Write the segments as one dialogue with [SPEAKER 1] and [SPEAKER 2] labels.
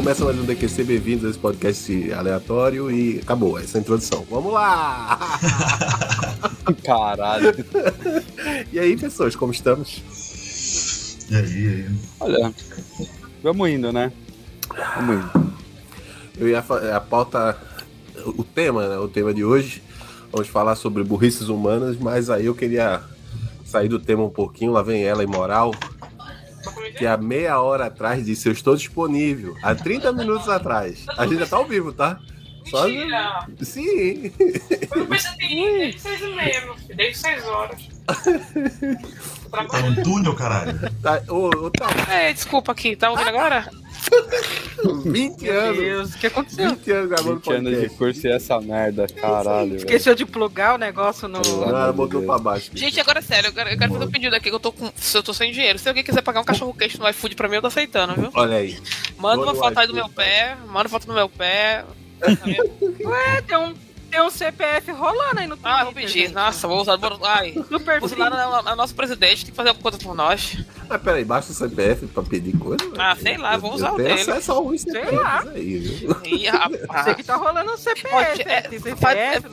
[SPEAKER 1] Começa mais um DQC, bem-vindos a esse podcast aleatório e acabou essa introdução. Vamos lá!
[SPEAKER 2] Caralho.
[SPEAKER 1] E aí, pessoas, como estamos?
[SPEAKER 3] E aí?
[SPEAKER 2] Olha, vamos indo, né? Vamos indo.
[SPEAKER 1] Eu ia a pauta, o tema, né? O tema de hoje, vamos falar sobre burrices humanas, mas aí eu queria sair do tema um pouquinho, lá vem ela, imoral, que há meia hora atrás disse, eu estou disponível, há 30 minutos atrás. A gente já tá ao vivo, tá? Só... Sim.
[SPEAKER 4] Eu pensei desde 6h30, meu filho, desde 6 horas.
[SPEAKER 3] Tá no túnel, caralho.
[SPEAKER 1] Tá,
[SPEAKER 4] É, desculpa aqui, tá ouvindo agora?
[SPEAKER 1] 20
[SPEAKER 4] Meu
[SPEAKER 1] anos.
[SPEAKER 4] Deus, o que aconteceu?
[SPEAKER 1] 20 anos gravando
[SPEAKER 2] 20 anos de
[SPEAKER 1] podcast.
[SPEAKER 2] curso e essa merda, caralho. velho.
[SPEAKER 4] Esqueceu de plugar o negócio no...
[SPEAKER 1] Ah, botou pra baixo.
[SPEAKER 5] Gente, agora é sério, eu quero fazer um pedido aqui que eu tô sem dinheiro. Se alguém quiser pagar um cachorro quente no iFood pra mim, eu tô aceitando, viu?
[SPEAKER 1] Olha aí.
[SPEAKER 5] Manda uma
[SPEAKER 1] Todo
[SPEAKER 5] foto aí do
[SPEAKER 1] iFood,
[SPEAKER 5] meu pé, manda foto do meu pé.
[SPEAKER 4] Ué, tem um CPF rolando aí no Twitter.
[SPEAKER 5] Ah, eu vou pedir. Nossa, vou usar. Ai,
[SPEAKER 4] Super
[SPEAKER 5] Bolsonaro é nosso presidente, tem que fazer alguma coisa por nós.
[SPEAKER 1] Mas peraí, baixa o CPF pra pedir coisa?
[SPEAKER 5] Ah, sei lá, vou usar o
[SPEAKER 1] Tem
[SPEAKER 5] dele.
[SPEAKER 1] acesso a alguns
[SPEAKER 4] Sei
[SPEAKER 1] CPFs
[SPEAKER 4] lá.
[SPEAKER 1] aí, viu?
[SPEAKER 5] Ih, rapaz.
[SPEAKER 4] Sei que tá rolando um CPF. Tem CPF,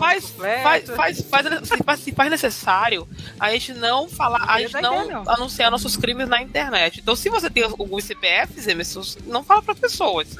[SPEAKER 5] Se faz necessário a gente não falar, a gente não anunciar nossos crimes na internet. Então, se você tem alguns CPFs, Emerson, não fala para pessoas.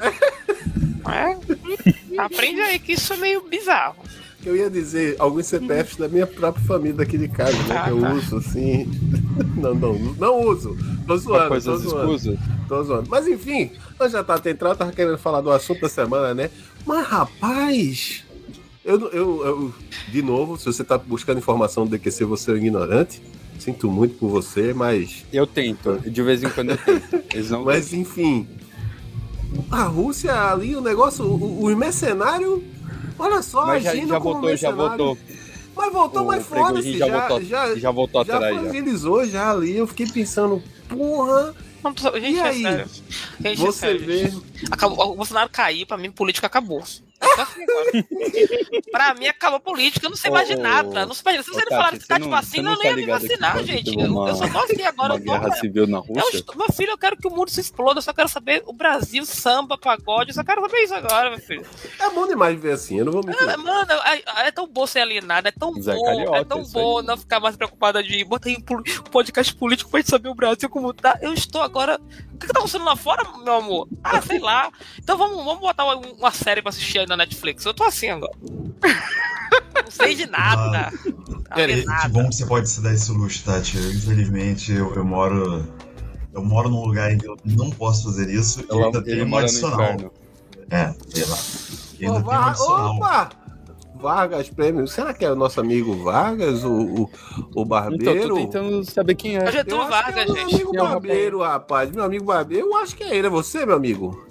[SPEAKER 5] Aprende aí que isso é meio bizarro.
[SPEAKER 1] Eu ia dizer alguns CPFs da minha própria família daqui de casa, né? Que eu uso assim. Não uso. Tô zoando,
[SPEAKER 2] Coisas escusas.
[SPEAKER 1] tô zoando. Mas enfim, nós já tá entrando, tava querendo falar do assunto da semana, né? Mas rapaz, eu de novo, se você tá buscando informação do DQC, você é um ignorante. Sinto muito por você, mas.
[SPEAKER 2] Eu tento, de vez em quando eu tento. Eles não
[SPEAKER 1] Mas enfim. A Rússia ali, o negócio, os mercenários. Olha só,
[SPEAKER 2] Mas
[SPEAKER 1] agindo
[SPEAKER 2] já
[SPEAKER 1] como
[SPEAKER 2] voltou, já
[SPEAKER 1] mercenário.
[SPEAKER 2] voltou.
[SPEAKER 1] Mas voltou,
[SPEAKER 2] O
[SPEAKER 1] mas foda-se.
[SPEAKER 2] já voltou
[SPEAKER 1] já
[SPEAKER 2] atrás.
[SPEAKER 1] fragilizou já ali. Eu fiquei pensando, porra.
[SPEAKER 5] Gente,
[SPEAKER 1] E aí?
[SPEAKER 5] Sério. Gente,
[SPEAKER 1] Você
[SPEAKER 5] sério,
[SPEAKER 1] vê.
[SPEAKER 5] gente. Acabou, o Bolsonaro caiu, pra mim, política acabou. Só assim agora. Pra mim, acabou a política, eu não sei mais de nada. Não sei mais, se você não falar que tá de vacina, eu não ia me vacinar, gente. Eu só tô aqui agora.
[SPEAKER 2] Uma guerra civil na Rússia?
[SPEAKER 5] Meu filho, eu quero que o mundo se exploda, eu só quero saber o Brasil, samba, pagode, eu só quero saber isso agora, meu filho.
[SPEAKER 1] É bom demais ver assim, eu não vou mentir.
[SPEAKER 5] Mano, é tão bom ser alienado, é tão
[SPEAKER 2] Zé
[SPEAKER 5] bom,
[SPEAKER 2] Carioca,
[SPEAKER 5] é tão
[SPEAKER 2] isso
[SPEAKER 5] bom
[SPEAKER 2] aí.
[SPEAKER 5] não ficar mais preocupada de botar em podcast político pra gente saber o Brasil como tá. Eu estou agora. O que tá acontecendo lá fora, meu amor? Ah, sei lá. Então vamos botar uma série pra assistir aí na Netflix. Eu tô assim agora. Não sei de nada.
[SPEAKER 3] Que bom que você pode se dar esse luxo, Tati. Infelizmente, eu moro num lugar em que eu não posso fazer isso. E ainda tem um
[SPEAKER 2] mora no
[SPEAKER 3] adicional.
[SPEAKER 2] inferno.
[SPEAKER 3] Sei lá. E ainda tem um adicional.
[SPEAKER 1] Opa! Vargas Prêmio. Será que é o nosso amigo Vargas, o
[SPEAKER 2] Então,
[SPEAKER 1] barbeiro?
[SPEAKER 2] tô tentando saber quem é.
[SPEAKER 5] Eu já tô
[SPEAKER 1] Eu acho
[SPEAKER 5] vaga,
[SPEAKER 1] que é o meu
[SPEAKER 5] gente.
[SPEAKER 1] amigo barbeiro, rapaz. Meu amigo barbeiro, eu acho que é ele. É você, meu amigo?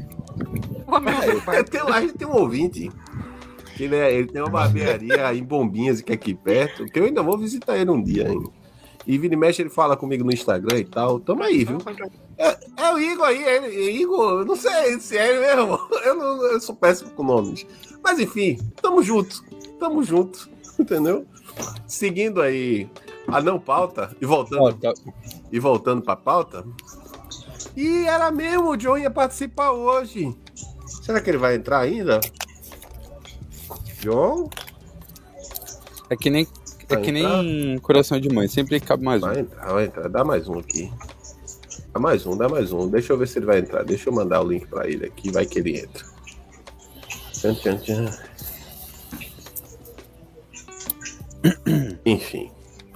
[SPEAKER 1] A gente tem um ouvinte. Ele tem uma barbearia em Bombinhas, que é aqui perto, que eu ainda vou visitar ele um dia ainda. E vira e mexe, ele fala comigo no Instagram e tal. Tamo aí, viu? É o Igor aí, Igor, eu não sei se é ele mesmo. Eu sou péssimo com nomes. Mas enfim, tamo junto, entendeu? Seguindo aí a não pauta e voltando pra pauta. E era mesmo, o John ia participar hoje. Será que ele vai entrar ainda? John?
[SPEAKER 2] É que nem coração de mãe, sempre cabe mais um.
[SPEAKER 1] Vai entrar. Dá mais um aqui. Dá mais um. Deixa eu ver se ele vai entrar. Deixa eu mandar o link pra ele aqui. Vai que ele entra. Tchan. Enfim.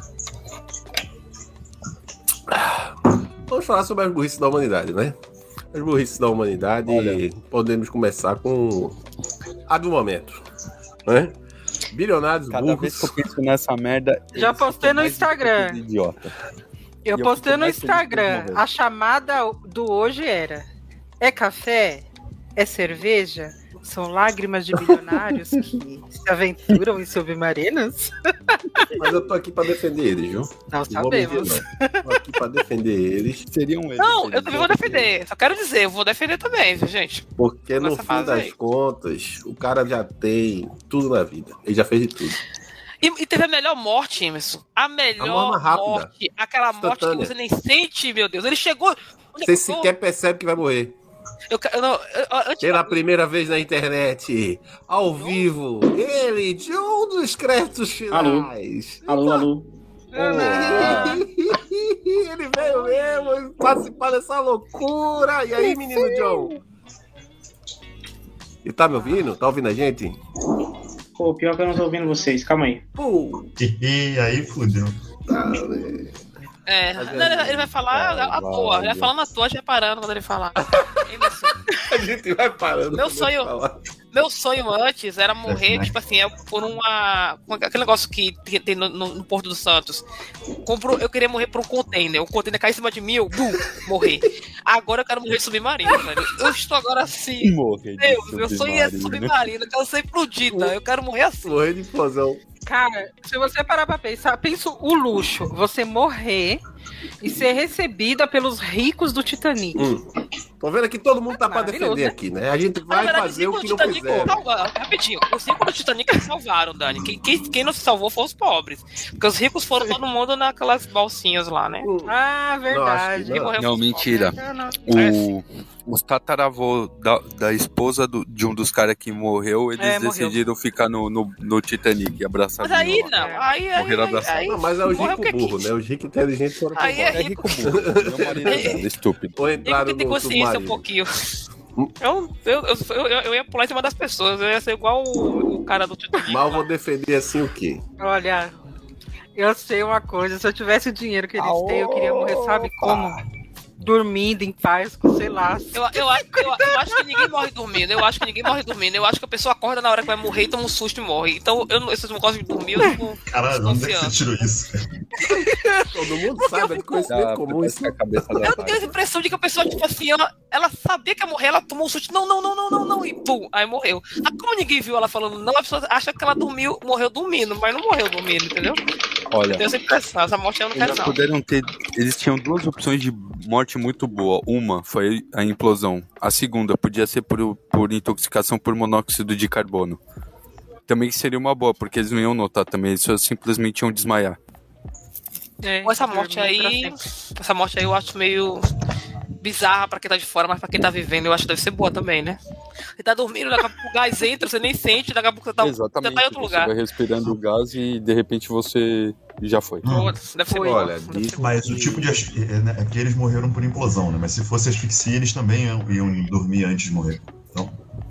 [SPEAKER 1] Vamos falar sobre as burrices da humanidade, né? As burrices da humanidade.
[SPEAKER 2] Olha.
[SPEAKER 1] Podemos começar com a do momento, né? Bilionários
[SPEAKER 2] Cada vez
[SPEAKER 1] burros.
[SPEAKER 2] que eu penso nessa merda...
[SPEAKER 4] Já postei no Instagram.
[SPEAKER 2] Idiota.
[SPEAKER 4] Eu
[SPEAKER 2] eu
[SPEAKER 4] postei
[SPEAKER 2] fico
[SPEAKER 4] no
[SPEAKER 2] mais feliz
[SPEAKER 4] Instagram.
[SPEAKER 2] com o
[SPEAKER 4] A chamada do hoje era: é café? É cerveja? São lágrimas de bilionários que se aventuram em submarinos?
[SPEAKER 1] Mas eu tô aqui pra defender eles, viu?
[SPEAKER 4] Nós
[SPEAKER 1] Não vou mentir,
[SPEAKER 4] sabemos.
[SPEAKER 1] não. Tô aqui pra defender eles.
[SPEAKER 2] Seriam eles.
[SPEAKER 5] Não, eu também vou defender. Só quero dizer, eu vou defender também, viu, gente?
[SPEAKER 1] Porque no
[SPEAKER 5] Nessa
[SPEAKER 1] fim
[SPEAKER 5] fase
[SPEAKER 1] das
[SPEAKER 5] aí.
[SPEAKER 1] contas, o cara já tem tudo na vida. Ele já fez de tudo.
[SPEAKER 5] E teve a melhor morte, Emerson. A melhor
[SPEAKER 1] morte rápida.
[SPEAKER 5] morte. Aquela morte que
[SPEAKER 1] Instantânea.
[SPEAKER 5] você nem sente, meu Deus. Ele chegou.
[SPEAKER 1] Você sequer percebe que vai morrer. Pela primeira vez na internet, ao vivo, ele, de um dos créditos finais.
[SPEAKER 6] Alô.
[SPEAKER 1] Ele veio mesmo participar dessa loucura. E aí, menino John? E tá me ouvindo? Tá ouvindo a gente?
[SPEAKER 6] Pô, pior que eu não tô ouvindo vocês, calma aí.
[SPEAKER 3] E aí, fudeu.
[SPEAKER 5] Ele vai falar à toa. Ele vai falando à toa, já parando quando ele falar.
[SPEAKER 1] A gente vai parando.
[SPEAKER 5] Meu sonho antes era morrer, tipo assim, por aquele negócio que tem no Porto dos Santos. Eu queria morrer por um container. O container cai em cima de mim, morrer. Agora eu quero morrer submarino, velho. Eu estou agora assim. Deus, meu sonho é submarino. Eu quero ser explodida. Eu quero morrer assim.
[SPEAKER 1] Morrer de explosão.
[SPEAKER 4] Cara, se você parar pra pensar, pensa o luxo, você morrer e ser recebida pelos ricos do Titanic.
[SPEAKER 1] Tô vendo que todo mundo tá pra defender aqui, né? A gente vai fazer o que não fizeram.
[SPEAKER 5] Rapidinho, os ricos do Titanic se salvaram, Dani. Quem não se salvou foram os pobres. Porque os ricos foram todo mundo naquelas balsinhas lá, né?
[SPEAKER 4] Ah, verdade.
[SPEAKER 2] Não, mentira. Os tataravô da esposa de um dos caras que morreu, eles decidiram ficar no Titanic, abraçados.
[SPEAKER 5] Mas aí não,
[SPEAKER 2] morreram abraçados.
[SPEAKER 1] Não, mas é o rico burro, né? Os ricos inteligentes foram
[SPEAKER 5] aí é rico
[SPEAKER 2] burro. Meu marido é estúpido.
[SPEAKER 1] Ou entraram
[SPEAKER 5] tem consciência um pouquinho. Eu ia pular em cima das pessoas, eu ia ser igual o cara do Titanic.
[SPEAKER 1] Mas eu vou defender assim o quê?
[SPEAKER 4] Olha, eu sei uma coisa, se eu tivesse o dinheiro que eles têm, eu queria morrer, sabe como? Dormindo em paz, com sei lá.
[SPEAKER 5] Eu acho que ninguém morre dormindo. Eu acho que a pessoa acorda na hora que vai morrer e toma um susto e morre. Então, esses não gostam de dormir, eu fico.
[SPEAKER 3] Caralho, onde é que você tirou isso, cara?
[SPEAKER 1] Todo mundo sabe, é de conhecimento comum isso.
[SPEAKER 5] Eu tenho a impressão de que a pessoa, tipo assim, ela sabia que ia morrer, ela tomou um susto, não, e pum, aí morreu. Como ninguém viu ela falando não, a pessoa acha que ela morreu dormindo, mas não morreu dormindo, entendeu?
[SPEAKER 2] Olha,
[SPEAKER 5] essa morte eu não quero não.
[SPEAKER 2] Eles tinham duas opções de morte muito boa. Uma foi a implosão. A segunda podia ser por intoxicação por monóxido de carbono. Também seria uma boa, porque eles não iam notar também, eles só simplesmente iam desmaiar.
[SPEAKER 5] Essa morte aí eu acho meio bizarra pra quem tá de fora, mas pra quem tá vivendo eu acho que deve ser boa também, né? Você tá dormindo, daqui a pouco o gás entra, você nem sente, daqui a pouco você tá em outro lugar.
[SPEAKER 2] Você vai respirando o gás e de repente você já foi.
[SPEAKER 5] Deve ser
[SPEAKER 1] olha,
[SPEAKER 3] mas o tipo de é porque eles morreram por implosão, né? Mas se fosse asfixia, eles também iam dormir antes de morrer. Então...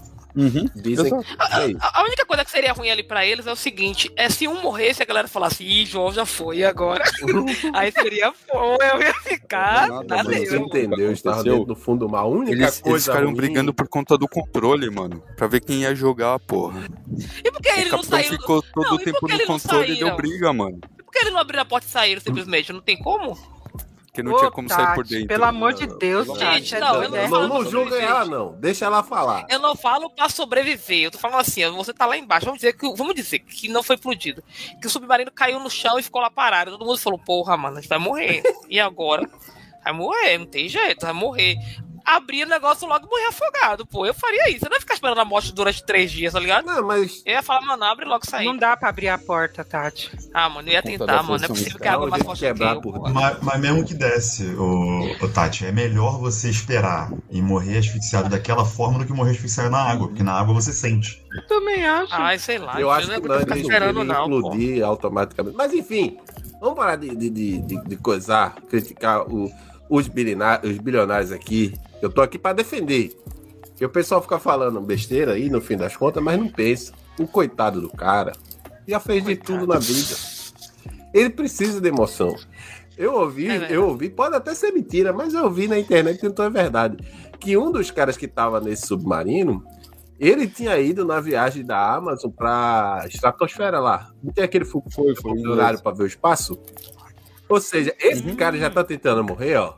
[SPEAKER 1] Dizem
[SPEAKER 5] a única coisa que seria ruim ali pra eles é o seguinte, se um morresse, a galera falasse, João já foi, e agora? Aí seria eu ia ficar
[SPEAKER 1] você entendeu, estava dentro do fundo uma única coisa
[SPEAKER 2] eles ficaram brigando por conta do controle, mano, pra ver quem ia jogar, porra.
[SPEAKER 5] E por que eles não saíram?
[SPEAKER 2] Ficou todo o tempo no controle e deu briga, mano.
[SPEAKER 5] E por que eles não abriram a porta e saíram simplesmente? Não tem como?
[SPEAKER 2] Porque não tinha como sair por dentro.
[SPEAKER 4] Pelo amor de Deus,
[SPEAKER 5] gente,
[SPEAKER 1] não julga ela, não. Deixa ela falar.
[SPEAKER 5] Eu não falo pra sobreviver. Eu tô falando assim, você tá lá embaixo. Vamos dizer que não foi explodido. Que o submarino caiu no chão e ficou lá parado. Todo mundo falou, porra, mano, a gente vai morrer. E agora? Vai morrer, não tem jeito, vai morrer. Abrir o negócio logo e morrer afogado, pô. Eu faria isso. Eu não ia ficar esperando a morte durante 3 dias, tá ligado?
[SPEAKER 1] Não, mas...
[SPEAKER 5] Eu ia falar, mano, abre logo e sair.
[SPEAKER 4] Não dá pra abrir a porta, Tati.
[SPEAKER 5] Mano, eu ia tentar, mano. Não é possível que a água mais forte quebrar,
[SPEAKER 3] mas mesmo que desse, o Tati, é melhor você esperar e morrer asfixiado daquela forma do que morrer asfixiado na água, porque na água você sente.
[SPEAKER 4] Eu também acho.
[SPEAKER 5] Sei lá.
[SPEAKER 1] Eu acho que não é explodir automaticamente. Mas enfim, vamos parar de coisar, criticar os bilionários aqui. Eu tô aqui pra defender. Porque o pessoal fica falando besteira aí, no fim das contas, mas não pensa. O coitado do cara já fez de tudo na vida. Ele precisa de emoção. Eu ouvi, pode até ser mentira, mas eu ouvi na internet, então é verdade, que um dos caras que tava nesse submarino, ele tinha ido na viagem da Amazon pra estratosfera lá. Não tem aquele funcionário pra ver o espaço? Ou seja, esse cara já tá tentando morrer, ó.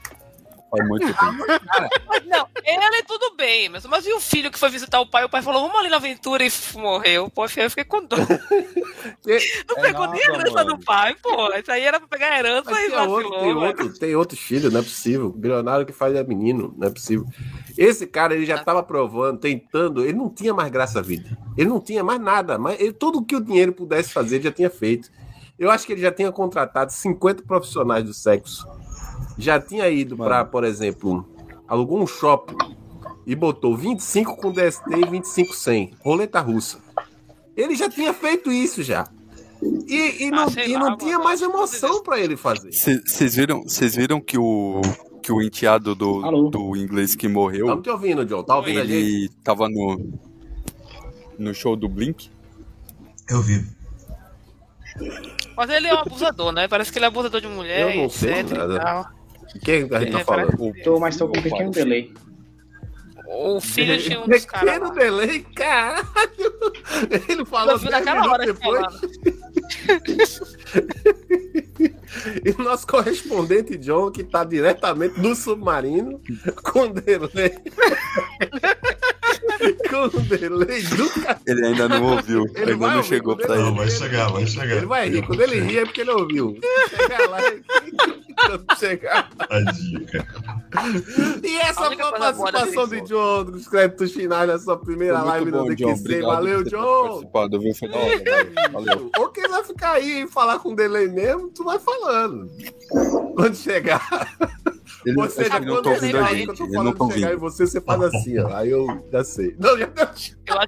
[SPEAKER 2] Faz muito tempo.
[SPEAKER 5] Não, ele tudo bem, mas e o filho que foi visitar o pai falou, vamos ali na aventura e morreu. Pô, eu fiquei com dor. Não pegou nem a herança do pai, pô. Isso aí era pra pegar a herança e vacilou.
[SPEAKER 1] Tem outros filhos, não é possível. Bilionário que faz é menino, não é possível. Esse cara, ele já tava provando, tentando, ele não tinha mais graça à vida. Ele não tinha mais nada, mas tudo que o dinheiro pudesse fazer, ele já tinha feito. Eu acho que ele já tinha contratado 50 profissionais do sexo. Já tinha ido para, por exemplo, alugou um shopping e botou 25 com DST e 25 sem. Roleta russa. Ele já tinha feito isso já. E não tinha mais emoção pra ele fazer.
[SPEAKER 2] Vocês viram que o enteado do inglês que morreu...
[SPEAKER 1] Estamos te ouvindo, John. Tá ouvindo a gente?
[SPEAKER 2] Ele tava no show do Blink.
[SPEAKER 3] Eu vi.
[SPEAKER 5] Mas ele é um abusador, né? Parece que ele é abusador de mulher.
[SPEAKER 1] Eu não sei
[SPEAKER 5] etc.
[SPEAKER 1] nada. Quem a gente tá falando?
[SPEAKER 6] Tô com um pequeno delay.
[SPEAKER 5] O filho de um dos caras.
[SPEAKER 1] Pequeno delay, caralho. Ele falou
[SPEAKER 5] Eu vi naquela hora
[SPEAKER 1] depois. E o nosso correspondente John, que tá diretamente no submarino, com delay. Com delay do cara.
[SPEAKER 2] Ele ainda não ouviu. Ele ainda não chegou pra ele.
[SPEAKER 3] Não, vai chegar.
[SPEAKER 1] Ele vai rir. Quando ele ri é porque ele ouviu. Chegar lá chegar.
[SPEAKER 3] Tadinho, cara.
[SPEAKER 1] E essa foi a participação de John dos créditos finais na sua primeira live no DQC. Valeu, John!
[SPEAKER 2] Valeu.
[SPEAKER 1] Ou quem vai ficar aí e falar com delay mesmo, tu vai falando. Quando chegar. Você já
[SPEAKER 2] não tô ouvindo a gente.
[SPEAKER 1] Eu tô
[SPEAKER 2] Eu não
[SPEAKER 1] falando
[SPEAKER 2] tô
[SPEAKER 1] de chegar
[SPEAKER 2] ouvindo.
[SPEAKER 1] e você faz assim, ó. Aí eu já sei. Não, já
[SPEAKER 5] Eu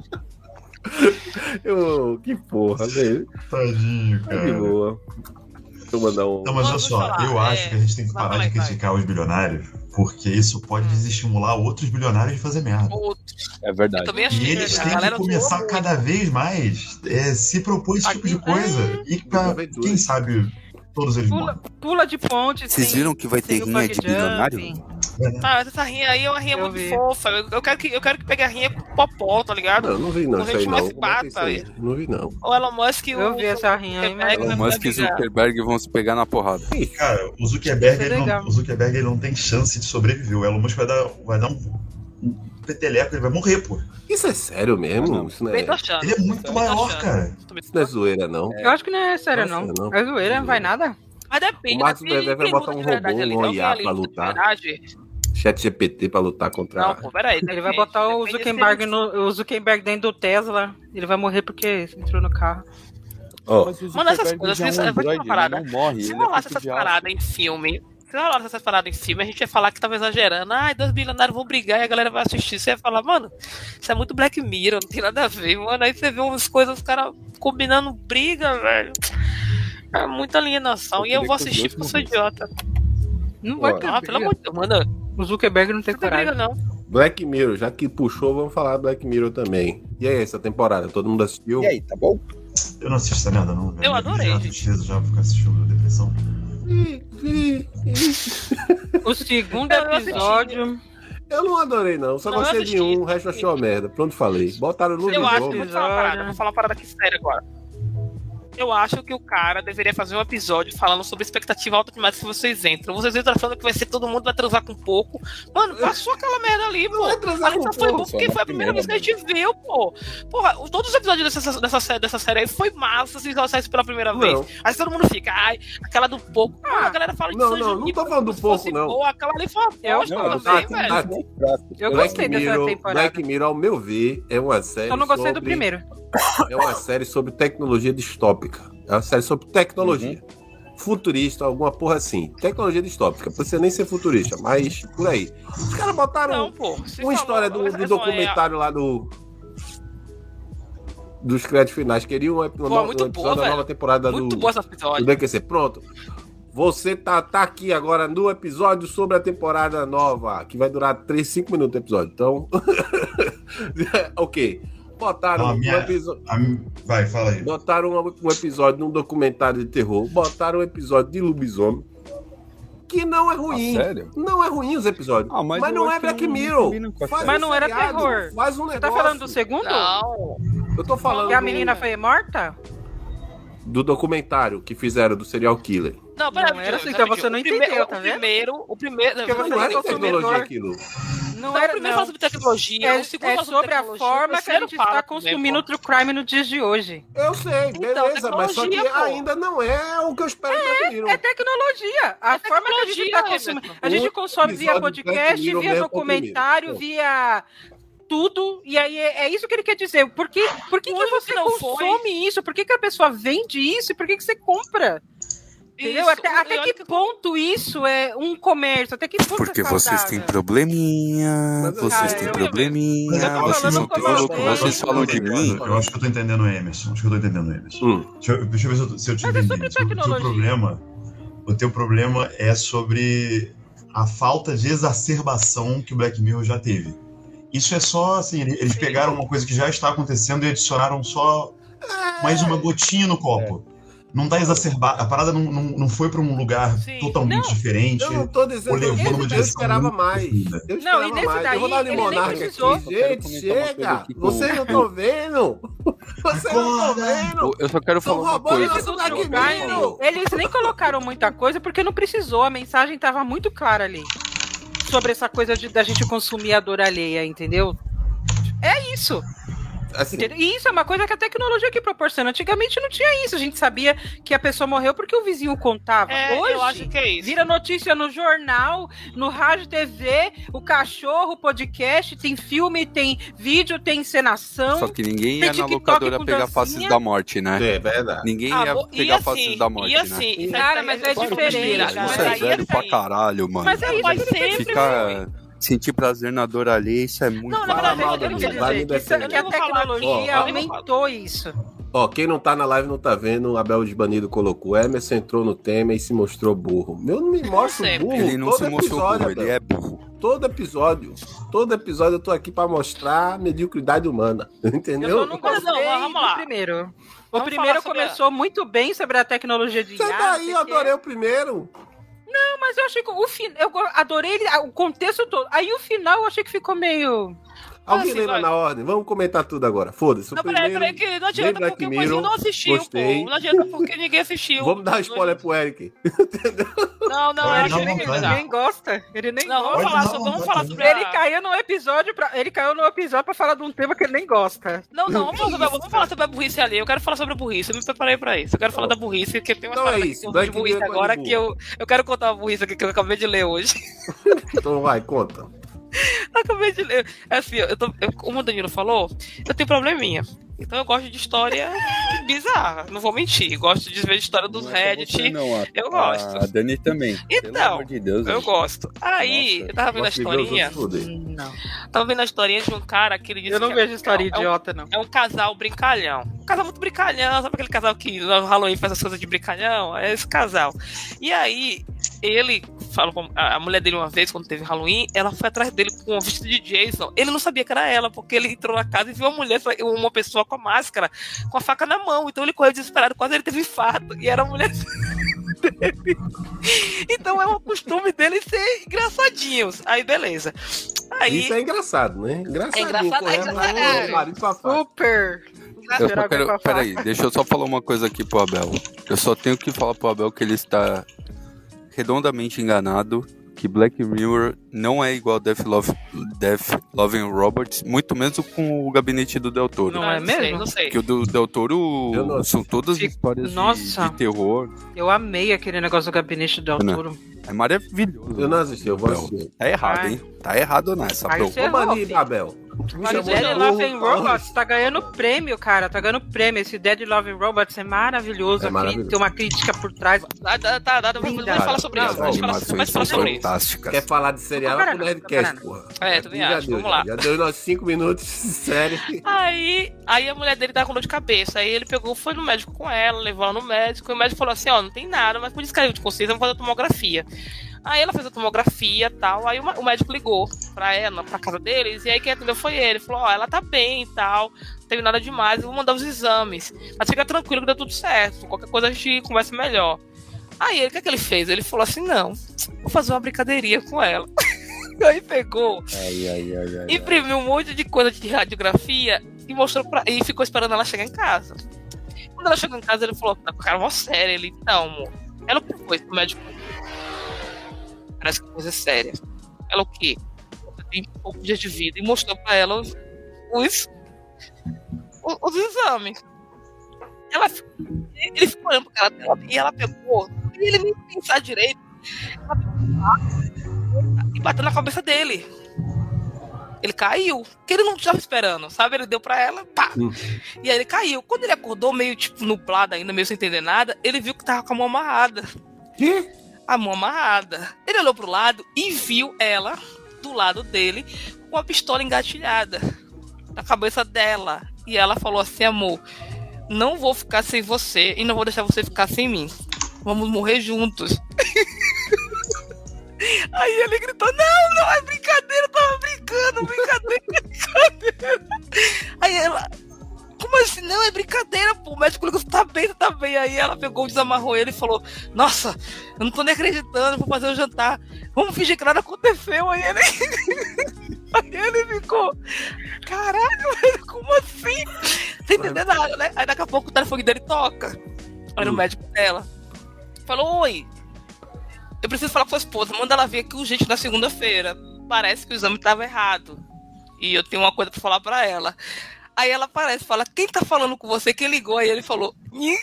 [SPEAKER 5] acho
[SPEAKER 1] que porra, velho.
[SPEAKER 3] Tadinho,
[SPEAKER 1] Tá de
[SPEAKER 3] cara.
[SPEAKER 1] boa. Deixa eu mandar um.
[SPEAKER 3] Não, mas olha
[SPEAKER 5] Vamos
[SPEAKER 3] só,
[SPEAKER 5] falar,
[SPEAKER 3] eu acho que a gente tem que
[SPEAKER 5] vai,
[SPEAKER 3] parar de
[SPEAKER 5] vai.
[SPEAKER 3] criticar os bilionários, porque isso pode desestimular outros bilionários de fazer merda.
[SPEAKER 2] É verdade.
[SPEAKER 5] também acho
[SPEAKER 3] E
[SPEAKER 5] que
[SPEAKER 3] eles
[SPEAKER 5] a
[SPEAKER 3] têm que
[SPEAKER 5] galera
[SPEAKER 3] começar
[SPEAKER 5] zoou
[SPEAKER 3] cada vez mais se propor esse tipo de coisa. E pra, quem sabe, todos eles morrem.
[SPEAKER 4] Pula de ponte.
[SPEAKER 2] Vocês viram que vai ter rinha de bilionário?
[SPEAKER 5] Ah, essa rinha aí é uma rinha
[SPEAKER 4] Eu
[SPEAKER 5] muito
[SPEAKER 4] vi.
[SPEAKER 5] fofa. Eu quero que pegue a rinha com popó, tá ligado?
[SPEAKER 1] Não vi não,
[SPEAKER 5] Com
[SPEAKER 1] isso aí
[SPEAKER 5] gente
[SPEAKER 1] não.
[SPEAKER 5] mais
[SPEAKER 1] Como é que é isso
[SPEAKER 5] pata,
[SPEAKER 1] aí? Não vi não.
[SPEAKER 5] O Elon Musk e o.
[SPEAKER 4] Eu vi essa rinha aí, mas-
[SPEAKER 2] Elon Musk e Zuckerberg vão se pegar na porrada.
[SPEAKER 3] Cara, o Zuckerberg,
[SPEAKER 4] Isso é legal.
[SPEAKER 3] ele não tem chance de sobreviver. O Elon Musk vai dar um peteleco, ele vai morrer, pô.
[SPEAKER 1] Isso é sério mesmo?
[SPEAKER 2] Não.
[SPEAKER 1] Isso não
[SPEAKER 5] Bem
[SPEAKER 1] é,
[SPEAKER 5] tô achando.
[SPEAKER 3] Ele é muito
[SPEAKER 5] Bem tô
[SPEAKER 3] maior,
[SPEAKER 5] achando.
[SPEAKER 3] cara.
[SPEAKER 1] isso não é zoeira, não.
[SPEAKER 4] Eu acho que não é sério,
[SPEAKER 1] Não é
[SPEAKER 4] não.
[SPEAKER 1] sério, não.
[SPEAKER 4] É zoeira, não vai nada.
[SPEAKER 5] Mas depende.
[SPEAKER 1] O Marcos
[SPEAKER 5] depende
[SPEAKER 1] Zuckerberg vai
[SPEAKER 5] quem
[SPEAKER 1] botar
[SPEAKER 5] luta
[SPEAKER 1] um
[SPEAKER 5] de verdade
[SPEAKER 1] robô,
[SPEAKER 5] ali.
[SPEAKER 1] um
[SPEAKER 5] Alguém
[SPEAKER 1] IA
[SPEAKER 5] ali
[SPEAKER 1] pra
[SPEAKER 5] luta de
[SPEAKER 1] lutar.
[SPEAKER 5] verdade.
[SPEAKER 1] Chat GPT pra lutar contra.
[SPEAKER 5] Não, pô, peraí.
[SPEAKER 4] Ele vai
[SPEAKER 5] depende,
[SPEAKER 4] botar o
[SPEAKER 5] depende
[SPEAKER 4] Zuckerberg,
[SPEAKER 5] se
[SPEAKER 4] o Zuckerberg dentro do Tesla. Ele vai morrer porque entrou no carro.
[SPEAKER 1] Ó,
[SPEAKER 5] Manda essas coisas, eu vou te falar uma parada.
[SPEAKER 2] Não morre,
[SPEAKER 5] Se
[SPEAKER 2] ele é
[SPEAKER 5] rolasse
[SPEAKER 2] feito
[SPEAKER 5] essas
[SPEAKER 2] de aço.
[SPEAKER 5] paradas em filme, a gente ia falar que tava exagerando. Ai, 2 bilionários vão brigar e a galera vai assistir. Você ia falar, mano, isso é muito Black Mirror, não tem nada a ver, mano. Aí você vê umas coisas, os caras combinando briga, velho. É muita alienação. E eu vou assistir porque eu sou idiota.
[SPEAKER 4] Não vai
[SPEAKER 1] Ó,
[SPEAKER 4] ter
[SPEAKER 5] Ah, pelo amor de Deus, mano.
[SPEAKER 4] O Zuckerberg não tem
[SPEAKER 5] Não tem briga,
[SPEAKER 4] coragem.
[SPEAKER 5] não.
[SPEAKER 1] Black Mirror, já que puxou, vamos falar Black Mirror também. E aí, essa temporada, todo mundo assistiu?
[SPEAKER 2] E aí, tá bom?
[SPEAKER 3] Eu não assisto essa merda, não. velho.
[SPEAKER 5] Eu adorei,
[SPEAKER 3] Já
[SPEAKER 5] gente.
[SPEAKER 3] tristeza, já vou ficar assistindo depressão.
[SPEAKER 4] O segundo
[SPEAKER 5] Eu assisti.
[SPEAKER 4] episódio.
[SPEAKER 1] Eu não adorei, não. Só
[SPEAKER 5] Não, eu
[SPEAKER 1] gostei de
[SPEAKER 5] assisti.
[SPEAKER 1] um, o resto eu achei uma merda. Pronto, falei. Botaram no
[SPEAKER 5] Eu acho,
[SPEAKER 1] jogo.
[SPEAKER 5] vou te falar uma parada, vou falar uma parada aqui séria agora. Eu acho que o cara deveria fazer um episódio falando sobre expectativa alta demais que vocês entram. Vocês entram achando que vai ser todo mundo vai transar com pouco. Mano, passou aquela merda ali, pô.
[SPEAKER 1] vai transar
[SPEAKER 5] A gente
[SPEAKER 1] com
[SPEAKER 5] só foi
[SPEAKER 1] pouco,
[SPEAKER 5] bom porque
[SPEAKER 2] só
[SPEAKER 5] foi a
[SPEAKER 2] na
[SPEAKER 5] primeira vez que a
[SPEAKER 2] primeira,
[SPEAKER 5] gente viu, pô. Porra, todos os episódios dessa série aí foi massa se isso pela primeira vez.
[SPEAKER 1] Não.
[SPEAKER 5] Aí todo mundo fica, ai, aquela do pouco. Ah, a galera fala de
[SPEAKER 1] não,
[SPEAKER 5] San
[SPEAKER 1] não, não
[SPEAKER 5] Junípero
[SPEAKER 1] tô falando
[SPEAKER 5] como
[SPEAKER 1] do
[SPEAKER 5] se
[SPEAKER 1] pouco,
[SPEAKER 5] fosse
[SPEAKER 1] não.
[SPEAKER 5] boa. Aquela ali foi uma bosta
[SPEAKER 2] Não,
[SPEAKER 5] também,
[SPEAKER 1] tá,
[SPEAKER 5] velho.
[SPEAKER 1] tá.
[SPEAKER 4] Eu
[SPEAKER 1] Black
[SPEAKER 4] gostei dessa
[SPEAKER 1] Mirror,
[SPEAKER 4] temporada.
[SPEAKER 1] Black Mirror, ao meu ver, é uma série.
[SPEAKER 4] Só não gostei do
[SPEAKER 1] sobre-
[SPEAKER 4] primeiro.
[SPEAKER 1] É uma série sobre tecnologia distópica. É uma série sobre tecnologia. Futurista, alguma porra assim. Tecnologia distópica. Precisa nem ser futurista, mas por aí. Os caras botaram
[SPEAKER 5] Não, pô. se
[SPEAKER 1] uma
[SPEAKER 5] falou,
[SPEAKER 1] história do
[SPEAKER 5] essa é-
[SPEAKER 1] documentário lá dos créditos finais. Queriam um
[SPEAKER 5] muito
[SPEAKER 1] episódio
[SPEAKER 5] boa,
[SPEAKER 1] da
[SPEAKER 5] velho.
[SPEAKER 1] nova temporada
[SPEAKER 5] Muito
[SPEAKER 1] do
[SPEAKER 5] boa esse episódio.
[SPEAKER 1] do DQC. Pronto. Você tá aqui agora no episódio sobre a temporada nova, que vai durar 5 minutos o episódio. Então, ok. Botaram
[SPEAKER 3] Não, a
[SPEAKER 1] um
[SPEAKER 3] minha-
[SPEAKER 1] episódio.
[SPEAKER 3] Vai, fala aí.
[SPEAKER 1] Botaram um episódio num documentário de terror. Botaram um episódio de lobisomem. Que não é ruim.
[SPEAKER 2] Ah, sério?
[SPEAKER 1] Não é ruim os episódios.
[SPEAKER 2] Ah, mas
[SPEAKER 1] mas
[SPEAKER 2] eu
[SPEAKER 1] não
[SPEAKER 2] acho
[SPEAKER 1] é
[SPEAKER 2] que
[SPEAKER 1] Black
[SPEAKER 2] não
[SPEAKER 1] Mirror.
[SPEAKER 2] combina com a
[SPEAKER 1] Faz
[SPEAKER 2] série.
[SPEAKER 4] Mas não era
[SPEAKER 1] seriado,
[SPEAKER 4] terror.
[SPEAKER 1] Faz um
[SPEAKER 4] Você
[SPEAKER 1] negócio.
[SPEAKER 4] tá falando do segundo?
[SPEAKER 5] Não.
[SPEAKER 1] Eu tô falando
[SPEAKER 4] Que a menina foi morta?
[SPEAKER 1] do documentário que fizeram do serial killer.
[SPEAKER 5] Não, peraí,
[SPEAKER 4] Não era assim,
[SPEAKER 5] rapidinho,
[SPEAKER 4] então você não
[SPEAKER 5] o primeiro-
[SPEAKER 4] entendeu, tá vendo?
[SPEAKER 5] O primeiro.
[SPEAKER 4] Porque
[SPEAKER 1] Mas
[SPEAKER 4] você
[SPEAKER 1] não
[SPEAKER 4] não
[SPEAKER 1] era
[SPEAKER 4] é
[SPEAKER 1] tecnologia
[SPEAKER 4] consumidor.
[SPEAKER 1] aquilo.
[SPEAKER 4] Não
[SPEAKER 5] Não,
[SPEAKER 4] era,
[SPEAKER 5] o primeiro
[SPEAKER 4] não.
[SPEAKER 5] fala sobre tecnologia, o segundo
[SPEAKER 4] É
[SPEAKER 5] fala sobre
[SPEAKER 4] sobre a
[SPEAKER 5] tecnologia,
[SPEAKER 4] forma
[SPEAKER 5] o
[SPEAKER 4] que a
[SPEAKER 5] terceiro
[SPEAKER 4] gente
[SPEAKER 5] fala
[SPEAKER 4] está
[SPEAKER 5] também,
[SPEAKER 4] consumindo
[SPEAKER 5] pô.
[SPEAKER 4] true crime no dias de hoje.
[SPEAKER 1] Eu sei,
[SPEAKER 5] Então,
[SPEAKER 1] beleza, mas só que
[SPEAKER 5] tecnologia, pô.
[SPEAKER 1] ainda não é o que eu espero de Black Mirror.
[SPEAKER 4] É tecnologia. A forma que a gente está
[SPEAKER 5] tecnologia,
[SPEAKER 4] consumindo.
[SPEAKER 5] Emerson.
[SPEAKER 4] A gente
[SPEAKER 1] O
[SPEAKER 4] consome via
[SPEAKER 1] episódio de Black
[SPEAKER 4] podcast,
[SPEAKER 1] Mirror
[SPEAKER 4] via
[SPEAKER 1] mesmo
[SPEAKER 4] documentário,
[SPEAKER 1] é o
[SPEAKER 4] via tudo. E aí é isso que ele quer dizer. Por que
[SPEAKER 5] O único
[SPEAKER 4] você
[SPEAKER 5] que não
[SPEAKER 4] consome isso? Por que a pessoa vende isso? E por que você compra? Entendeu? Até que ponto isso é um comércio? Até que ponto
[SPEAKER 2] Porque
[SPEAKER 4] é saudável?
[SPEAKER 2] vocês têm probleminha, vocês têm probleminha, vocês falam de mim.
[SPEAKER 3] Eu acho que eu tô entendendo o Emerson. Deixa eu ver se eu te entendi. O teu problema é sobre a falta de exacerbação que o Black Mirror já teve. Isso é só, assim, eles pegaram uma coisa que já está acontecendo e adicionaram só mais uma gotinha no copo. Não tá exacerbado, a parada não foi pra um lugar totalmente diferente.
[SPEAKER 1] Eu não tô dizendo que eu esperava mais. Eu esperava mais. Eu vou dar limonada aqui. Gente, chega! Vocês não estão vendo? Vocês não estão vendo?
[SPEAKER 2] Eu só quero falar uma coisa.
[SPEAKER 4] Eles nem colocaram muita coisa porque não precisou. A mensagem tava muito clara ali. Sobre essa coisa da gente consumir a dor alheia, entendeu? É isso. Assim. E isso é uma coisa que a tecnologia que proporciona. Antigamente não tinha isso. A gente sabia que a pessoa morreu porque o vizinho contava. Hoje,
[SPEAKER 5] eu acho que é isso.
[SPEAKER 4] Vira notícia no jornal, no rádio, TV, o cachorro, podcast, tem filme, tem vídeo, tem encenação.
[SPEAKER 2] Só que ninguém ia na locadora pegar Faces da Morte, né?
[SPEAKER 1] É verdade.
[SPEAKER 2] Ninguém ia pegar Faces da Morte,
[SPEAKER 4] né? Cara, mas é diferente.
[SPEAKER 2] Isso é velho pra caralho, mano.
[SPEAKER 4] Mas é isso que
[SPEAKER 2] fica... Sentir prazer na dor alheia, isso é muito...
[SPEAKER 4] Não, na verdade, eu quero dizer que a tecnologia aumentou isso.
[SPEAKER 1] Ó, quem não tá na live não tá vendo, o Abel de Banido colocou. Emerson entrou no tema e se mostrou burro. Meu, não me mostra burro.
[SPEAKER 2] Ele não se mostrou burro, ele é burro.
[SPEAKER 1] Todo episódio eu tô aqui pra mostrar mediocridade humana. Entendeu?
[SPEAKER 4] Eu não gostei vamos lá. Primeiro. O primeiro começou muito bem sobre a tecnologia de IA.
[SPEAKER 1] Sai daí, eu adorei o primeiro.
[SPEAKER 4] Não, mas eu achei que eu adorei o contexto todo. Aí o final eu achei que ficou meio...
[SPEAKER 1] Alguém lembra na ordem? Vamos comentar tudo agora. Foda-se.
[SPEAKER 5] Não, peraí, que não adianta porque o Coisinho não assistiu,
[SPEAKER 1] gostei.
[SPEAKER 5] pô. Não adianta porque ninguém assistiu.
[SPEAKER 1] Vamos dar spoiler pro Eric. Entendeu?
[SPEAKER 5] Não, Eric
[SPEAKER 4] ninguém gosta. Ele nem gosta.
[SPEAKER 5] Vamos falar sobre
[SPEAKER 4] Ele caiu no episódio pra falar de um tema que ele nem gosta.
[SPEAKER 5] Vamos falar sobre a burrice ali. Eu quero falar sobre a burrice. Eu me preparei pra isso. Eu quero falar da burrice, porque tem uma
[SPEAKER 1] de
[SPEAKER 5] burrice agora que eu quero contar uma burrice aqui que eu acabei de ler hoje.
[SPEAKER 1] Então vai, conta.
[SPEAKER 5] Acabei de ler. Assim, como o Danilo falou, eu tenho probleminha. Então eu gosto de história bizarra, não vou mentir. Gosto de ver a história dos Reddit. Eu gosto.
[SPEAKER 2] A Dani também.
[SPEAKER 5] Então, pelo amor de Deus, eu gosto. Aí, eu tava vendo a historinha. Tava vendo a historinha de um cara que ele disse.
[SPEAKER 4] Eu não vejo história idiota, não.
[SPEAKER 5] É um casal brincalhão. Um casal muito brincalhão. Sabe aquele casal que no Halloween faz as coisas de brincalhão? É esse casal. E aí, ele falou com a mulher dele uma vez, quando teve Halloween, ela foi atrás dele com um vestido de Jason. Ele não sabia que era ela, porque ele entrou na casa e viu uma pessoa com a máscara, com a faca na mão. Então ele correu desesperado, quase ele teve infarto. E era a mulher dele. Então é um costume dele ser engraçadinhos. Aí, beleza. Aí...
[SPEAKER 1] Isso é engraçado, né? Engraçadinho.
[SPEAKER 4] Super.
[SPEAKER 2] Eu só quero... Peraí, deixa eu só falar uma coisa aqui pro Abel. Eu só tenho que falar pro Abel que ele está redondamente enganado, que Black Mirror não é igual Death, Love and Robots, muito menos com o gabinete do Del Toro.
[SPEAKER 4] Não é mesmo?
[SPEAKER 5] Não sei.
[SPEAKER 2] Que o do Del Toro são todas histórias de terror.
[SPEAKER 4] Eu amei aquele negócio do gabinete do Del Toro.
[SPEAKER 2] É maravilhoso.
[SPEAKER 1] Eu não assisti, eu vou assistir.
[SPEAKER 2] Tá errado, hein? Tá errado nessa.
[SPEAKER 1] Ô, Bani, Abel.
[SPEAKER 4] Dead Love and Robots tá ganhando prêmio, cara. Tá ganhando prêmio. Esse Dead Love and Robots é maravilhoso. Tem uma crítica por trás.
[SPEAKER 5] Vamos falar sobre isso. Vamos falar sobre isso.
[SPEAKER 1] Quer falar de serial? É pro Nerdcast, porra.
[SPEAKER 5] Também acho. Vamos lá.
[SPEAKER 1] Já deu nossos 5 minutos, sério.
[SPEAKER 5] Aí a mulher dele tava com dor de cabeça. Aí ele pegou, foi no médico com ela, levou ela no médico. E o médico falou assim: ó, não tem nada, mas por descargo de consciência, vamos fazer a tomografia. Aí ela fez a tomografia e tal. Aí o médico ligou pra ela, pra casa deles. E aí quem atendeu foi ele. Falou: ó, ela tá bem e tal. Não teve nada demais. Eu vou mandar os exames. Mas fica tranquilo que deu tudo certo. Qualquer coisa a gente conversa melhor. Aí o que ele fez? Ele falou assim: não, vou fazer uma brincadeirinha com ela. Aí pegou. Imprimiu um monte de coisa de radiografia e mostrou e ficou esperando ela chegar em casa. Quando ela chegou em casa, ele falou: tá com a cara mó séria. Ele: não, amor. Ela o que foi? O médico. Parece que coisa séria. Ela o quê? Você tem poucos dias de vida. E mostrou pra ela os exames. Ele ficou olhando pra cara dela e ela pegou. E ele nem pensar direito. Ela pegou e bateu na cabeça dele. Ele caiu. Que ele não estava esperando, sabe? Ele deu pra ela, pá. E aí ele caiu. Quando ele acordou, meio tipo nublado ainda, meio sem entender nada, ele viu que tava com a mão amarrada.
[SPEAKER 1] Que?
[SPEAKER 5] A mão amarrada. Ele olhou pro lado e viu ela do lado dele com a pistola engatilhada na cabeça dela. E ela falou assim: amor, não vou ficar sem você e não vou deixar você ficar sem mim. Vamos morrer juntos. Aí ele gritou: não, é brincadeira, eu tava brincando, brincadeira. Aí ela: como assim? Não, é brincadeira, pô. O médico ligou: você tá bem. Aí ela pegou, desamarrou ele e falou: nossa, eu não tô nem acreditando, vou fazer o jantar. Vamos fingir que nada aconteceu. Aí ele ficou: caralho, velho, como assim? Sem entender nada, né? Aí daqui a pouco o telefone dele toca. Era o médico dela. Falou: oi, eu preciso falar com sua esposa, manda ela vir aqui urgente na segunda-feira. Parece que o exame tava errado e eu tenho uma coisa pra falar pra ela. Aí ela aparece, fala: quem tá falando com você? Quem ligou? Aí ele falou: ninguém.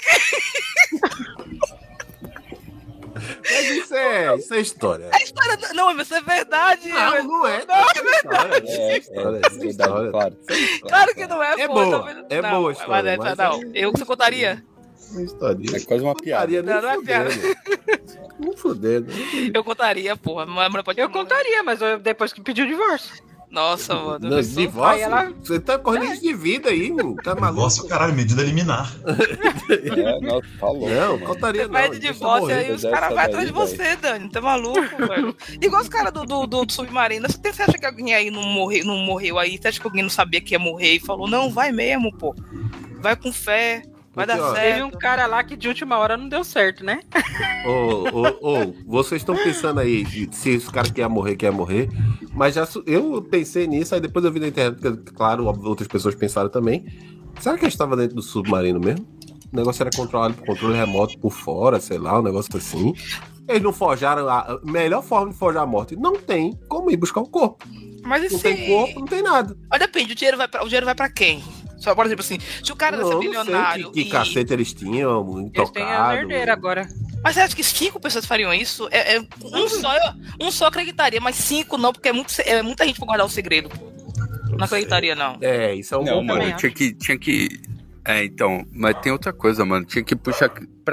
[SPEAKER 1] Mas isso é história.
[SPEAKER 5] É história. Não, mas isso é verdade.
[SPEAKER 1] Não é.
[SPEAKER 5] Não, é verdade. Claro que não é,
[SPEAKER 1] É
[SPEAKER 5] pô.
[SPEAKER 1] boa. É
[SPEAKER 5] não,
[SPEAKER 1] boa a história.
[SPEAKER 5] Mas não. Eu que você contaria?
[SPEAKER 2] É quase uma piada.
[SPEAKER 5] Não é piada.
[SPEAKER 1] Não fudendo.
[SPEAKER 5] Eu contaria, porra.
[SPEAKER 4] Eu contaria, mas depois que pediu o divórcio.
[SPEAKER 5] Nossa, mano.
[SPEAKER 1] Não, divórcio?
[SPEAKER 4] Ela...
[SPEAKER 1] Você tá correndo risco de vida aí, mano. Tá maluco?
[SPEAKER 3] Divórcio, caralho, medida liminar.
[SPEAKER 2] Não, tá louco.
[SPEAKER 1] Não, contaria não.
[SPEAKER 5] Vai de divórcio aí, os caras vão atrás de você, Dani. Tá maluco, velho? Igual os caras do Submarino. Você acha que alguém aí não morreu aí? Você acha que alguém não sabia que ia morrer e falou: não, vai mesmo, pô. Vai com fé. Vai dar certo.
[SPEAKER 4] Teve um cara lá que de última hora não deu certo, né?
[SPEAKER 1] Vocês estão pensando aí se esse cara quer morrer, mas eu pensei nisso, aí depois eu vi na internet, porque, claro, outras pessoas pensaram também. Será que ele estava dentro do submarino mesmo? O negócio era controlado por controle remoto por fora, sei lá, um negócio assim. Eles não forjaram a melhor forma de forjar a morte. Não tem como ir buscar o corpo.
[SPEAKER 5] Mas
[SPEAKER 1] não tem corpo, não tem nada.
[SPEAKER 5] Mas depende, o dinheiro vai pra quem? Só, por exemplo, assim, se o cara deve ser bilionário.
[SPEAKER 1] Não sei que cacete eles tinham, intocado.
[SPEAKER 4] Eles têm a herdeira agora.
[SPEAKER 5] Mas você acha que 5 pessoas fariam isso? Um só acreditaria, mas 5 não, porque é muita gente pra guardar o segredo. Não acreditaria, não.
[SPEAKER 1] Isso é um
[SPEAKER 2] não, mano, tinha que. Então, mas tem outra coisa, mano. Tinha que puxar.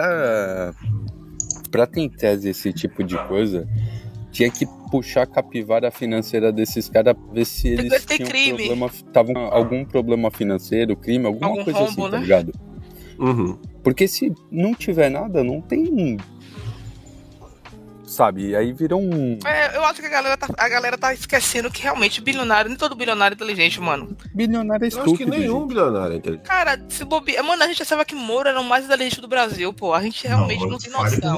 [SPEAKER 2] Pra ter em tese esse tipo de coisa, tinha que puxar a capivara financeira desses caras, ver se eles tinham algum problema financeiro, crime, alguma coisa rombo, assim, tá ligado?
[SPEAKER 1] Uhum.
[SPEAKER 2] Porque se não tiver nada, não tem... Sabe? Aí vira um...
[SPEAKER 5] eu acho que a galera tá esquecendo que realmente bilionário, nem todo bilionário é inteligente, mano.
[SPEAKER 2] Bilionário é estúpido.
[SPEAKER 1] Eu acho que nenhum bilionário é inteligente.
[SPEAKER 5] Cara, se bobear... Mano, a gente achava que Moro era o mais inteligente do Brasil, pô. A gente realmente não tem noção.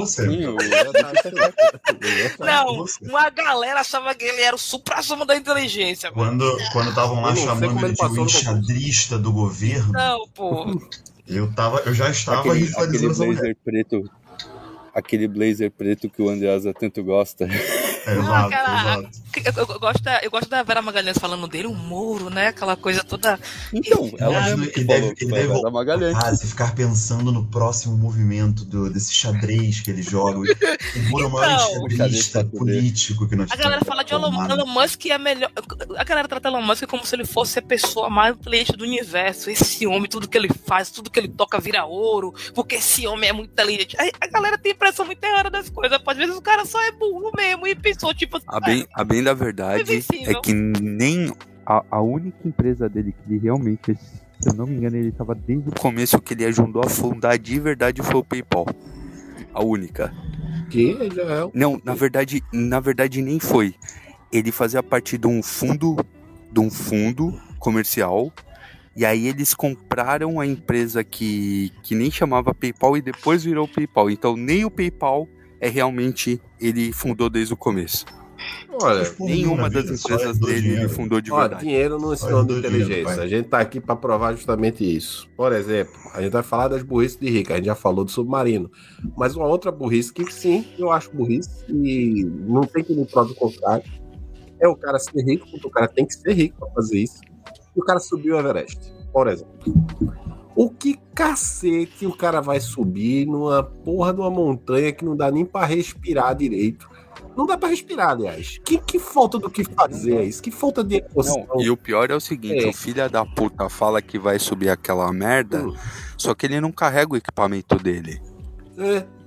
[SPEAKER 5] Não, uma galera achava que ele era o supra-sumo da inteligência.
[SPEAKER 3] Quando estavam lá chamando ele de um enxadrista do governo...
[SPEAKER 5] Não, pô.
[SPEAKER 3] Eu já estava ritualizando essa mulher.
[SPEAKER 2] Aquele blazer preto que o Andreasa tanto gosta.
[SPEAKER 3] Exato.
[SPEAKER 5] Eu gosto da Vera Magalhães falando dele, o Moro, né? Aquela coisa toda...
[SPEAKER 2] Então, ela mesmo que falou que foi a Vera Magalhães.
[SPEAKER 3] E ficar pensando no próximo movimento desse xadrez que ele joga. O Moro é o maior xadrezista político que nós temos.
[SPEAKER 5] A galera fala de Elon Musk é melhor... A galera trata Elon Musk como se ele fosse a pessoa mais inteligente do universo. Esse homem, tudo que ele faz, tudo que ele toca vira ouro, porque esse homem é muito inteligente. Aí a galera tem impressão muito errada das coisas. Às vezes o cara só é burro mesmo e pensou, tipo...
[SPEAKER 2] A bem da verdade é que nem a única empresa dele que ele realmente, se eu não me engano, ele estava desde o começo que ele ajudou a fundar de verdade foi o PayPal. A única.
[SPEAKER 1] Que?
[SPEAKER 2] Não, na verdade nem foi. Ele fazia parte de um fundo comercial. E aí eles compraram a empresa que nem chamava PayPal e depois virou PayPal. Então nem o PayPal realmente ele fundou desde o começo.
[SPEAKER 1] Olha,
[SPEAKER 2] nenhuma das empresas dele ele fundou de verdade.
[SPEAKER 1] Dinheiro não é sinônimo de inteligência. A gente tá aqui para provar justamente isso. Por exemplo, a gente vai falar das burrices de rico. A gente já falou do submarino. Mas uma outra burrice que sim, eu acho burrice e não tem que me provar o contrário. É o cara ser rico, porque o cara tem que ser rico para fazer isso. E o cara subiu o Everest, por exemplo. O que cacete o cara vai subir numa porra de uma montanha que não dá nem para respirar direito? Não dá pra respirar, aliás. Que falta do que fazer é isso? Que falta de emoção.
[SPEAKER 2] Não, e o pior é o seguinte, o filho da puta fala que vai subir aquela merda, só que ele não carrega o equipamento dele.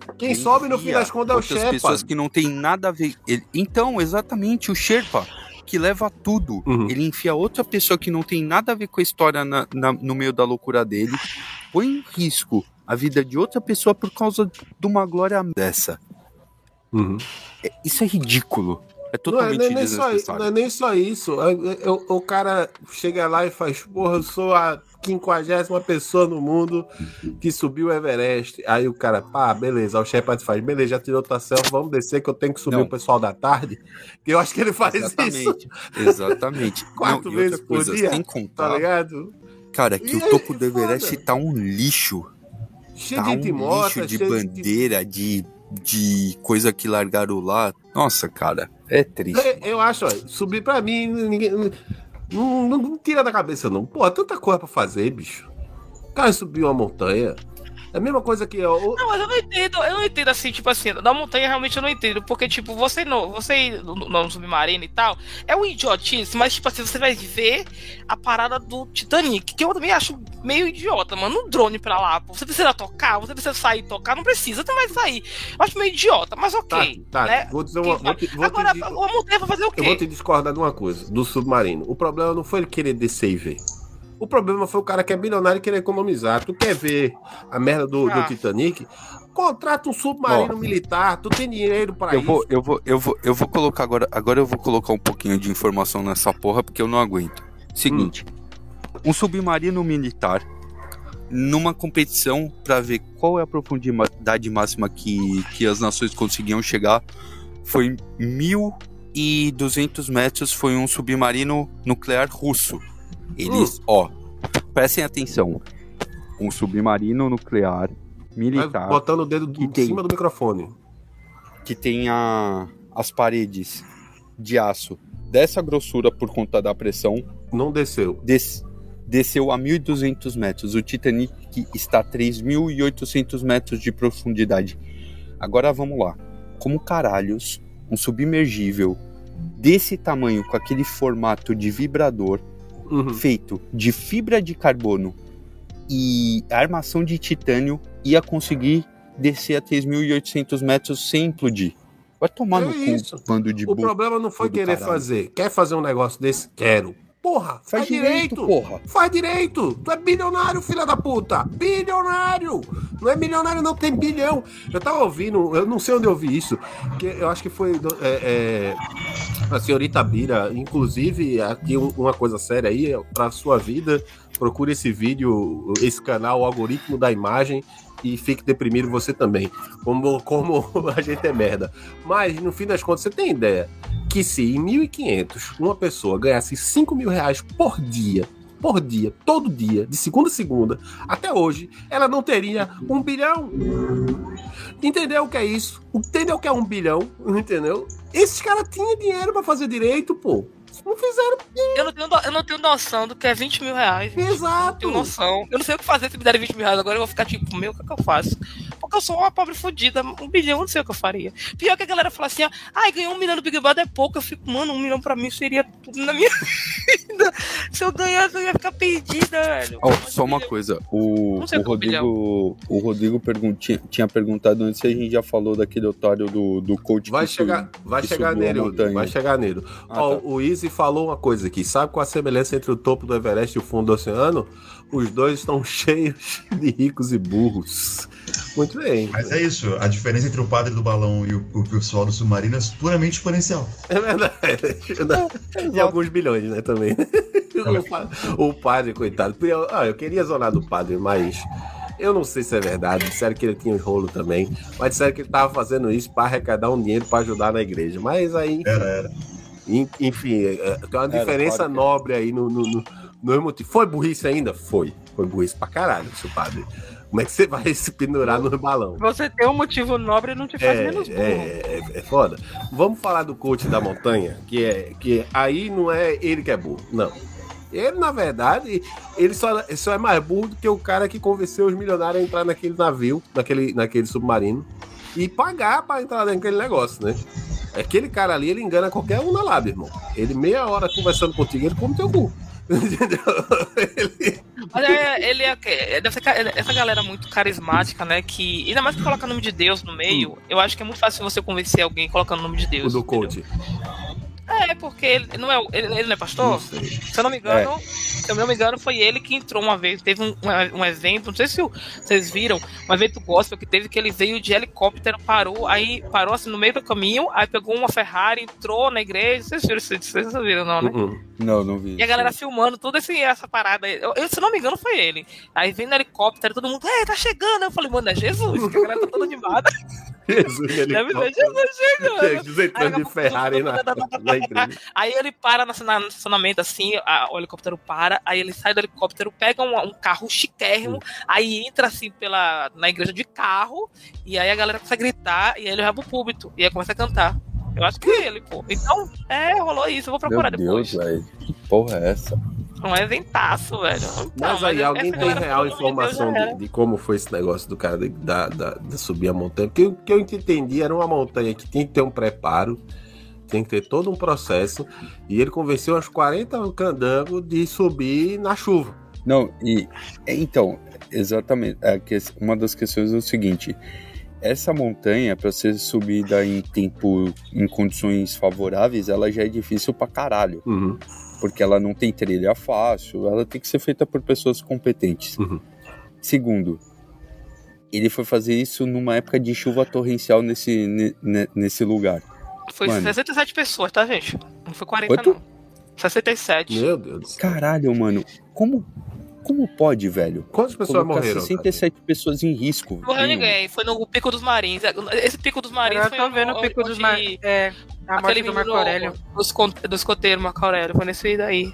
[SPEAKER 1] Quem sobe no fim das contas é o Sherpa.
[SPEAKER 2] Pessoas que não tem nada a ver. Então, exatamente, o Sherpa, que leva tudo. Ele enfia outra pessoa que não tem nada a ver com a história no meio da loucura dele, põe em risco a vida de outra pessoa por causa de uma glória dessa. Isso é ridículo. É totalmente desnecessário.
[SPEAKER 1] Não é nem só isso. O cara chega lá e faz, porra, eu sou a 50ª pessoa no mundo que subiu o Everest. Aí o cara, pá, beleza. Aí o Shepard faz, beleza, já tirou tua selfie, vamos descer que eu tenho que subir o pessoal da tarde. Que eu acho que ele faz isso.
[SPEAKER 2] Exatamente.
[SPEAKER 1] 4 vezes por dia,
[SPEAKER 2] sem contar,
[SPEAKER 1] tá ligado?
[SPEAKER 2] Cara, que o topo do Everest tá um lixo.
[SPEAKER 1] Cheio de gente morta,
[SPEAKER 2] lixo de bandeira, de coisa que largaram lá. Nossa, cara, é triste.
[SPEAKER 1] Eu acho, ó, subir pra mim, ninguém... Não tira da cabeça, não. Pô, tanta coisa pra fazer, bicho. O cara subiu uma montanha. É a mesma coisa que eu...
[SPEAKER 5] Não, mas eu não entendo assim, tipo assim, da montanha realmente eu não entendo, porque, tipo, você no submarino e tal, é um idiotice, mas, tipo assim, você vai ver a parada do Titanic, que eu também acho meio idiota, mano, um drone pra lá, pô, você precisa tocar, você precisa sair e tocar, não precisa, você vai sair. Eu acho meio idiota, mas ok.
[SPEAKER 1] Tá,
[SPEAKER 5] né?
[SPEAKER 1] Vou dizer uma...
[SPEAKER 5] Agora, a montanha vai fazer o quê?
[SPEAKER 1] Eu vou te discordar de uma coisa, do submarino. O problema não foi ele querer descer e ver. O problema foi o cara que é bilionário e querer economizar. Tu quer ver a merda do Titanic? Contrata um submarino militar. Tu tem dinheiro pra isso.
[SPEAKER 2] Eu vou colocar agora eu vou colocar um pouquinho de informação nessa porra, porque eu não aguento. Seguinte, um submarino militar numa competição pra ver qual é a profundidade máxima que as nações conseguiam chegar, foi 1.200 metros, foi um submarino nuclear russo. Eles, prestem atenção. Um submarino nuclear militar.
[SPEAKER 1] Botando o dedo em cima do microfone.
[SPEAKER 2] Que tem as paredes de aço dessa grossura por conta da pressão.
[SPEAKER 1] Não desceu.
[SPEAKER 2] Desceu a 1.200 metros. O Titanic está a 3.800 metros de profundidade. Agora vamos lá. Como caralhos, um submergível desse tamanho, com aquele formato de vibrador, feito de fibra de carbono e armação de titânio, ia conseguir descer a 3.800 metros sem implodir. Vai tomar no cu, bando de
[SPEAKER 1] O problema não foi querer fazer. Quer fazer um negócio desse? Quero. Porra, faz direito, porra. Faz direito. Tu é bilionário, filha da puta. Bilionário. Não é milionário, não, tem bilhão. Eu tava ouvindo, eu não sei onde eu vi isso, que eu acho que foi a senhorita Bira. Inclusive, aqui uma coisa séria aí, pra sua vida, procure esse vídeo, esse canal, o Algoritmo da Imagem, e fique deprimido você também. Como a gente é merda. Mas, no fim das contas, você tem ideia que se em 1.500 uma pessoa ganhasse 5 mil reais por dia, todo dia, de segunda a segunda, até hoje, ela não teria 1 bilhão. Entendeu o que é isso? Entendeu o que é 1 bilhão? Entendeu? Esses caras tinham dinheiro pra fazer direito, pô. Não fizeram.
[SPEAKER 5] Eu não tenho noção do que é 20 mil reais.
[SPEAKER 1] Exato.
[SPEAKER 5] Eu não tenho noção. Eu não sei o que fazer se me derem 20 mil reais agora. Eu vou ficar tipo, meu, o que é que eu faço? Porque eu sou uma pobre fodida. 1 bilhão, eu não sei o que eu faria. Pior que a galera fala assim, ganhar 1 milhão no Big Brother é pouco. Eu fico, mano, 1 milhão pra mim seria tudo na minha vida. Se eu ganhasse, eu ia ficar perdida, velho.
[SPEAKER 2] Só uma coisa. O Rodrigo tinha perguntado antes se a gente já falou daquele otário do coach.
[SPEAKER 1] Vai chegar nele. O Easy falou uma coisa aqui. Sabe qual a semelhança entre o topo do Everest e o fundo do oceano? Os dois estão cheios de ricos e burros. Muito bem.
[SPEAKER 3] Mas é isso. A diferença entre o padre do balão e o pessoal do submarino é puramente exponencial.
[SPEAKER 1] É verdade. E alguns bilhões, né, também. O padre, coitado. Eu queria zonar do padre, mas... eu não sei se é verdade, disseram que ele tinha um rolo também, mas disseram que ele estava fazendo isso para arrecadar um dinheiro para ajudar na igreja. Mas aí...
[SPEAKER 3] Era.
[SPEAKER 1] Enfim, tem uma diferença nobre aí no motivo. Foi burrice ainda? Foi burrice pra caralho, seu padre. Como é que você vai se pendurar no balão?
[SPEAKER 4] Você ter um motivo nobre não te faz menos burro.
[SPEAKER 1] É foda. Vamos falar do coach da montanha, que aí não é ele que é burro, não. Ele, na verdade, ele só é mais burro do que o cara que convenceu os milionários a entrar naquele navio, naquele submarino, e pagar pra entrar naquele negócio, né? Aquele cara ali, ele engana qualquer um na lábia, irmão. Ele meia hora conversando contigo, ele come teu cu.
[SPEAKER 5] Mas ele deve ser essa galera muito carismática, né? Que, ainda mais que colocar o nome de Deus no meio, eu acho que é muito fácil você convencer alguém colocando o nome de Deus.
[SPEAKER 1] O do coach.
[SPEAKER 5] Porque ele não é pastor? Se eu não me engano, foi ele que entrou uma vez. Teve um evento, não sei se vocês viram, um evento gospel que teve, que ele veio de helicóptero, parou assim no meio do caminho, aí pegou uma Ferrari, entrou na igreja. Vocês não viram, não, né?
[SPEAKER 2] Não vi.
[SPEAKER 5] E a galera filmando toda essa parada. Se eu não me engano, foi ele. Aí vem no helicóptero, todo mundo, tá chegando. Eu falei, mano, é Jesus, que a galera tá toda animada.
[SPEAKER 1] Jesus,
[SPEAKER 5] deve ser Jesus chegando.
[SPEAKER 1] Jesus entrando de Ferrari na igreja.
[SPEAKER 5] Aí ele para no estacionamento assim, o helicóptero para, aí ele sai do helicóptero, pega um carro chiquérrimo, aí entra assim na igreja de carro, e aí a galera começa a gritar, e aí ele vai pro púlpito, e aí começa a cantar. Eu acho que é ele, pô. Então, rolou isso, eu vou procurar depois.
[SPEAKER 2] Meu Deus, velho, que porra é essa?
[SPEAKER 5] Um eventaço, velho. Então,
[SPEAKER 1] mas aí, alguém tem real informação de como foi esse negócio do cara de subir a montanha? Porque o que eu entendi era uma montanha que tinha que ter um preparo, tem que ter todo um processo, e ele convenceu uns 40 candangos de subir na chuva.
[SPEAKER 2] Não, então, exatamente, uma das questões é o seguinte: essa montanha, para ser subida em condições favoráveis, ela já é difícil pra caralho. Porque ela não tem trilha fácil, ela tem que ser feita por pessoas competentes. Segundo, ele foi fazer isso numa época de chuva torrencial nesse lugar.
[SPEAKER 5] Foi 67 pessoas, tá, gente? Não foi 40,
[SPEAKER 2] Quanto?
[SPEAKER 5] não. 67.
[SPEAKER 1] Meu Deus do céu.
[SPEAKER 2] Caralho, mano. Como pode, velho?
[SPEAKER 1] Quantas pessoas
[SPEAKER 2] colocar
[SPEAKER 1] morreram?
[SPEAKER 2] 67 pessoas em risco.
[SPEAKER 5] Não morreu ninguém, foi no Pico dos Marins. Esse Pico dos Marins foi
[SPEAKER 4] vendo o Pico dos Marins. A morte do Marco Aurélio.
[SPEAKER 5] Do escoteiro Marco Aurélio, foi nesse daí.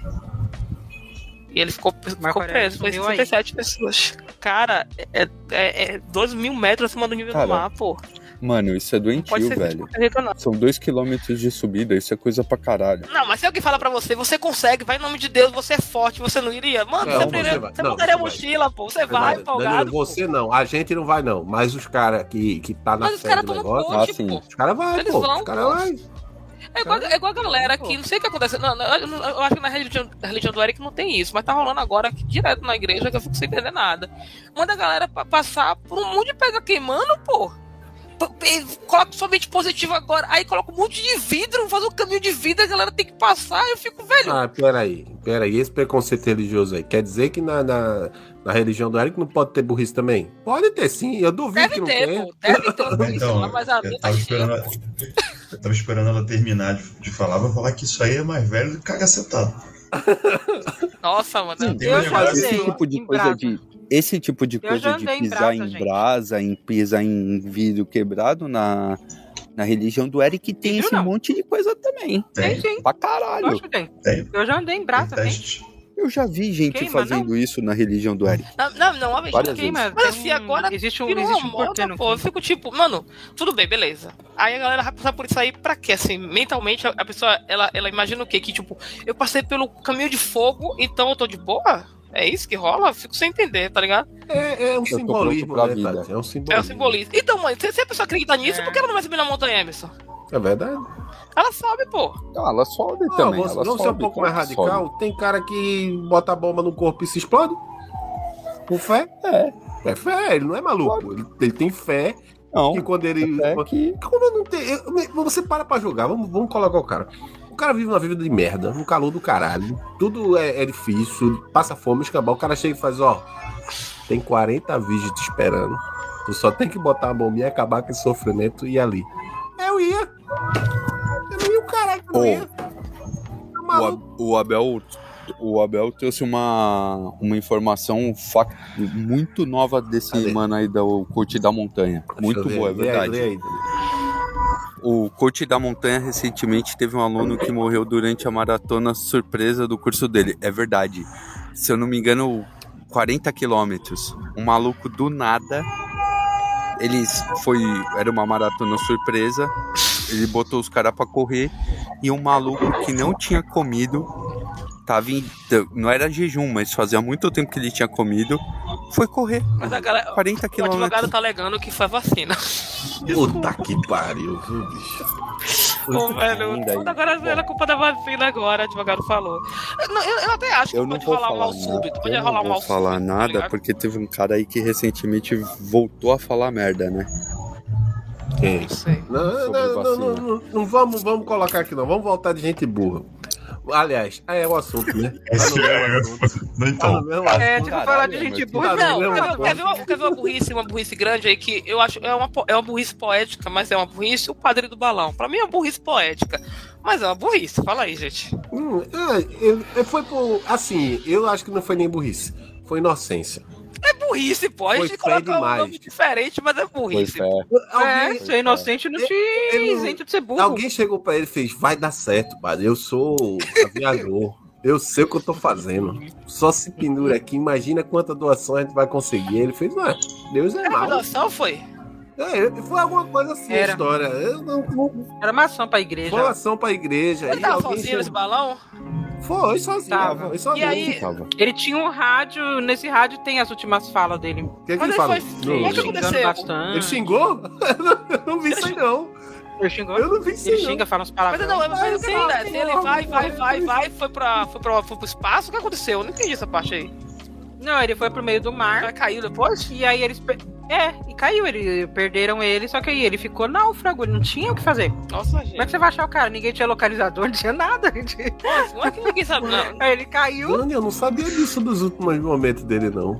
[SPEAKER 5] E ele ficou preso, foi 67 pessoas. Cara, é 2.000 metros acima do nível do mar, pô.
[SPEAKER 2] Mano, isso é doentio, velho. São 2 quilômetros de subida, isso é coisa pra caralho.
[SPEAKER 5] Não, mas se alguém fala pra você consegue, vai em nome de Deus, você é forte, você não iria? Mano, você mudaria a mochila, pô, você vai empolgado.
[SPEAKER 1] Danilo, você não, a gente não vai não, mas os caras que tá na fé do negócio, os caras vão, pô, os caras vão.
[SPEAKER 5] É igual a galera que, não sei o que acontece, eu acho que na religião do Eric não tem isso, mas tá rolando agora aqui direto na igreja, que eu fico sem entender nada. Manda a galera passar por um monte de pedra queimando, pô. Coloca somente positivo agora, aí coloca um monte de vidro, faz um caminho de vidro, a galera tem que passar, eu fico velho.
[SPEAKER 1] Peraí, esse preconceito religioso aí, quer dizer que na religião do Eric não pode ter burrice também? Pode ter sim, eu duvido que não tenha.
[SPEAKER 5] Deve ter,
[SPEAKER 3] então,
[SPEAKER 5] mas a
[SPEAKER 3] eu tava esperando ela terminar de falar, pra falar que isso aí é mais velho do que cagacetado.
[SPEAKER 5] Nossa, mano,
[SPEAKER 4] eu já
[SPEAKER 2] esse tipo de coisa Esse tipo de coisa de pisar em brasa, pisar em vidro quebrado na religião do Eric tem esse monte de coisa também.
[SPEAKER 4] Tem sim.
[SPEAKER 2] Pra caralho.
[SPEAKER 4] Acho que tem. Eu já andei em brasa, tem.
[SPEAKER 2] Eu já vi gente fazendo isso na religião do Eric.
[SPEAKER 5] Não, mas assim, agora
[SPEAKER 4] existe um
[SPEAKER 5] moda, pô. Eu fico tipo, mano, tudo bem, beleza. Aí a galera vai passar por isso aí pra quê? Assim, mentalmente a pessoa, ela imagina o quê? Que tipo, eu passei pelo caminho de fogo, então eu tô de boa? É isso que rola? Eu fico sem entender, tá ligado?
[SPEAKER 1] É um simbolismo, né, Tati? É um simbolismo.
[SPEAKER 5] Então, mãe, se a pessoa acredita nisso, por que ela não vai subir na montanha, Emerson?
[SPEAKER 1] É verdade.
[SPEAKER 5] Ela sobe, pô.
[SPEAKER 2] Ela sobe também.
[SPEAKER 1] Vamos ser um pouco mais radical. Tem cara que bota a bomba no corpo e se explode. Com fé? É fé, ele não é maluco. Ele tem fé.
[SPEAKER 2] Não,
[SPEAKER 1] que quando ele. Como eu não tenho. Você pra jogar, vamos colocar o cara. O cara vive uma vida de merda, um calor do caralho. Tudo é difícil, passa fome, escambau. O cara chega e faz, tem 40 vídeos te esperando. Tu só tem que botar a bombinha e acabar com esse sofrimento e ir ali. Eu ia o caralho, eu ia.
[SPEAKER 2] O Abel trouxe uma informação muito nova desse mano aí do Coach da Montanha. Muito boa, é verdade. Lê aí. O Coach da Montanha recentemente teve um aluno que morreu durante a maratona surpresa do curso dele. É verdade. Se eu não me engano, 40 quilômetros. Um maluco do nada. Era uma maratona surpresa. Ele botou os caras pra correr. E um maluco que não tinha comido, não era jejum, mas fazia muito tempo que ele tinha comido, foi correr. Mas a galera, 40 quilômetros.
[SPEAKER 5] O advogado tá alegando que foi vacina.
[SPEAKER 1] Puta que pariu, viu, bicho?
[SPEAKER 5] Pô, velho, agora é culpa da vacina agora, o advogado falou. Eu até acho que pode rolar um mal súbito. Podia rolar um mal súbito.
[SPEAKER 2] Eu não vou falar nada, porque teve um cara aí que recentemente voltou a falar merda, né?
[SPEAKER 1] Quem?
[SPEAKER 5] Não sei.
[SPEAKER 1] Não vamos colocar aqui, não. Vamos voltar de gente burra. Aliás, é o assunto, né?
[SPEAKER 3] Então.
[SPEAKER 4] Tipo, falar de gente burra.
[SPEAKER 5] Não, quer ver uma burrice grande aí que eu acho é uma burrice poética, mas é uma burrice, o Padre do Balão. Pra mim é uma burrice poética, mas é uma burrice. Fala aí, gente.
[SPEAKER 1] Foi por... Assim, eu acho que não foi nem burrice. Foi inocência.
[SPEAKER 5] É burrice, pode colocar um nome diferente, mas é burrice.
[SPEAKER 4] Ser inocente não te isenta de ser burro.
[SPEAKER 1] Alguém chegou pra ele e fez, vai dar certo, padre. Eu sou aviador. Eu sei o que eu tô fazendo. Só se pendura aqui, imagina quanta doação a gente vai conseguir. Ele fez, ué, Deus é mau.
[SPEAKER 5] A doação foi?
[SPEAKER 1] Foi alguma coisa assim a história.
[SPEAKER 4] Era uma ação pra igreja.
[SPEAKER 1] Foi uma ação pra igreja.
[SPEAKER 5] Ele tava sozinho nesse balão?
[SPEAKER 1] Foi sozinho.
[SPEAKER 5] E aí,
[SPEAKER 4] ele tinha um rádio, nesse rádio tem as últimas falas dele.
[SPEAKER 1] O que ele falou?
[SPEAKER 5] O que aconteceu?
[SPEAKER 1] Ele xingou? Eu não vi isso aí, não.
[SPEAKER 4] Ele xingou?
[SPEAKER 1] Eu não vi isso aí,
[SPEAKER 4] Ele xinga, fala umas palavras.
[SPEAKER 5] Mas assim, né? Se ele vai, foi pro espaço, o que aconteceu? Eu não entendi essa parte aí.
[SPEAKER 4] Não, ele foi pro meio do mar.
[SPEAKER 5] Já caiu depois?
[SPEAKER 4] E aí eles... e caiu, perderam ele, só que aí ele ficou náufrago, ele não tinha o que fazer.
[SPEAKER 5] Nossa, gente.
[SPEAKER 4] Como é que você vai achar o cara? Ninguém tinha localizador, não tinha nada.
[SPEAKER 5] Nossa, não é que ninguém sabe, não.
[SPEAKER 4] Aí ele caiu.
[SPEAKER 1] Mano, eu não sabia disso dos últimos momentos dele, não.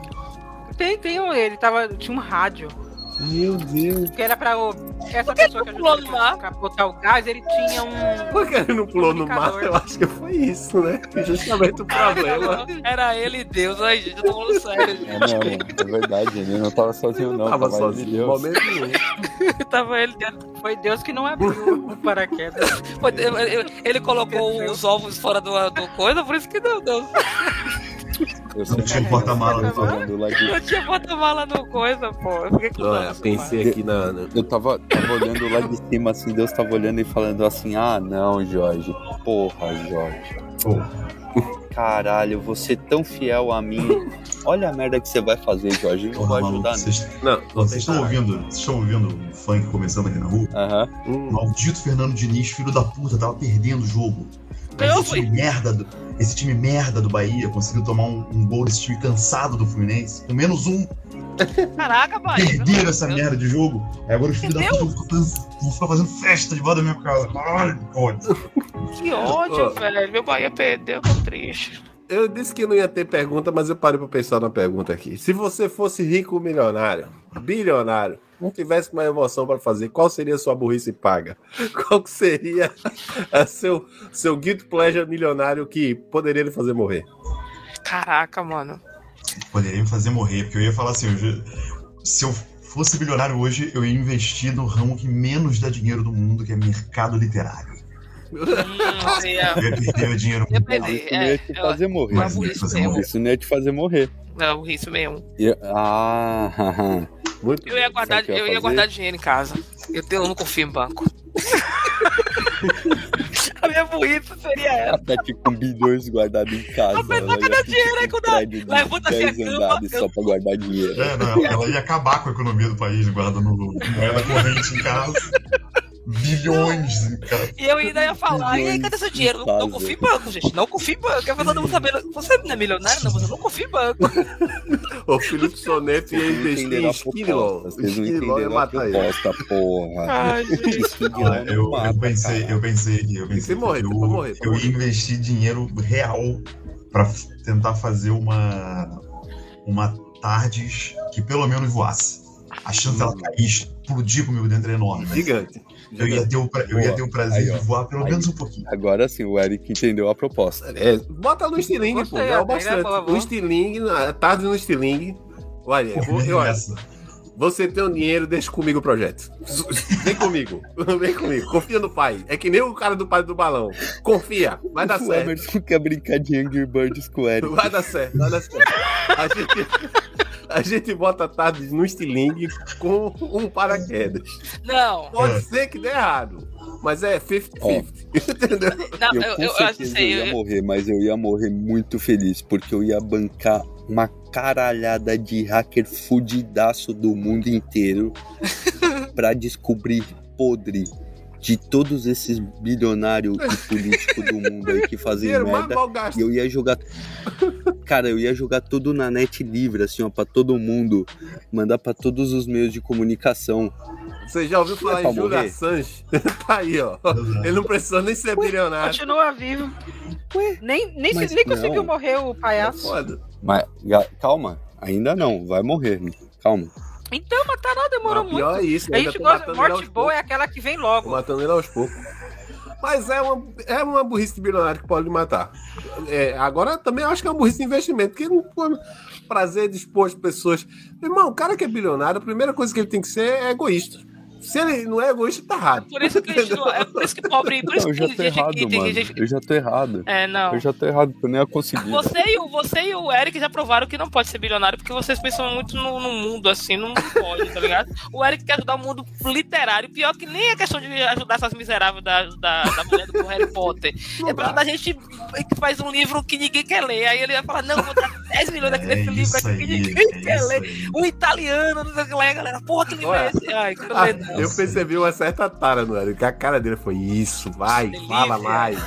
[SPEAKER 4] Ele tinha um rádio.
[SPEAKER 1] Meu Deus.
[SPEAKER 4] Que era pra essa pessoa que ajudou ele a capotar o gás, ele tinha um...
[SPEAKER 1] Por que ele não pulou no mar? Eu acho que foi isso, né? Justamente o problema.
[SPEAKER 5] Era ele e Deus, aí, gente, eu tô falando sério.
[SPEAKER 2] É verdade, ele não tava sozinho, não.
[SPEAKER 1] Tava sozinho, no momento nenhum.
[SPEAKER 5] Tava ele dentro.
[SPEAKER 4] Foi Deus que não abriu o paraquedas.
[SPEAKER 5] Ele colocou os ovos fora do coisa, por isso que não deu.
[SPEAKER 3] Não tinha porta-mala no
[SPEAKER 5] Não tinha porta-mala no coisa, pô.
[SPEAKER 1] Eu pensei aqui na...
[SPEAKER 2] Eu tava olhando lá de cima, assim, Deus tava olhando e falando assim, não, Jorge. Porra, Jorge. Caralho, você tão fiel a mim. Olha a merda que você vai fazer, Jorge. Não vai ajudar,
[SPEAKER 3] não. Vocês estão ouvindo o funk começando aqui na rua? Maldito Fernando Diniz, filho da puta, tava perdendo o jogo. Esse time merda do Bahia conseguiu tomar um gol desse time cansado do Fluminense, com -1.
[SPEAKER 5] Caraca, Bahia.
[SPEAKER 3] Perderam essa merda de jogo. Aí agora os filhos da puta vão ficar fazendo festa debaixo da minha casa. Ai, que ódio.
[SPEAKER 5] Que ódio, velho. Meu Bahia perdeu, tô triste.
[SPEAKER 1] Eu disse que não ia ter pergunta, mas eu parei pra pensar na pergunta aqui. Se você fosse rico, milionário, bilionário, não tivesse uma emoção pra fazer, qual seria a sua burrice paga? Qual que seria seu guilty pleasure milionário que poderia lhe fazer morrer?
[SPEAKER 5] Caraca, mano.
[SPEAKER 3] Poderia me fazer morrer, porque eu ia falar assim, se eu fosse bilionário hoje, eu ia investir no ramo que menos dá dinheiro do mundo, que é mercado literário. Eu ia perder meu dinheiro.
[SPEAKER 2] Isso não ia te fazer morrer. Isso não ia te fazer morrer.
[SPEAKER 5] Não, isso mesmo.
[SPEAKER 1] Muito
[SPEAKER 5] eu ia guardar dinheiro em casa. Eu não confio em banco. A minha burrice seria essa.
[SPEAKER 2] Tá com bilhões guardados em casa.
[SPEAKER 5] Ela ia dinheiro aí quando levanta assim a cama.
[SPEAKER 2] Só pra guardar dinheiro.
[SPEAKER 3] Ela ia acabar com a economia do país guardando moeda corrente em casa. Bilhões, cara.
[SPEAKER 5] E eu ainda ia falar, e aí, cadê seu dinheiro? Não confio em banco, gente. Não confio em banco. Eu vou todo mundo sabendo. Você não é milionário, não, mas eu não confio em banco.
[SPEAKER 1] O Felipe Soneto ia investir em Esquiló.
[SPEAKER 2] Vocês não entenderam a proposta, porra.
[SPEAKER 5] Ai, gente.
[SPEAKER 3] Eu pensei eu ia investir dinheiro real pra tentar fazer uma Tardes que pelo menos voasse. A chance dela cair, explodir comigo dentro é enorme.
[SPEAKER 1] Gigante.
[SPEAKER 3] Eu ia ter o prazer de voar pelo menos um pouquinho.
[SPEAKER 2] Agora sim, o Eric entendeu a proposta.
[SPEAKER 1] Bota no estilingue, pô. É o bastante. O estilingue, tarde no estilingue. Olha, você tem o dinheiro, deixa comigo o projeto. Vem comigo. Confia no pai. É que nem o cara do Padre do Balão. Confia, vai dar certo. O
[SPEAKER 2] Emerson quer brincar de Angry Birds com o Eric.
[SPEAKER 1] Vai dar certo. A gente bota tarde no estilingue com um paraquedas.
[SPEAKER 5] Não.
[SPEAKER 1] Pode ser que dê errado, mas é 50-50. Entendeu?
[SPEAKER 5] Não,
[SPEAKER 2] eu com certeza ia morrer, mas eu ia morrer muito feliz, porque eu ia bancar uma caralhada de hacker fudidaço do mundo inteiro pra descobrir podre de todos esses bilionários e políticos do mundo aí que fazem merda, e eu ia jogar... Cara, eu ia jogar tudo na net livre, assim, ó, pra todo mundo, mandar pra todos os meios de comunicação.
[SPEAKER 1] Você já ouviu falar em Julian Assange? Tá aí, ó. Ele não precisou nem ser bilionário.
[SPEAKER 4] Continua vivo. Nem conseguiu morrer o palhaço.
[SPEAKER 1] É foda.
[SPEAKER 2] Mas, calma, ainda não, vai morrer, calma.
[SPEAKER 4] Então, matar não demorou muito.
[SPEAKER 1] Pior é isso.
[SPEAKER 4] A gente gosta, morte boa é aquela que vem logo.
[SPEAKER 1] Tô matando ele aos poucos. Mas é uma burrice de bilionário que pode matar. Agora também acho que é uma burrice de investimento, porque não pode prazer de expor as pessoas. Irmão, o cara que é bilionário, a primeira coisa que ele tem que ser é egoísta. Se ele não é egoísta, tá errado.
[SPEAKER 5] Por isso que por isso que pobre. Por isso
[SPEAKER 2] eu já tô errado, mano. Eu já tô errado.
[SPEAKER 5] Não.
[SPEAKER 2] Eu já tô errado, porque eu nem ia conseguir.
[SPEAKER 5] Você e o Eric já provaram que não pode ser bilionário, porque vocês pensam muito no mundo, assim, não pode, tá ligado? O Eric quer ajudar o mundo literário, pior que nem é questão de ajudar essas miseráveis da mulher do Harry Potter. É pra ajudar a gente que faz um livro que ninguém quer ler. Aí ele vai falar, não, vou dar 10 milhões aqui nesse livro aqui que ninguém quer ler. Um italiano, não sei o que lá, galera. Porra, que livro é esse? Ai, que legal.
[SPEAKER 1] Eu percebi uma certa tara no Eric, que a cara dele foi isso, vai, fala mais.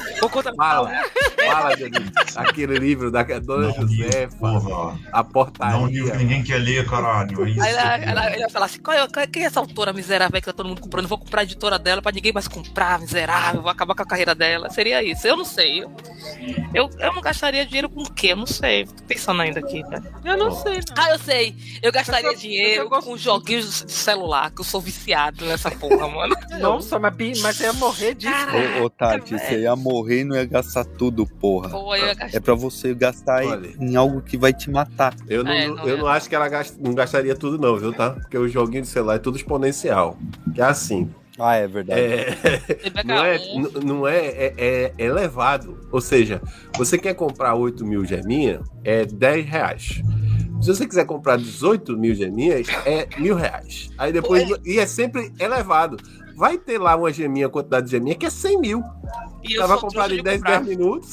[SPEAKER 1] Fala, Dionísio. Aquele livro da Dona Josefa, a portaria.
[SPEAKER 3] Não, um livro que ninguém quer ler, caralho. É isso.
[SPEAKER 5] Aí ele vai falar assim, quem é essa autora miserável que tá todo mundo comprando? Eu vou comprar a editora dela pra ninguém mais comprar, miserável, vou acabar com a carreira dela. Seria isso, eu não sei. Eu não gastaria dinheiro com o quê? Eu não sei. Tô pensando ainda aqui, tá?
[SPEAKER 4] Eu não sei, não.
[SPEAKER 5] Eu sei. Eu gastaria dinheiro com joguinhos de celular, que eu sou viciado nessa porra, mano.
[SPEAKER 4] Nossa, mas eu ia morrer disso.
[SPEAKER 2] Ô, Tati, você ia morrer e não ia gastar tudo, porra. É pra você gastar em algo que vai te matar.
[SPEAKER 1] Eu não acho que ela não gastaria tudo não, viu, tá? Porque o joguinho de celular é tudo exponencial. Que é assim.
[SPEAKER 2] Ah, é verdade.
[SPEAKER 1] Não é elevado. Ou seja, você quer comprar 8 mil geminhas, é R$10. Se você quiser comprar 18 mil geminhas, é R$1.000. Aí depois. E é sempre elevado. Vai ter lá uma geminha, quantidade de geminha, que é 100 mil.
[SPEAKER 5] E
[SPEAKER 1] ela vai comprar em 10 minutos.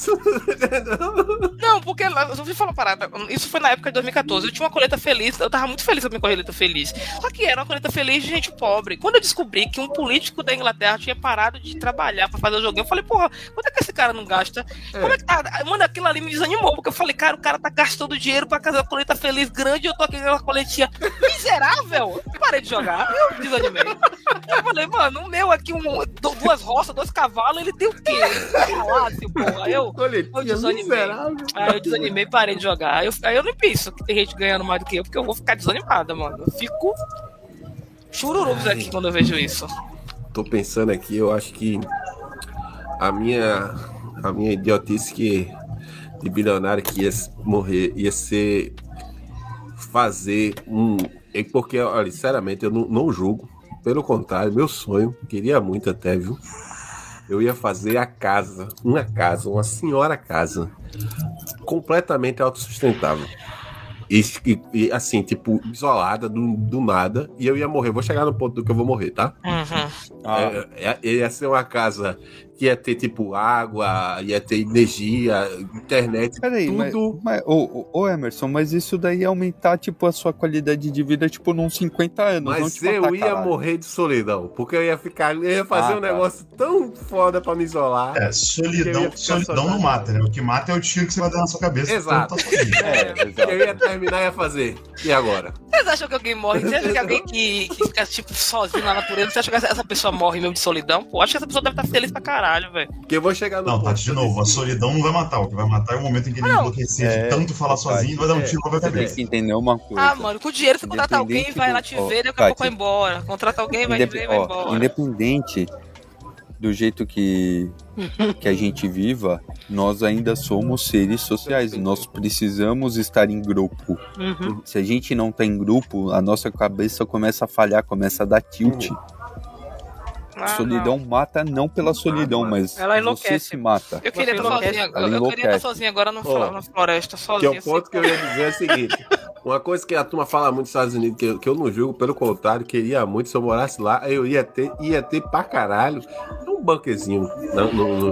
[SPEAKER 5] Não, porque eu ouvi falar uma parada. Isso foi na época de 2014. Eu tinha uma colheita feliz. Eu tava muito feliz com a minha colheita feliz. Só que era uma colheita feliz de gente pobre. Quando eu descobri que um político da Inglaterra tinha parado de trabalhar pra fazer o joguinho, eu falei, porra, quanto é que esse cara não gasta? Como é que tá? Mano, aquilo ali me desanimou. Porque eu falei, cara, o cara tá gastando dinheiro pra fazer uma colheita feliz grande e eu tô aqui com uma coletinha miserável. Eu parei de jogar. Eu desanimei. Eu falei, mano, o meu aqui, duas roças, 2 cavalos, ele tem o quê? Porra. Eu desanimei. Aí eu desanimei e parei de jogar. Aí eu nem penso que tem gente ganhando mais do que eu, porque eu vou ficar desanimada, mano. Eu fico chururubos aqui quando eu vejo isso.
[SPEAKER 1] Tô pensando aqui, eu acho que a minha idiotice de bilionário que ia morrer, ia ser fazer porque, olha, sinceramente, eu não julgo. Pelo contrário, meu sonho, queria muito até, viu? Eu ia fazer uma senhora casa, completamente autossustentável. E assim, tipo, isolada, do nada, e eu ia morrer. Vou chegar no ponto do que eu vou morrer, tá? Ia ser uma casa que ia ter, tipo, água, ia ter energia, internet, tudo.
[SPEAKER 2] Ô Emerson, mas isso daí ia aumentar, tipo, a sua qualidade de vida, tipo, nos 50 anos.
[SPEAKER 1] Mas
[SPEAKER 2] não te
[SPEAKER 1] eu
[SPEAKER 2] matar,
[SPEAKER 1] ia morrer de solidão, porque eu ia fazer um negócio tão foda pra me isolar.
[SPEAKER 3] Solidão não mata, né? O que mata é o tiro que você vai dar na sua cabeça.
[SPEAKER 1] Exato.
[SPEAKER 2] Exato.
[SPEAKER 1] Eu ia terminar e ia fazer. E agora?
[SPEAKER 5] Vocês acham que alguém morre? Você acha que alguém que fica, tipo, sozinho na natureza, você acha que essa pessoa morre mesmo de solidão? Pô, acho que essa pessoa deve estar feliz pra caralho, velho.
[SPEAKER 1] Porque eu vou chegar no
[SPEAKER 3] ponto. Tati, de novo, a solidão não vai matar. O que vai matar é o momento em que ele enlouquecer de tanto falar sozinho, vai dar um tiro pra cabeça.
[SPEAKER 2] Tem que entender uma coisa.
[SPEAKER 5] Mano, com dinheiro você contrata alguém, vai lá te ver, daqui a pouco vai embora. Contrata alguém, vai te ver e vai embora.
[SPEAKER 2] Independente do jeito que a gente viva, nós ainda somos seres sociais. Nós precisamos estar em grupo. Se a gente não tá em grupo, a nossa cabeça começa a falhar, começa a dar tilt. Solidão mata não pela solidão, mas você se mata.
[SPEAKER 5] Eu queria estar sozinho agora na floresta, sozinho.
[SPEAKER 1] Que é o ponto que eu ia dizer é o seguinte: uma coisa que a turma fala muito nos Estados Unidos, que eu não julgo, pelo contrário, queria muito, se eu morasse lá, eu ia ter pra caralho um bunkerzinho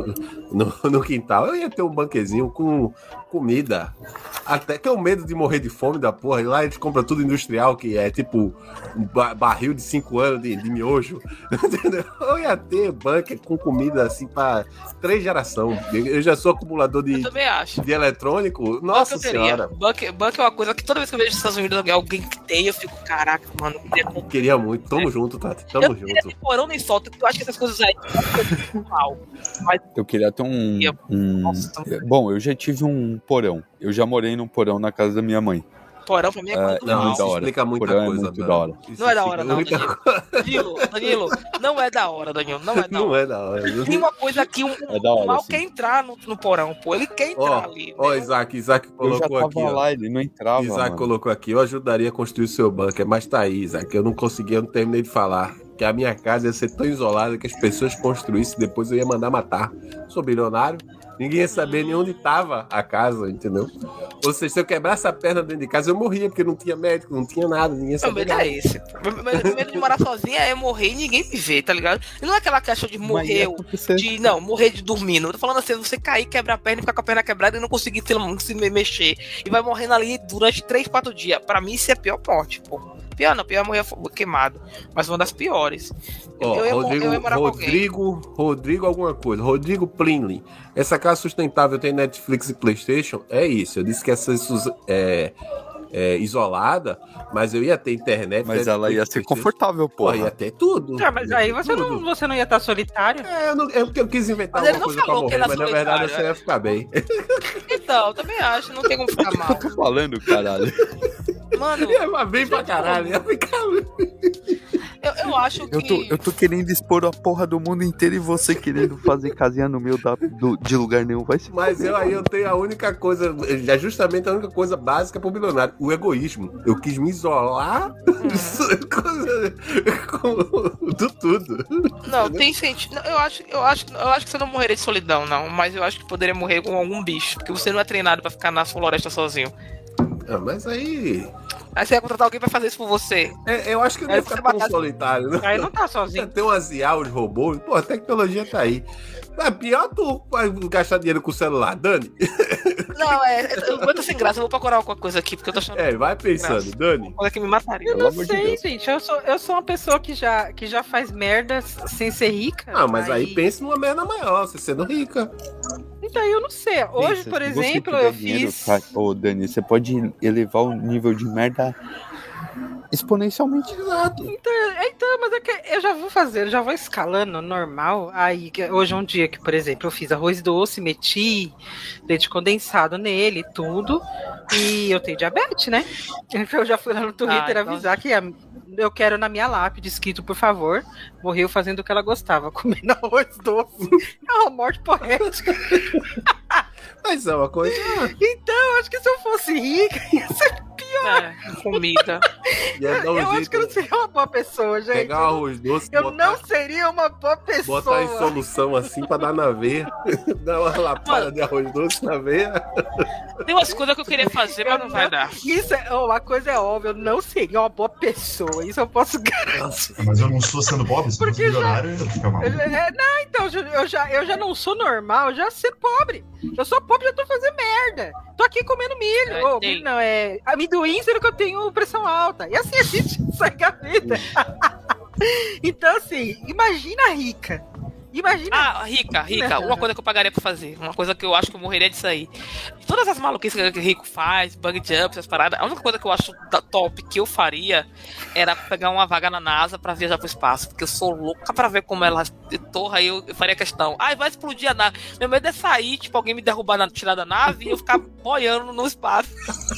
[SPEAKER 1] no quintal. Eu ia ter um banquezinho com comida. Até que é o medo de morrer de fome da porra. E lá a gente compra tudo industrial, que é tipo um barril de 5 anos de miojo. Entendeu? Eu ia ter bunker com comida assim pra 3 gerações. Eu já sou acumulador de eletrônico. Nossa senhora.
[SPEAKER 5] Bunker é uma coisa que toda vez que eu vejo nos Estados Unidos alguém que tem, eu fico, caraca, mano.
[SPEAKER 1] Queria muito. Tamo junto, Tati. Tamo junto.
[SPEAKER 5] Nem porão nem solta. Eu acho que essas coisas aí mal. Mas...
[SPEAKER 2] Eu queria ter Bom, eu já tive um porão. Eu já morei num porão na casa da minha mãe.
[SPEAKER 5] Porão pra mim é muito
[SPEAKER 1] não,
[SPEAKER 5] da
[SPEAKER 1] hora. Explica muita
[SPEAKER 2] porão
[SPEAKER 1] coisa,
[SPEAKER 2] é muito da hora.
[SPEAKER 5] Não é da hora, não, Danilo, não é da hora, Danilo. Não é da hora. Tem uma coisa que mal quer entrar no porão, pô. Ele quer entrar ali.
[SPEAKER 1] Isaac colocou aqui.
[SPEAKER 2] Lá, ele não entrava.
[SPEAKER 1] Isaac colocou aqui. Eu ajudaria a construir o seu bunker, mas tá aí, Isaac. Eu não terminei de falar. Que a minha casa ia ser tão isolada que as pessoas construíssem, depois eu ia mandar matar. Sou bilionário, ninguém ia saber nem onde estava a casa, entendeu? Ou seja, se eu quebrasse a perna dentro de casa, eu morria, porque não tinha médico, não tinha nada, ninguém ia saber.
[SPEAKER 5] O medo é esse. O medo de morar sozinha é morrer e ninguém me ver, tá ligado? E não é aquela questão de morrer, morrer de dormindo. Eu tô falando assim, você cair, quebrar a perna e ficar com a perna quebrada e não conseguir se mexer. E vai morrendo ali durante 3, 4 dias. Pra mim, isso é a pior morte, pô. Pior é morrer queimado. Mas uma das piores.
[SPEAKER 1] Eu ia morar Rodrigo alguma coisa. Rodrigo Plinley. Essa casa sustentável tem Netflix e PlayStation? É isso. Eu disse que essa isolada, mas eu ia ter internet.
[SPEAKER 2] Mas ela ia ser confortável, pô.
[SPEAKER 1] Ia ter tudo.
[SPEAKER 4] Mas aí você não ia estar solitário?
[SPEAKER 1] Porque eu quis inventar uma coisa pra morrer, mas na verdade você ia ficar bem.
[SPEAKER 5] Então, eu também acho. Não tem como ficar mal.
[SPEAKER 2] Eu tô falando, caralho.
[SPEAKER 5] Mano,
[SPEAKER 1] ia bem pra caralho. Ia ficar...
[SPEAKER 5] Eu acho que...
[SPEAKER 2] Eu tô querendo expor a porra do mundo inteiro e você querendo fazer casinha no meio de lugar nenhum.
[SPEAKER 1] Mas eu tenho a única coisa, justamente a única coisa básica pro bilionário, o egoísmo. Eu quis me isolar do tudo.
[SPEAKER 5] Não, tem sentido. Eu acho que você não morreria de solidão, não. Mas eu acho que poderia morrer com algum bicho. Porque você não é treinado pra ficar na floresta sozinho.
[SPEAKER 1] Mas aí
[SPEAKER 5] você ia contratar alguém pra fazer isso por você.
[SPEAKER 1] Eu acho que não ia ficar tão solitário, né?
[SPEAKER 4] Aí não tá sozinho.
[SPEAKER 1] Tem umas IA, os robôs. Pô, a tecnologia tá aí. É pior tu gastar dinheiro com o celular, Dani.
[SPEAKER 5] Não, eu tô sem graça. Eu vou procurar alguma coisa aqui, porque eu tô achando...
[SPEAKER 1] vai pensando, Dani.
[SPEAKER 5] Coisa que me mataria.
[SPEAKER 4] Eu não sei, gente. Eu sou uma pessoa que já faz merda sem ser rica.
[SPEAKER 1] Mas aí pensa numa merda maior, você sendo rica.
[SPEAKER 4] Então, eu não sei. Hoje, por exemplo, eu fiz...
[SPEAKER 2] Dani, você pode elevar o nível de merda exponencialmente.
[SPEAKER 1] Exato.
[SPEAKER 4] Então, mas é que eu já vou escalando normal. Aí, hoje é um dia que, por exemplo, eu fiz arroz doce, meti leite condensado nele, tudo. E eu tenho diabetes, né? Eu já fui lá no Twitter avisar que eu quero na minha lápide escrito, por favor, morreu fazendo o que ela gostava, comendo arroz doce. É uma morte poética.
[SPEAKER 1] Mas é uma coisa...
[SPEAKER 4] Então, acho que se eu fosse rica, ia ser pior.
[SPEAKER 5] Comida.
[SPEAKER 4] Eu acho que eu não seria uma boa pessoa, gente.
[SPEAKER 1] Pegar um arroz doce,
[SPEAKER 4] não seria uma boa pessoa.
[SPEAKER 1] Botar em solução assim pra dar na veia. Dar uma lapada de arroz doce na veia.
[SPEAKER 5] Tem umas coisas que eu queria fazer, mas não vai dar.
[SPEAKER 4] Uma coisa é óbvia, eu não seria uma boa pessoa. Isso eu posso garantir.
[SPEAKER 3] Mas eu não estou sendo pobre, se eu fosse milionário, eu fico mal.
[SPEAKER 4] Não, então, eu já não sou normal, eu já ser pobre. Eu sou pobre, já tô fazendo merda. Tô aqui comendo milho. Milho não, é amendoim, sendo que eu tenho pressão alta. E assim a gente segue a vida. Então, assim, imagina rica.
[SPEAKER 5] Rica. Uma coisa que eu pagaria pra fazer. Uma coisa que eu acho que eu morreria disso aí. Todas as maluquices que o rico faz, bug jump, essas paradas. A única coisa que eu acho top que eu faria era pegar uma vaga na NASA pra viajar pro espaço. Porque eu sou louca pra ver como ela torra e eu faria questão. Vai explodir a nave. Meu medo é sair, tipo, alguém me derrubar, tirar da nave e eu ficar boiando no espaço.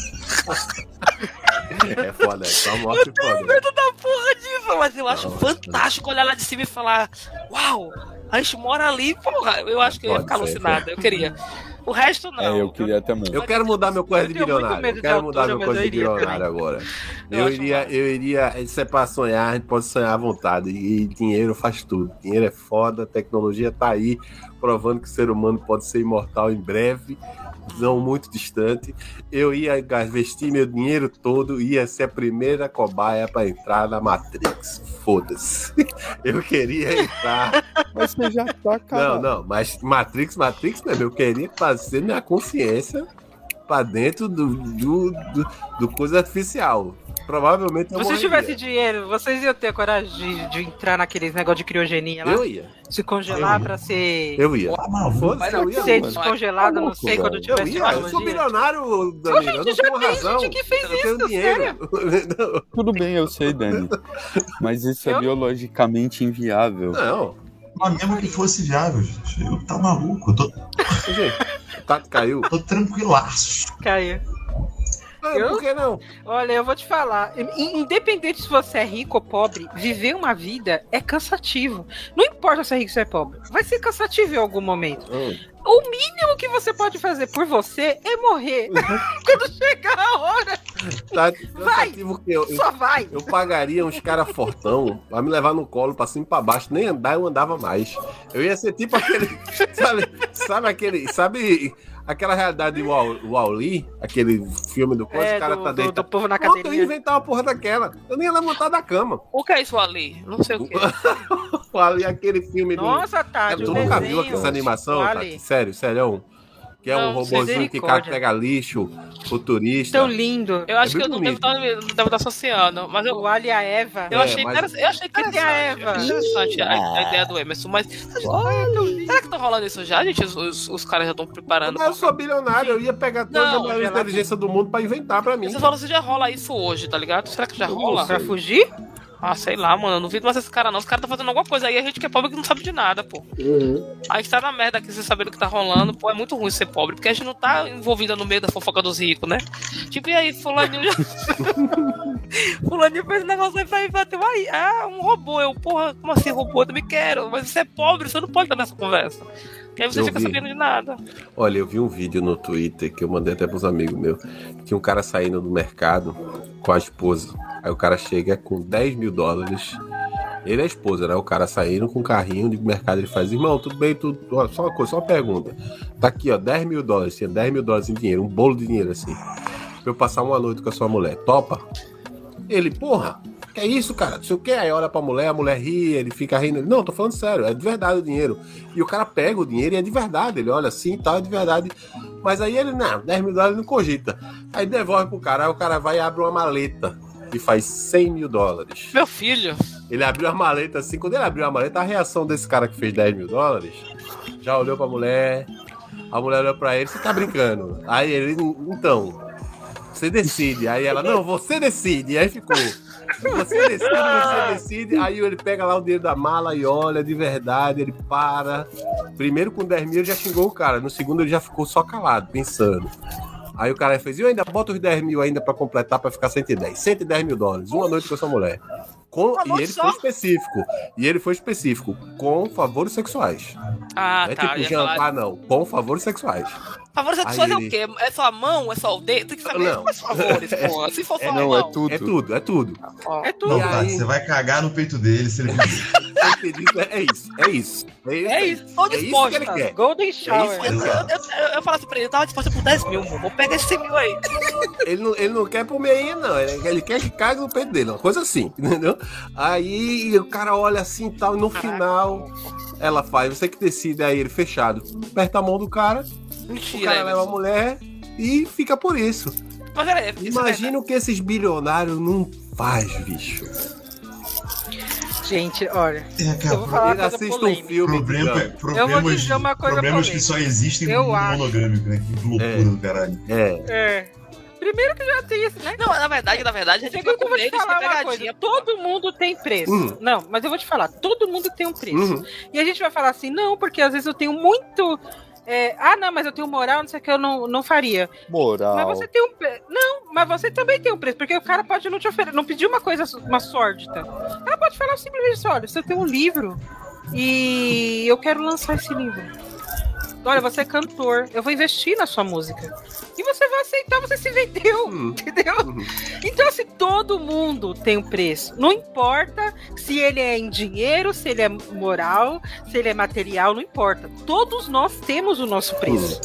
[SPEAKER 1] É foda, é só morte foda.
[SPEAKER 5] Eu tenho medo da porra disso, mas eu acho fantástico olhar lá de cima e falar: uau, a gente mora ali, porra. Eu acho que eu ia ficar alucinada, eu queria. O resto não.
[SPEAKER 2] Eu queria também.
[SPEAKER 1] Eu quero mudar meu coisa de bilionário. Eu quero mudar meu coisa de bilionário agora. Eu iria. Isso é pra sonhar, a gente pode sonhar à vontade. E dinheiro faz tudo. Dinheiro é foda, a tecnologia tá aí, provando que o ser humano pode ser imortal em breve. não muito distante, eu ia investir meu dinheiro todo, ia ser a primeira cobaia para entrar na Matrix. Foda-se. Eu queria entrar.
[SPEAKER 2] Mas você já tá, cara.
[SPEAKER 1] Não, mas Matrix mesmo. Eu queria fazer minha consciência para dentro do coisa artificial. Provavelmente eu
[SPEAKER 4] Se vocês tivessem dinheiro, vocês iam ter coragem de entrar naqueles negócio de criogenia lá?
[SPEAKER 1] Eu ia.
[SPEAKER 4] Se congelar pra ser...
[SPEAKER 1] Eu ia.
[SPEAKER 4] Foda-se, eu ia. Ser descongelado, não sei, quando tivesse tecnologia.
[SPEAKER 1] Eu sou milionário, Danilo. Eu não tenho razão.
[SPEAKER 4] Gente que fez isso, sério.
[SPEAKER 2] Tudo bem, eu sei, Dani. Mas isso é biologicamente inviável.
[SPEAKER 1] Não.
[SPEAKER 3] Mas mesmo que fosse viável, gente. Eu tá maluco. Eu tô...
[SPEAKER 1] Gente, o Tato caiu.
[SPEAKER 3] Tô tranquilaço.
[SPEAKER 4] Caiu.
[SPEAKER 1] Por que não?
[SPEAKER 4] Olha, eu vou te falar, independente se você é rico ou pobre, viver uma vida é cansativo. Não importa se é rico ou se é pobre, vai ser cansativo em algum momento. O mínimo que você pode fazer por você é morrer quando chegar a hora. Vai, só vai.
[SPEAKER 1] Eu pagaria uns caras fortão pra me levar no colo pra cima e pra baixo, nem andar eu andava mais. Eu ia ser tipo aquele, sabe aquela realidade do Wall-E, aquele filme do coisa, o cara tá deitado.
[SPEAKER 4] Do povo na cadeirinha.
[SPEAKER 1] Eu ia inventar uma porra daquela. Eu nem ia levantar da cama.
[SPEAKER 5] O que é isso ali? Não sei o que.
[SPEAKER 1] Ali, aquele filme
[SPEAKER 4] Nossa, Tati,
[SPEAKER 1] tu nunca viu essa animação, Tati? Sério? Que é um robozinho que pega lixo, futurista.
[SPEAKER 4] Tão lindo.
[SPEAKER 5] Eu acho que eu não devo estar associando. Mas
[SPEAKER 4] o Ali e a Eva.
[SPEAKER 5] Eu achei interessante a ideia do Emerson. Mas será que tá rolando isso já, gente? Os caras já estão preparando.
[SPEAKER 1] Eu sou bilionário, eu ia pegar toda a maior inteligência do mundo pra inventar pra mim.
[SPEAKER 5] Você falou que já rola isso hoje, tá ligado? Será que já rola?
[SPEAKER 4] Pra fugir?
[SPEAKER 5] Ah, sei lá, mano, eu não duvido mais esse cara não. Os caras tá fazendo alguma coisa aí, a gente que é pobre que não sabe de nada, pô. A gente tá na merda aqui, sem saber o que tá rolando, pô, é muito ruim ser pobre, porque a gente não tá envolvida no meio da fofoca dos ricos, né? Tipo, e aí, fulaninho já... Fulaninho fez um negócio aí pra ir bater um robô. Eu, porra, como assim robô? Eu também quero, mas você é pobre, você não pode estar nessa conversa. Que aí você fica sabendo de nada.
[SPEAKER 1] Olha, eu vi um vídeo no Twitter que eu mandei até pros amigos meus. Tinha um cara saindo do mercado com a esposa. Aí o cara chega com $10 mil. Ele é a esposa, né? O cara saindo com um carrinho de mercado. Ele faz, irmão, tudo bem? Ó, só uma coisa, só uma pergunta. Tá aqui, ó, $10 mil. Tinha $10 mil em dinheiro, um bolo de dinheiro assim. Pra eu passar uma noite com a sua mulher. Topa? Ele, porra, que é isso, cara? Não sei o que. Aí olha pra mulher, a mulher ri, ele fica rindo. Ele, não, tô falando sério, é de verdade o dinheiro. E o cara pega o dinheiro e é de verdade. Ele olha assim e tal, é de verdade. Mas aí ele, não, $10 mil não cogita. Aí devolve pro cara, aí o cara vai e abre uma maleta e faz $100 mil.
[SPEAKER 5] Meu filho.
[SPEAKER 1] Ele abriu a maleta assim, quando ele abriu a maleta, a reação desse cara que fez $10 mil já olhou pra mulher, a mulher olhou pra ele, você tá brincando? Aí ele, então, você decide. Aí ela, não, você decide. E aí ficou, você decide. Aí ele pega lá o dinheiro da mala e olha de verdade, ele para. Primeiro com 10 mil ele já xingou o cara, no segundo ele já ficou só calado, pensando. Aí o cara fez, eu ainda boto os 10 mil ainda pra completar, pra ficar $110 mil, uma noite com essa mulher. E ele foi específico, com favores sexuais.
[SPEAKER 5] Ah,
[SPEAKER 1] não é
[SPEAKER 5] tá.
[SPEAKER 1] tipo jantar, não, com favores sexuais.
[SPEAKER 5] Favores sexuais é o quê? É só a mão? É só o dedo? Tem que saber quais favores, porra. Se for só a mão.
[SPEAKER 1] É tudo. É tudo.
[SPEAKER 4] É tudo.
[SPEAKER 3] Não, tá, você vai cagar no peito dele se ele pedir.
[SPEAKER 1] É isso.
[SPEAKER 5] Tô disposto.
[SPEAKER 1] Que ele quer.
[SPEAKER 4] Golden Shower.
[SPEAKER 5] Eu falo assim pra ele, eu tava disposto por 10 mil, vou pegar esse 100 mil aí.
[SPEAKER 1] Ele não quer por meia, não. Ele quer que cague no peito dele, uma coisa assim, entendeu? Aí o cara olha assim e tal, e no final ela faz, você que decide, aí ele fechado. Aperta a mão do cara,
[SPEAKER 5] mentira,
[SPEAKER 1] o cara leva a mulher e fica por isso.
[SPEAKER 5] Mas peraí,
[SPEAKER 1] imagina o que esses bilionários não faz, bicho.
[SPEAKER 4] Gente, olha, eu vou falar uma coisa polêmica.
[SPEAKER 3] Eu vou dizer uma coisa problemas que só existem no mundo monogâmico, né? Que loucura do caralho.
[SPEAKER 4] Primeiro que já tem isso, né?
[SPEAKER 5] Não, na verdade, a gente vai comer eles
[SPEAKER 4] falar uma coisa. Todo mundo tem preço. Não, mas eu vou te falar, todo mundo tem um preço. E a gente vai falar assim, não, porque às vezes eu tenho muito... não, mas eu tenho moral, não sei o que, eu não faria.
[SPEAKER 2] Moral.
[SPEAKER 4] Mas você tem Não, mas você também tem um preço, porque o cara pode não te oferecer, não pedir uma coisa, uma sórdida. Ela pode falar simplesmente, olha, você tem um livro e eu quero lançar esse livro. Olha, você é cantor, eu vou investir na sua música. E você vai aceitar, você se vendeu, entendeu? Então, assim, todo mundo tem um preço. Não importa se ele é em dinheiro, se ele é moral, se ele é material, não importa. Todos nós temos o nosso preço.
[SPEAKER 5] É que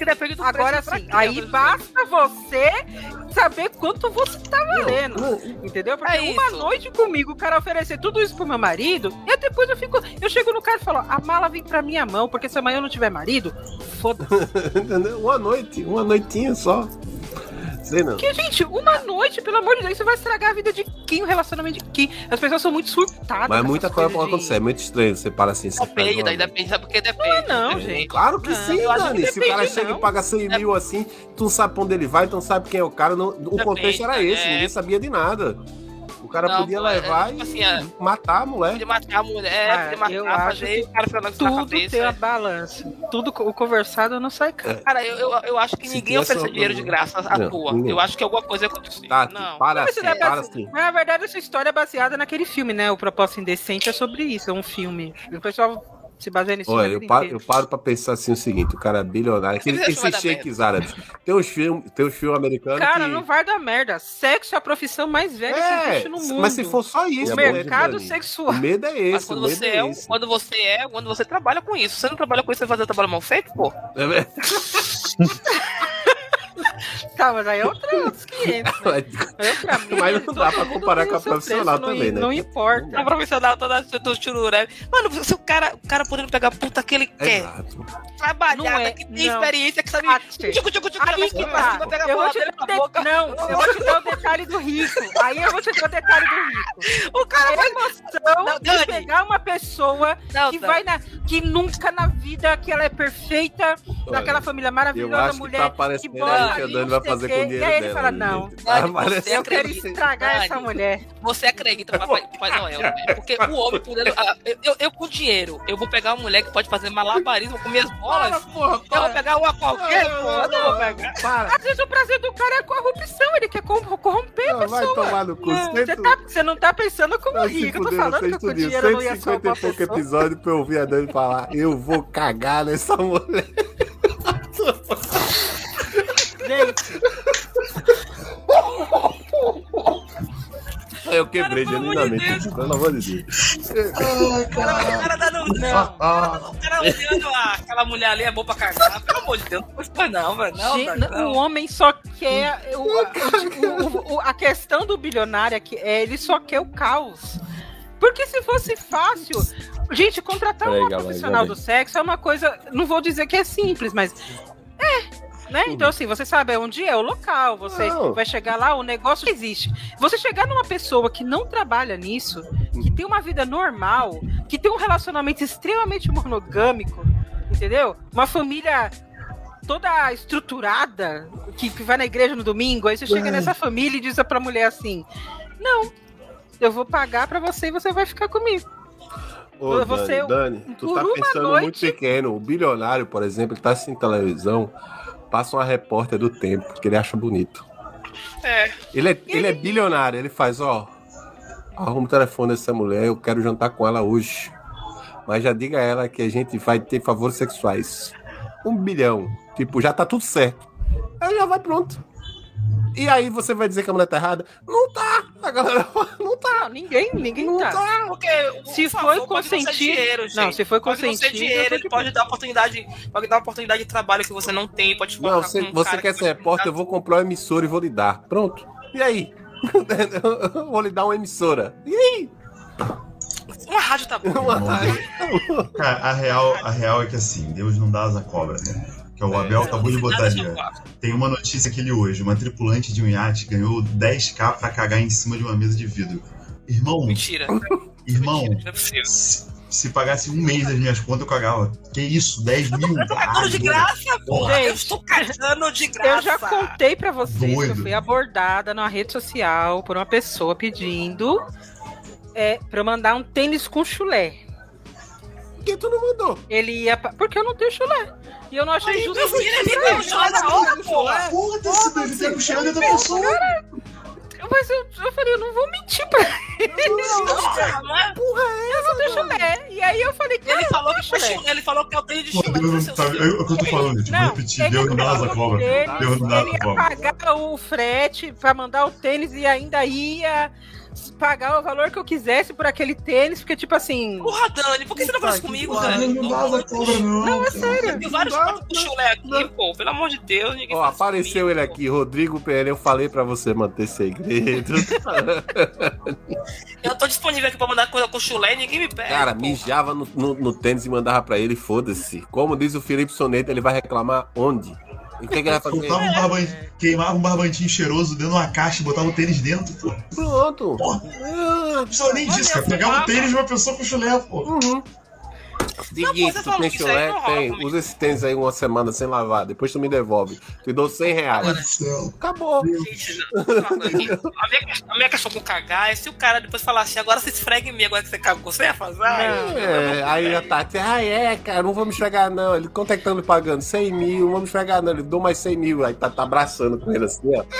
[SPEAKER 5] que depende do
[SPEAKER 4] Agora sim, aí basta você saber quanto você tá valendo. Entendeu? Porque uma noite comigo, o cara oferecer tudo isso pro meu marido, e depois eu chego no cara e falo, a mala vem pra minha mão, porque se amanhã eu não tiver marido, foda-se.
[SPEAKER 1] Uma noitinha só. Sei não.
[SPEAKER 4] Porque, gente, uma noite, pelo amor de Deus, você vai estragar a vida de quem, o relacionamento de quem. As pessoas são muito surtadas.
[SPEAKER 1] Mas muita coisa pode acontecer, é muito estranho. Você para assim.
[SPEAKER 5] Depende, daí depende, sabe por que depende?
[SPEAKER 4] Não, gente.
[SPEAKER 1] Claro que sim, Dani. Se o cara chega e paga 100 mil assim, tu não sabe pra onde ele vai, tu não sabe quem é o cara. O contexto era esse, ninguém sabia de nada. O cara podia levar
[SPEAKER 5] tipo
[SPEAKER 1] e
[SPEAKER 5] assim,
[SPEAKER 1] matar a mulher.
[SPEAKER 5] Podia matar a mulher, podia matar, fazer o cara falando
[SPEAKER 4] tudo
[SPEAKER 5] na cabeça.
[SPEAKER 4] Tem a balança. Tudo o conversado não sai caro.
[SPEAKER 5] Cara, eu acho que ninguém oferece dinheiro de graça à toa. Eu acho que alguma coisa aconteceu.
[SPEAKER 1] Tá,
[SPEAKER 5] não.
[SPEAKER 1] Para assim.
[SPEAKER 4] Mas na verdade essa história é baseada naquele filme, né? O Propósito Indecente é sobre isso, é um filme. O pessoal se baseia nisso.
[SPEAKER 1] Olha, eu paro pra pensar assim o seguinte, o cara é bilionário, esses shakes árabes. Tem uns filmes americanos
[SPEAKER 4] cara, não vai dar merda. Sexo é a profissão mais velha que existe no mundo.
[SPEAKER 1] Mas se for só isso,
[SPEAKER 4] o mercado sexual.
[SPEAKER 1] O medo é esse.
[SPEAKER 5] Mas quando você trabalha com isso, você não trabalha com isso, você vai fazer o trabalho mal feito, pô?
[SPEAKER 1] É verdade.
[SPEAKER 4] Tá, mas aí é outros 500. Né?
[SPEAKER 1] Mas não dá pra comparar com a profissional também, né?
[SPEAKER 4] Não importa.
[SPEAKER 5] A profissional toda do chururé. Mano, se o cara podendo pegar a puta que ele quer. Trabalhada, que tem experiência, que sabe.
[SPEAKER 4] Eu vou te dar o detalhe do rico. Aí eu vou te dar o detalhe do rico. O cara vai emoção de pegar uma pessoa que nunca na vida que ela é perfeita, naquela família maravilhosa, mulher
[SPEAKER 1] que bota
[SPEAKER 4] que
[SPEAKER 1] a Dani vai fazer com o dinheiro dela.
[SPEAKER 4] E aí ele fala, não, eu quero estragar essa mulher.
[SPEAKER 5] Você acredita, Papai Noel, porque o homem, eu com dinheiro, eu vou pegar uma mulher que pode fazer malabarismo com minhas bolas, eu vou pegar uma qualquer, porra, não vou pegar.
[SPEAKER 4] Às vezes o prazer do cara é a corrupção, ele quer corromper a pessoa.
[SPEAKER 1] Vai tomar no cu.
[SPEAKER 4] Você não tá pensando como rico, eu tô falando que com dinheiro não ia salvar a pessoa.
[SPEAKER 1] 150 e pouco episódio pra eu ouvir a Dani falar, eu vou cagar nessa mulher.
[SPEAKER 4] Gente.
[SPEAKER 1] Eu quebrei genuinamente, pelo amor de Deus.
[SPEAKER 5] O cara olhando aquela mulher ali, é bom pra cagar. Pelo amor de Deus, não vai não.
[SPEAKER 4] O homem só quer. A questão do bilionário é que ele só quer o caos. Porque se fosse fácil. Gente, contratar uma profissional do sexo é uma coisa. Não vou dizer que é simples, mas. Né? Então, assim, você sabe onde é o local, você vai chegar lá, o negócio existe. Você chegar numa pessoa que não trabalha nisso, que tem uma vida normal, que tem um relacionamento extremamente monogâmico, entendeu? Uma família toda estruturada, que vai na igreja no domingo, aí você chega nessa família e diz pra mulher assim, não, eu vou pagar pra você e você vai ficar comigo.
[SPEAKER 1] Ô, Dani, tu tá pensando muito pequeno. O bilionário, por exemplo, ele tá assistindo televisão, passa uma repórter do Tempo, que ele acha bonito. Ele é bilionário, ele faz, arruma o telefone dessa mulher, eu quero jantar com ela hoje. Mas já diga a ela que a gente vai ter favores sexuais. 1 bilhão. Tipo, já tá tudo certo. Aí já vai pronto. E aí você vai dizer que a mulher tá errada? Não tá! A galera não tá.
[SPEAKER 4] Não, ninguém
[SPEAKER 1] não
[SPEAKER 4] tá.
[SPEAKER 5] Porque
[SPEAKER 4] se foi consentido. Não, se foi consentido.
[SPEAKER 5] Ele pode dar oportunidade, de trabalho que você não tem, pode
[SPEAKER 1] não, você quer ser repórter, eu vou comprar uma emissora e vou lhe dar. Pronto. E aí? Eu vou lhe dar uma emissora. E aí?
[SPEAKER 5] Uma rádio tá bom.
[SPEAKER 3] Cara, a real é que assim, Deus não dá asa à cobra, né? Que o Abel acabou de botar ali. Tem uma notícia que ele hoje, uma tripulante de um iate ganhou 10k pra cagar em cima de uma mesa de vidro. Irmão.
[SPEAKER 5] Mentira.
[SPEAKER 3] Irmão.
[SPEAKER 5] Mentira, não é possível.
[SPEAKER 3] Se pagasse 1 mês das minhas contas, eu cagava. Que isso? 10 mil?
[SPEAKER 5] Eu tô cagando de graça, porra. Eu estou cagando de graça.
[SPEAKER 4] Eu já contei pra vocês que eu fui abordada numa rede social por uma pessoa pedindo pra eu mandar um tênis com chulé.
[SPEAKER 1] Por que tu não mandou?
[SPEAKER 4] Ele ia. Porque eu não tenho chulé. E eu não achei justo.
[SPEAKER 5] Meu filho, ele deu chulé na hora, porra.
[SPEAKER 3] Porra, ele deu chulé da pessoa.
[SPEAKER 4] Mas eu falei, eu não vou mentir pra ele. Eu não tenho chulé. E aí eu falei que
[SPEAKER 5] ele falou que é o tênis de chulé.
[SPEAKER 3] É o que eu tô falando, tipo, repetir, Deus não dá asa à cobra. Deus não dá asa à cobra.
[SPEAKER 4] Ele ia pagar o frete pra mandar o tênis e ainda ia pagar o valor que eu quisesse por aquele tênis, porque, tipo assim...
[SPEAKER 5] Porra, Dani, por que você não faz comigo,
[SPEAKER 3] velho? Não vaza cobra, não.
[SPEAKER 4] Não, é sério.
[SPEAKER 5] Tem vários fotos com chulé aqui, pô. Pelo amor de Deus, ninguém faz
[SPEAKER 1] apareceu
[SPEAKER 5] comigo,
[SPEAKER 1] ele aqui, Rodrigo Pereira. Eu falei pra você manter segredo.
[SPEAKER 5] Eu tô disponível aqui pra mandar coisa com chulé e ninguém me pega.
[SPEAKER 1] Cara, mijava no tênis e mandava pra ele, foda-se. Como diz o Felipe Soneto, ele vai reclamar onde? O que ele vai fazer?
[SPEAKER 3] Queimava um barbantinho cheiroso dentro de uma caixa e botava o tênis dentro, pô.
[SPEAKER 1] Pronto.
[SPEAKER 3] Não precisa nem disso, cara. Pegava o tênis de uma pessoa com chulé, pô.
[SPEAKER 1] Seguinte, tu tem chulé, tem. Usa esse tênis aí uma semana sem lavar. Depois tu me devolve. Te dou R$100. Acabou.
[SPEAKER 5] A minha questão com cagar é se o cara depois falar assim, agora você esfrega em mim, agora que você cagou, você ia fazer?
[SPEAKER 1] Aí a Tati, cara, não vou me esfregar não. Ele, quanto é que estão me pagando? 100 mil, não vou me esfregar não. Ele, dou mais 100 mil. Aí tá abraçando com ele assim, ó.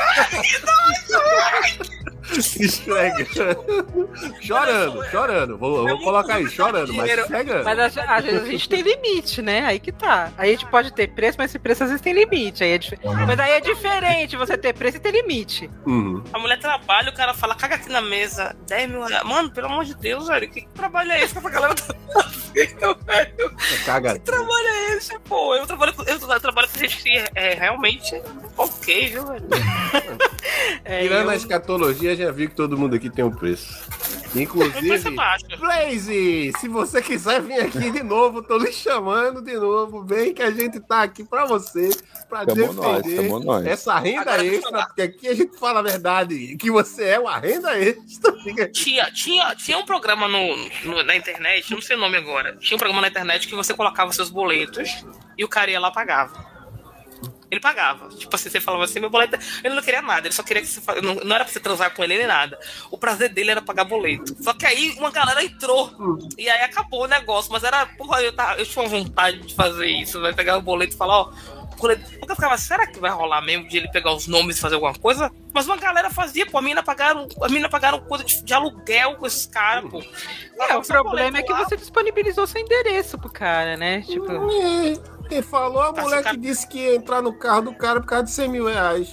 [SPEAKER 1] Se esfrega. Chorando. Vou colocar aí, chorando, mas esfregando.
[SPEAKER 4] Mas às vezes a gente tem limite, né? Aí que tá. Aí a gente pode ter preço, mas esse preço às vezes tem limite. Mas aí é diferente você ter preço e ter limite.
[SPEAKER 5] A mulher trabalha, o cara fala, caga aqui na mesa, 10 mil reais. Mano, pelo amor de Deus, velho, que trabalho é esse que essa galera tá fazendo, velho? Que trabalho é esse, pô? Eu trabalho com gente que é realmente ok, viu, velho?
[SPEAKER 1] Tirando a escatologia, já vi que todo mundo aqui tem um preço. Inclusive, Blaze, se você quiser vir aqui de novo, tô lhe chamando de novo. Vem que a gente tá aqui pra você, pra defender essa renda extra, porque aqui a gente fala a verdade, que você é uma renda extra.
[SPEAKER 5] Tinha um programa na internet, não sei o nome agora, tinha um programa na internet que você colocava seus boletos e o cara ia lá pagava. Ele pagava. Tipo assim, você falava assim, meu boleto... Ele não queria nada, ele só queria que você... Não era pra você transar com ele nem nada. O prazer dele era pagar boleto. Só que aí uma galera entrou. E aí acabou o negócio. Mas era... Porra, eu tinha vontade de fazer isso. Vai pegar o boleto e falar, ó... Porque eu ficava, será que vai rolar mesmo de ele pegar os nomes e fazer alguma coisa? Mas uma galera fazia, pô. A mina pagaram coisa de aluguel com esses caras, pô.
[SPEAKER 4] O problema é que você disponibilizou seu endereço pro cara, né? Tipo...
[SPEAKER 1] Quem falou, a mulher que disse que ia entrar no carro do cara por causa de 100 mil reais.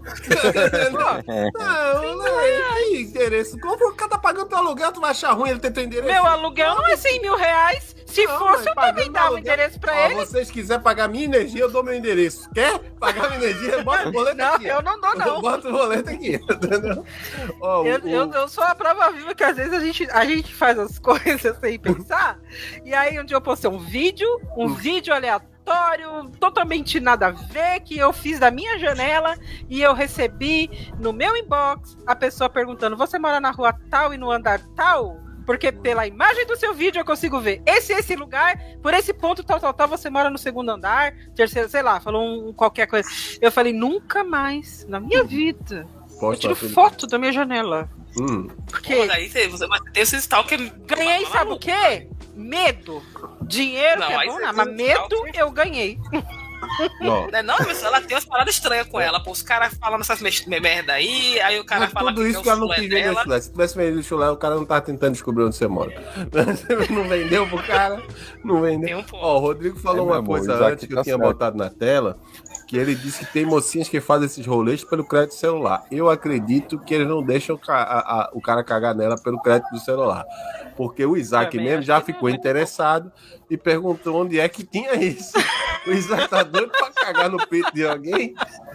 [SPEAKER 1] Não é interesse. Como o cara tá pagando teu aluguel, tu vai achar ruim ele ter teu endereço?
[SPEAKER 4] Meu aluguel não é 100 mil reais. Se fosse, eu também dava o endereço pra ele.
[SPEAKER 1] Se vocês quiserem pagar minha energia, eu dou meu endereço. Quer pagar minha energia? Bota o boleto aqui.
[SPEAKER 4] Não, eu não dou, não.
[SPEAKER 1] Bota o boleto aqui, entendeu?
[SPEAKER 4] Eu sou a prova viva que às vezes a gente faz as coisas sem pensar. E aí um dia eu postei um vídeo aleatório, totalmente nada a ver, que eu fiz da minha janela e eu recebi no meu inbox a pessoa perguntando, você mora na rua tal e no andar tal? Porque pela imagem do seu vídeo eu consigo ver esse lugar, por esse ponto tal, você mora no segundo andar, terceiro, sei lá, falou qualquer coisa. Eu falei, nunca mais na minha vida eu tiro foto da minha janela. Porque
[SPEAKER 5] daí você vai ter esse stalker.
[SPEAKER 4] Ganhei, sabe o quê? Medo. Dinheiro não, que é bom, não, mas medo eu ganhei.
[SPEAKER 5] Não, mas ela tem umas paradas estranhas com ela, pô. Os caras falam essas merda aí o cara
[SPEAKER 1] mas
[SPEAKER 5] fala
[SPEAKER 1] tudo que isso que ela não quis vender chulé. Se tivesse vendido chulé, o cara não tava tentando descobrir onde você mora. Não vendeu pro cara, não vendeu. Ó, o Rodrigo falou uma coisa antes que eu tinha botado na tela, que ele disse que tem mocinhas que fazem esses rolês pelo crédito celular. Eu acredito que eles não deixam o cara cagar nela pelo crédito do celular. Porque o Isaac mesmo já ficou interessado e perguntou onde é que tinha isso. O Isaac tá doido pra cagar no peito de alguém?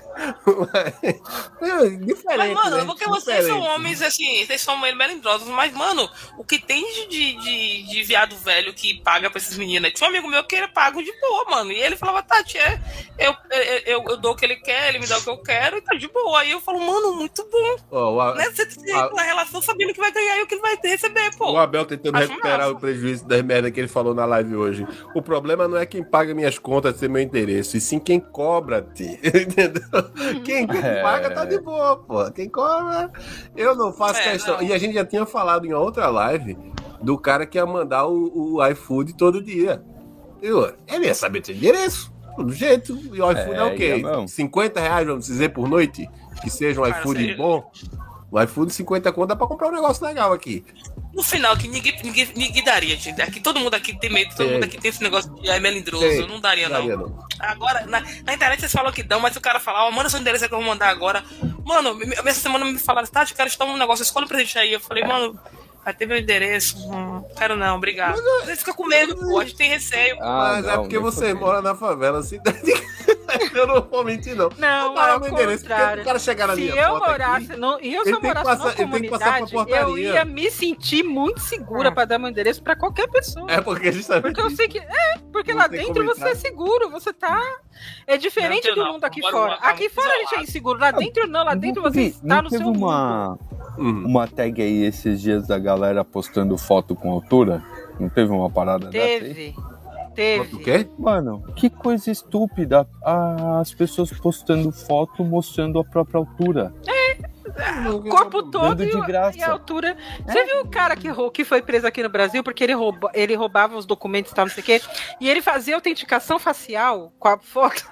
[SPEAKER 1] Diferente,
[SPEAKER 5] mas, mano,
[SPEAKER 1] né?
[SPEAKER 5] porque vocês são homens, assim, vocês são melindrosos, mas, mano, o que tem de viado velho que paga pra esses meninos? Tinha um amigo meu que ele paga de boa, mano, e ele falava, Tati, eu dou o que ele quer, ele me dá o que eu quero, e tá de boa. Aí eu falo, mano, muito bom. Né? Você tem uma relação sabendo que vai ganhar e o que ele vai receber, pô.
[SPEAKER 1] O Abel tentando recuperar o prejuízo das merda que ele falou na live hoje. O problema não é quem paga minhas contas ser meu endereço, e sim quem cobra-te, entendeu? Quem paga tá de boa, pô. Quem cobra, eu não faço questão. Não. E a gente já tinha falado em outra live do cara que ia mandar o iFood todo dia. Ele ia saber teu endereço, do jeito. E o iFood é o quê? R$50, vamos dizer, por noite? Que seja um iFood bom. O iFood 50 conto dá pra comprar um negócio legal aqui.
[SPEAKER 5] No final, que ninguém daria, gente. Aqui, todo mundo aqui tem medo, todo mundo aqui tem esse negócio de melindroso. Não daria, não. Agora, na internet vocês falam que dão, mas o cara fala, manda seu endereço que eu vou mandar agora. Mano, essa semana me falaram, tá, eu quero estar um negócio, escolhe um presente aí. Eu falei, mano, vai ter meu endereço. Quero não, obrigado. Você fica com medo, pô, a gente tem receio.
[SPEAKER 1] Mas é porque você mora na favela, cidade. Eu não vou mentir, não.
[SPEAKER 4] Não,
[SPEAKER 1] é o contrário. O cara chegar na minha foto aqui,
[SPEAKER 4] se eu morasse numa comunidade, eu ia me sentir muito segura pra dar meu endereço pra qualquer pessoa.
[SPEAKER 1] É porque justamente...
[SPEAKER 4] Porque eu sei que... porque lá dentro você é seguro, você tá... É diferente do mundo aqui fora. Aqui fora a gente é inseguro, lá dentro não. Lá dentro você está no seu mundo.
[SPEAKER 2] Uma tag aí esses dias da galera postando foto com altura? Não teve uma parada dessa aí?
[SPEAKER 4] Teve.
[SPEAKER 1] O quê?
[SPEAKER 2] Mano, que coisa estúpida. As pessoas postando foto mostrando a própria altura.
[SPEAKER 4] O corpo todo e a altura. Você viu o cara que foi preso aqui no Brasil porque ele roubava os documentos e tal, não sei o quê, e ele fazia autenticação facial com a foto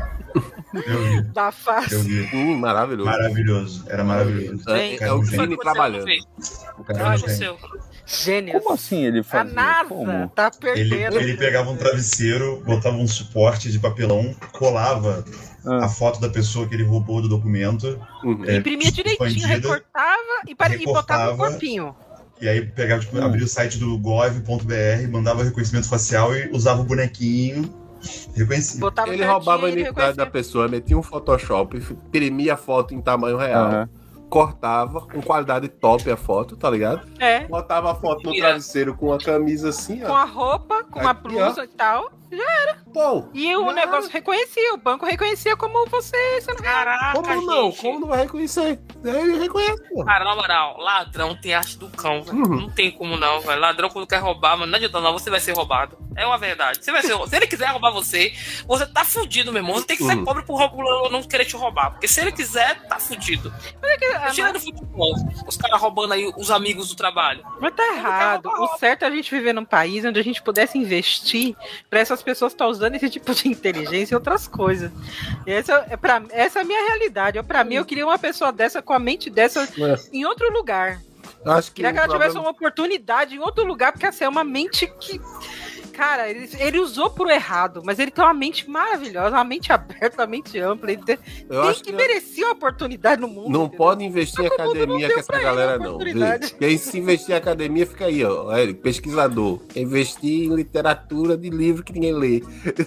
[SPEAKER 4] da face.
[SPEAKER 3] Eu vi.
[SPEAKER 1] Maravilhoso.
[SPEAKER 3] Era maravilhoso.
[SPEAKER 1] É o Gini trabalhando.
[SPEAKER 5] Olha o seu.
[SPEAKER 4] Gênio.
[SPEAKER 2] Como assim ele fazia?
[SPEAKER 4] A NASA tá perdendo.
[SPEAKER 3] Ele pegava um travesseiro, botava um suporte de papelão, colava a foto da pessoa que ele roubou do documento.
[SPEAKER 4] Imprimia direitinho, recortava e botava no corpinho.
[SPEAKER 3] E aí pegava, abria o site do gov.br, mandava reconhecimento facial e usava o bonequinho. Reconhecia.
[SPEAKER 1] Ele roubava a identidade da pessoa, metia um Photoshop, imprimia a foto em tamanho real. Cortava com qualidade top a foto, tá ligado? Botava a foto no travesseiro com a camisa assim, ó.
[SPEAKER 4] Com a roupa, com uma blusa e tal. Já era.
[SPEAKER 1] Pô,
[SPEAKER 4] e o negócio reconhecia, o banco reconhecia como você sendo real.
[SPEAKER 5] Caraca,
[SPEAKER 1] como não?
[SPEAKER 5] Gente.
[SPEAKER 1] Como não vai reconhecer? Ele reconhece, pô.
[SPEAKER 5] Cara, na moral, ladrão tem arte do cão, velho. Não tem como não, velho. Ladrão quando quer roubar, mano, não adianta não, você vai ser roubado. É uma verdade. Se ele quiser roubar você tá fudido, meu irmão. Você tem que ser pobre pro não querer te roubar. Porque se ele quiser, tá fudido. Tirando futebol, os caras roubando aí os amigos do trabalho.
[SPEAKER 4] Mas tá errado. O certo é a gente viver num país onde a gente pudesse investir pra essas pessoas estar usando esse tipo de inteligência e outras coisas. E essa é a minha realidade. Pra mim, eu queria uma pessoa dessa, com a mente dessa, em outro lugar.
[SPEAKER 1] Acho que
[SPEAKER 4] queria que ela tivesse uma oportunidade em outro lugar, porque essa é uma mente que... Cara, ele usou pro errado, mas ele tem uma mente maravilhosa, uma mente aberta, uma mente ampla. Ele tem que merecer uma oportunidade no mundo.
[SPEAKER 1] Não pode investir em academia com essa galera, não. Quem se investir em academia fica aí, ó. Pesquisador. Investir em literatura de livro que ninguém lê.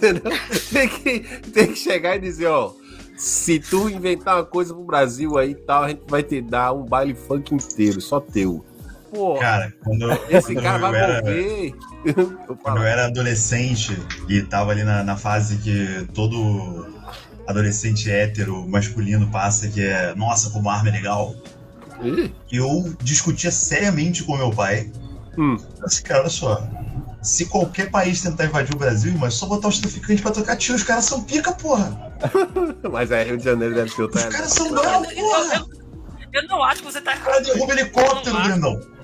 [SPEAKER 1] tem que chegar e dizer, ó. Se tu inventar uma coisa pro Brasil aí e tal, a gente vai te dar um baile funk inteiro, só teu. Pô,
[SPEAKER 3] cara,
[SPEAKER 1] esse cara vai morrer.
[SPEAKER 3] Quando eu era adolescente e tava ali na fase que todo adolescente hétero masculino passa, que é, nossa, como arma é legal. Eu discutia seriamente com meu pai. Assim, cara, olha só. Se qualquer país tentar invadir o Brasil, mas só botar os traficantes pra tocar tiro, os caras são pica, porra.
[SPEAKER 1] Mas Rio de Janeiro deve ser outra.
[SPEAKER 3] Os caras são bravos, porra.
[SPEAKER 5] Eu não acho que você tá errado.
[SPEAKER 3] O cara derruba helicóptero, Brandão.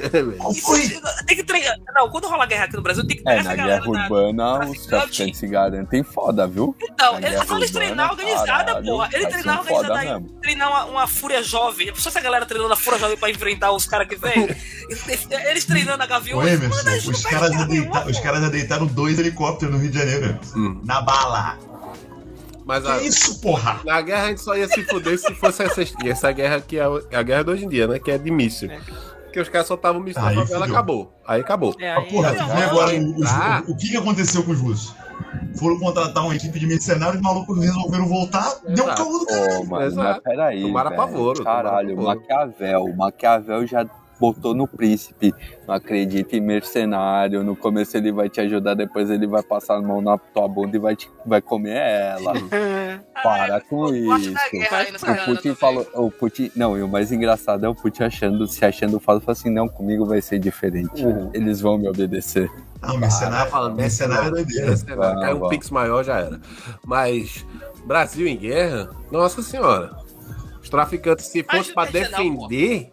[SPEAKER 5] Tem que treinar. Não, quando rola guerra aqui no Brasil, tem que treinar
[SPEAKER 2] essa galera. Na guerra urbana, os traficantes se garantem foda, viu?
[SPEAKER 5] Então, eles treinar organizada, porra. Ele treinar organizada aí. Treinar uma fúria jovem. Só essa galera treinando a fúria jovem pra enfrentar os caras que vem. Eles treinando a gaviões.
[SPEAKER 3] Ô, Emerson, os caras já deitaram 2 helicópteros no Rio de Janeiro. Na bala.
[SPEAKER 1] Mas
[SPEAKER 3] que isso, porra?
[SPEAKER 1] Na guerra a gente só ia se fuder se fosse essa guerra que é a guerra de hoje em dia, né? Que é de míssil. Porque os caras soltavam míssil na favela, acabou. Aí acabou.
[SPEAKER 3] Porra, agora o que aconteceu com os russos? Foram contratar uma equipe de mercenários, os malucos resolveram voltar, deu um calor do cara.
[SPEAKER 2] Mas peraí,
[SPEAKER 1] tomaram pavoro.
[SPEAKER 2] Caralho, Maquiavel já botou no príncipe. Não acredita em mercenário. No começo ele vai te ajudar, depois ele vai passar a mão na tua bunda e vai comer ela. Para com isso. O Putin falou. O Putin. Não, e o mais engraçado é o Putin se achando falso, assim, não, comigo vai ser diferente. Eles vão me obedecer.
[SPEAKER 3] Não, mercenário é doideira.
[SPEAKER 1] É um pix maior, já era. Mas Brasil em guerra, nossa senhora. Os traficantes, se fosse pra defender.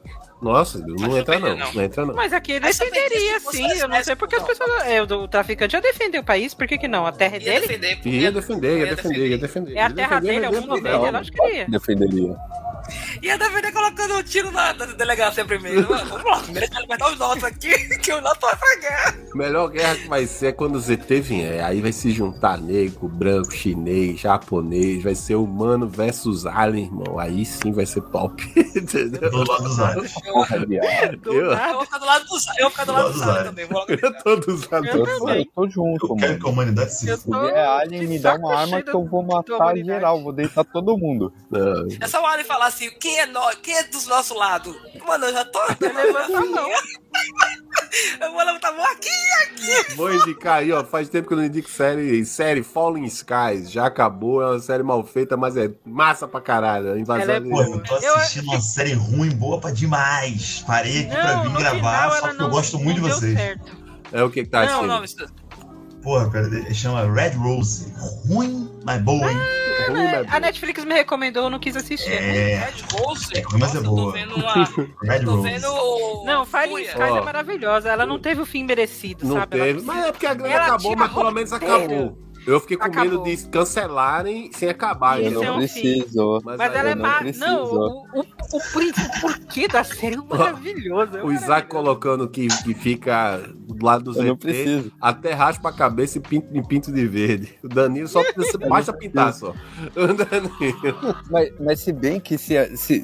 [SPEAKER 1] Nossa, não entra não. Não entra não.
[SPEAKER 4] Mas aqui ele defenderia, sim. Eu não sei porque as pessoas. O traficante já defendeu o país, por que não? A terra é dele?
[SPEAKER 1] Ia defender.
[SPEAKER 4] É a terra dele, é o mundo dele, ela acho que iria.
[SPEAKER 2] Defenderia.
[SPEAKER 5] Ia defender colocando um tiro na delegacia primeiro. Vamos lá, primeiro ele vai dar os nossos aqui, que o nosso vai pra guerra.
[SPEAKER 1] A melhor guerra que vai ser é quando o ZT vier. Aí vai se juntar negro, branco, chinês, japonês. Vai ser humano versus alien, irmão. Aí sim vai ser top. Entendeu?
[SPEAKER 3] Do lado dos aliens.
[SPEAKER 5] Eu vou ficar do lado dos aliens também.
[SPEAKER 1] Eu tô dos aliens.
[SPEAKER 2] Eu tô junto,
[SPEAKER 3] Eu quero
[SPEAKER 2] mano.
[SPEAKER 3] que a humanidade se
[SPEAKER 2] Se vier alien, me dá uma arma que eu vou matar geral. Vou deitar todo mundo.
[SPEAKER 1] Não.
[SPEAKER 5] É só o alien falar assim, quem é dos nossos lados? Mano, eu já tô...
[SPEAKER 4] Levanta a mão.
[SPEAKER 5] Eu vou levantar a mão aqui.
[SPEAKER 1] Vou indicar aí, ó. Faz tempo que eu não indico série Fallen Skies. Já acabou, é uma série mal feita, mas é massa pra caralho. A invasão
[SPEAKER 3] Pô, eu tô assistindo uma série ruim, boa pra demais. Parei aqui pra vir gravar, só porque eu gosto muito de vocês.
[SPEAKER 1] É o que tá assistindo?
[SPEAKER 5] Não, isso...
[SPEAKER 3] Porra, pera, chama Red Rose. Ruim, mas boa, hein?
[SPEAKER 4] A Netflix me recomendou, eu não quis assistir.
[SPEAKER 5] Red Rose?
[SPEAKER 3] Mas é boa.
[SPEAKER 5] Eu tô vendo uma...
[SPEAKER 3] Red
[SPEAKER 5] tô
[SPEAKER 3] Rose.
[SPEAKER 5] vendo...
[SPEAKER 4] Não, Fallen Skies é maravilhosa. Ela não teve o fim merecido,
[SPEAKER 1] Não
[SPEAKER 4] sabe?
[SPEAKER 1] teve, mas é porque a grana acabou, mas pelo menos acabou. Eu fiquei com medo de cancelarem sem acabar.
[SPEAKER 2] Eu não preciso.
[SPEAKER 4] Mas ela é não, o porquê da série é maravilhoso.
[SPEAKER 1] O Isaac colocando que fica do lado do ZT, até raspa a cabeça e pinto de verde. O Danilo só basta pintar só. O Danilo.
[SPEAKER 2] Mas se bem que se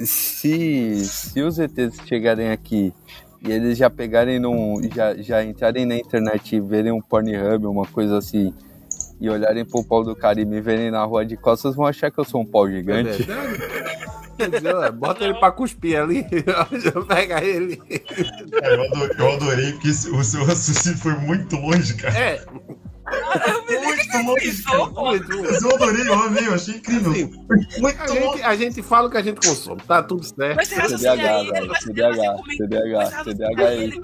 [SPEAKER 2] os ETs chegarem aqui e eles já pegarem já entrarem na internet e verem um Pornhub, uma coisa assim, e olharem pro pau do cara e me verem na rua de costas, vão achar que eu sou um pau gigante.
[SPEAKER 1] Bota ele pra cuspir ali. Pega ele.
[SPEAKER 3] Eu adorei, porque o seu raciocínio foi muito longe, cara. Muito longe, cara. Eu adorei, eu amei, eu achei incrível.
[SPEAKER 1] Assim, a gente fala o que a gente consome, tá tudo certo.
[SPEAKER 2] CDH, velho. CDH é isso.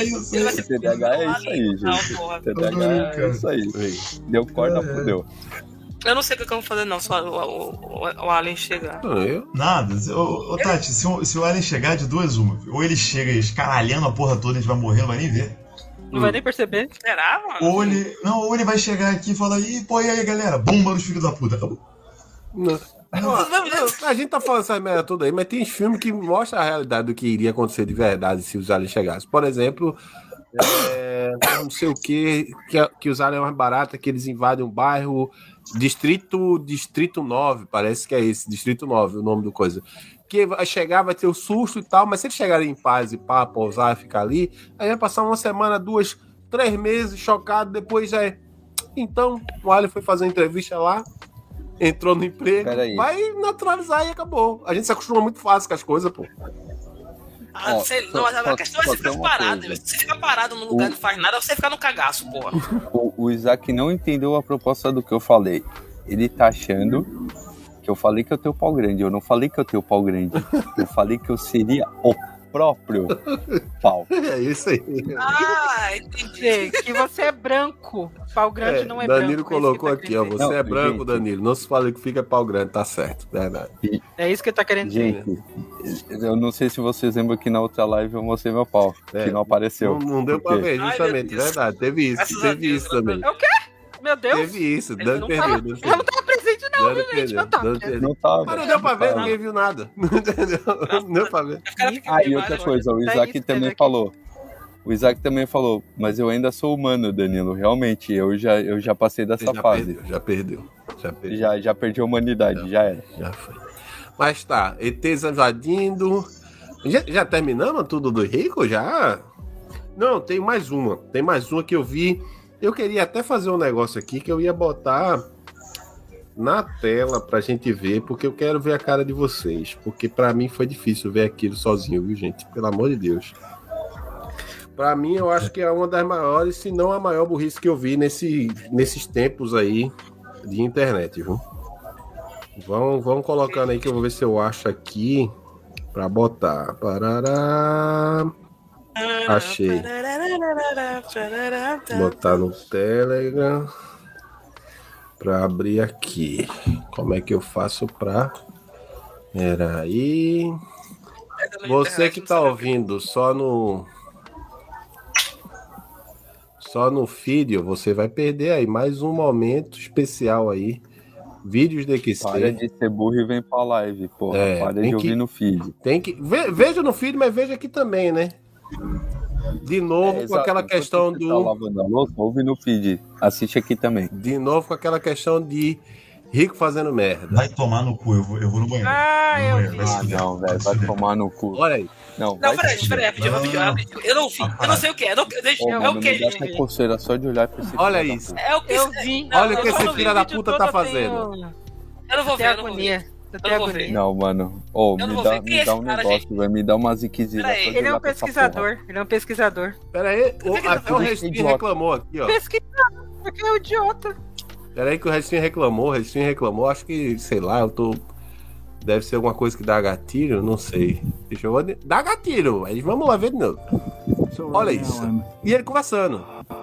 [SPEAKER 2] CDH é isso aí, gente. CDH é isso aí. Deu corda, fudeu.
[SPEAKER 5] Eu não sei o que eu vou fazer, não, só o Alien chegar.
[SPEAKER 3] Nada. Ô, Tati, se o Alien chegar, de duas uma. Ou ele chega escaralhando a porra toda, a gente vai morrer, não vai nem ver.
[SPEAKER 4] Não vai nem perceber.
[SPEAKER 5] Será, mano?
[SPEAKER 3] Ou ele vai chegar aqui e falar, e aí, galera, bomba nos filhos da puta. Acabou.
[SPEAKER 1] Não, a gente tá falando essa merda toda aí, mas tem filmes que mostram a realidade do que iria acontecer de verdade se os aliens chegassem. Por exemplo, não sei o que os aliens é mais barato, que eles invadem um bairro, Distrito 9, parece que é esse, Distrito 9, o nome do coisa. Que vai chegar, vai ter o susto e tal, mas se eles chegarem em paz e pá, pousar, ficar ali, aí vai passar uma semana, 2, 3 meses, chocado, depois já é. Então, o alien foi fazer uma entrevista lá, entrou no emprego, vai naturalizar e acabou. A gente se acostuma muito fácil com as coisas, pô.
[SPEAKER 5] Não, mas a questão é você ficar parado. Se você ficar parado num lugar que não faz nada, você ficar no cagaço, porra.
[SPEAKER 2] O Isaac não entendeu a proposta do que eu falei. Ele tá achando que eu falei que eu tenho pau grande. Eu não falei que eu tenho pau grande. Eu falei que eu seria o próprio pau.
[SPEAKER 1] É isso aí.
[SPEAKER 5] Entendi.
[SPEAKER 4] Que você é branco. Pau grande não é branco.
[SPEAKER 1] Danilo colocou aqui, ó. Você é branco, gente. Danilo. Não se fala que fica pau grande, tá certo. Verdade.
[SPEAKER 4] É isso que ele tá querendo dizer.
[SPEAKER 2] Gente, eu não sei se vocês lembram que na outra live eu mostrei meu pau. Que não apareceu.
[SPEAKER 1] Não deu pra ver, justamente. Verdade. Teve isso também.
[SPEAKER 4] É o quê? Meu Deus.
[SPEAKER 1] Teve isso. Dando
[SPEAKER 4] perdeu. Eu não tava presente, não, viu, gente?
[SPEAKER 2] Não tava.
[SPEAKER 1] Mas não deu pra ver, ninguém viu nada. Não deu pra ver.
[SPEAKER 2] Aí outra coisa, o Isaac também falou. O Isaac também falou, mas eu ainda sou humano, Danilo. Realmente, eu já passei dessa fase.
[SPEAKER 1] Já perdeu.
[SPEAKER 2] Já perdi a humanidade, já era.
[SPEAKER 1] Já foi. Mas tá, ETs invadindo. Já terminamos tudo do Rico? Já? Não, tem mais uma. Tem mais uma que eu vi. Eu queria até fazer um negócio aqui que eu ia botar na tela pra gente ver, porque eu quero ver a cara de vocês. Porque pra mim foi difícil ver aquilo sozinho, viu, gente? Pelo amor de Deus. Pra mim, eu acho que é uma das maiores, se não a maior burrice que eu vi nesses tempos aí de internet, viu? Vão colocando aí que eu vou ver se eu acho aqui pra botar. Parará. Achei. Botar no Telegram pra abrir aqui. Como é que eu faço pra... Peraí. Você que tá ouvindo só no feed, você vai perder aí mais um momento especial aí. Vídeos de QC.
[SPEAKER 2] Para de ser burro e vem pra live, porra. Para de ouvir no feed.
[SPEAKER 1] Tem que... Veja no feed, mas veja aqui também, né? De novo com aquela questão do...
[SPEAKER 2] Tá lavando a louça, ouve no feed. Assiste aqui também.
[SPEAKER 1] De novo com aquela questão de rico fazendo merda.
[SPEAKER 3] Vai tomar no cu, eu vou no banheiro.
[SPEAKER 2] Não, velho, vai tomar no cu.
[SPEAKER 1] Olha aí.
[SPEAKER 5] Não, peraí, eu não vi, eu não sei o que é. É o que?
[SPEAKER 2] Me dá coceira só de olhar pra esse.
[SPEAKER 1] Olha isso.
[SPEAKER 5] É o que eu vi.
[SPEAKER 1] Olha o que esse filho da puta tá fazendo.
[SPEAKER 5] Eu não vou ver, eu não vou ver.
[SPEAKER 2] Não, mano. Me dá um negócio, velho. Me dá uma ziquezira.
[SPEAKER 4] Ele é um pesquisador.
[SPEAKER 1] Pera aí, até o Restinho reclamou aqui, ó.
[SPEAKER 4] Pesquisador, porque é um idiota.
[SPEAKER 1] Pera aí que o Restinho reclamou. Acho que, sei lá, deve ser alguma coisa que dá gatilho, não sei. Deixa eu ver. Dá gatilho, mas vamos lá ver de novo. Olha isso. E ele conversando.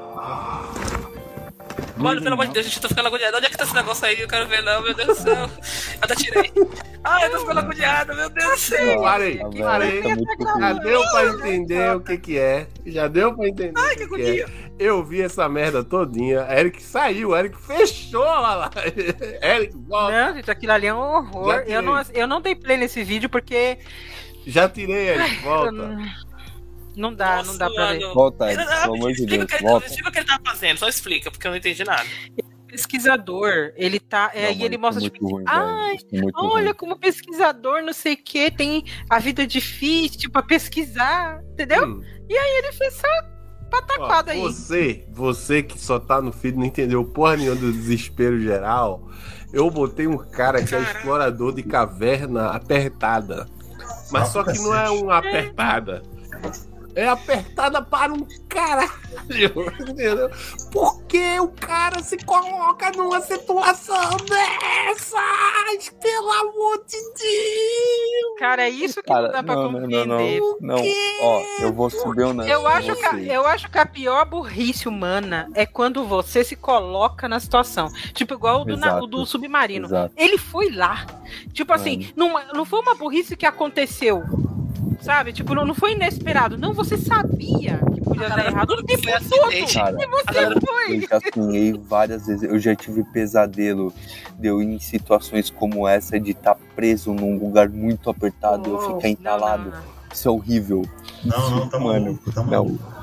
[SPEAKER 5] Mano, pelo amor de Deus, gente, eu tô ficando agoniado. Onde é que tá esse negócio aí? Eu quero ver, não, meu Deus do céu. Eu até tirei. Eu tô ficando agoniado, meu Deus do céu.
[SPEAKER 1] Parei. Já deu pra entender o que é. Já deu pra entender
[SPEAKER 5] Ai, que agonia.
[SPEAKER 1] Eu vi essa merda todinha. Eric saiu, Eric fechou lá. Eric, volta.
[SPEAKER 4] Não, gente, aquilo ali é um horror. Eu não dei play nesse vídeo porque...
[SPEAKER 1] Já tirei, Eric, volta.
[SPEAKER 4] Não dá pra ver.
[SPEAKER 2] Volta aí, pelo amor de Deus, volta.
[SPEAKER 5] Explica o que ele tá fazendo, só explica, porque eu não entendi nada.
[SPEAKER 4] Pesquisador, ele tá. E ele mostra, tipo,
[SPEAKER 2] ruim,
[SPEAKER 4] olha, como pesquisador, não sei o que, tem a vida difícil pra pesquisar, entendeu? E aí ele fez essa pataquada aí.
[SPEAKER 1] Você que só tá no feed, não entendeu porra nenhuma do desespero geral. Eu botei um cara que é explorador de caverna apertada. Mas só que não é uma apertada. É apertada para um caralho, entendeu? Por que o cara se coloca numa situação dessa? Pelo amor de Deus!
[SPEAKER 4] Cara, é isso que não dá pra compreender.
[SPEAKER 2] Não. Ó, eu vou subir o negócio.
[SPEAKER 4] Eu acho que a pior burrice humana é quando você se coloca na situação. Tipo, igual o do submarino.
[SPEAKER 2] Exato.
[SPEAKER 4] Ele foi lá. Tipo assim, não foi uma burrice que aconteceu. Sabe? Tipo, não foi inesperado. Não, você sabia que podia dar errado o tempo todo. E você foi.
[SPEAKER 2] Eu já sonhei várias vezes. Eu já tive pesadelo de eu ir em situações como essa de estar preso num lugar muito apertado e eu ficar entalado. Isso é horrível.
[SPEAKER 3] Não, tá maluco, tá maluco.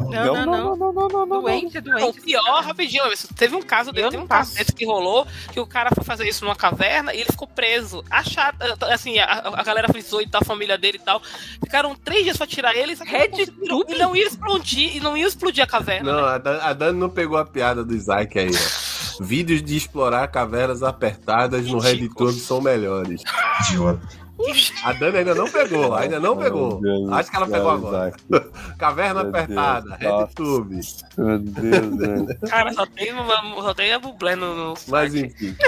[SPEAKER 4] Não. Doente.
[SPEAKER 5] O pior, rapidinho, teve um caso desse que rolou, que o cara foi fazer isso numa caverna e ele ficou preso. Achado, assim, a galera frisou e tal, a família dele e tal. Ficaram 3 dias pra tirar ele e não ia explodir a caverna.
[SPEAKER 1] Não, a Dani não pegou a piada do Isaac aí, ó. Vídeos de explorar cavernas apertadas no RedTube são melhores.
[SPEAKER 3] Idiota.
[SPEAKER 1] A Dani ainda não pegou. Acho que ela pegou agora. Caverna apertada, RedTube.
[SPEAKER 2] Meu Deus, velho.
[SPEAKER 5] Cara, só tem a Bublé no
[SPEAKER 1] Mas enfim.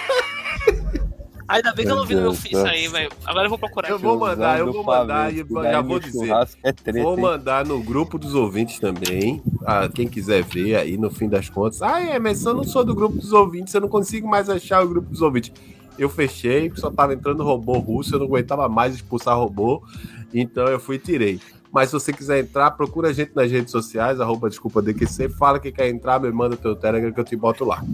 [SPEAKER 5] Ainda bem que eu não vi no meu feed isso aí, velho. Agora eu vou procurar.
[SPEAKER 1] Eu vou mandar e já vou dizer. Vou mandar no grupo dos ouvintes também. Quem quiser ver aí, no fim das contas. Mas eu não sou do grupo dos ouvintes, eu não consigo mais achar o grupo dos ouvintes. Eu fechei, só tava entrando robô russo, eu não aguentava mais expulsar robô, então eu fui e tirei. Mas se você quiser entrar, procura a gente nas redes sociais, @DesculpaDQC, fala que quer entrar, me manda teu Telegram que eu te boto lá.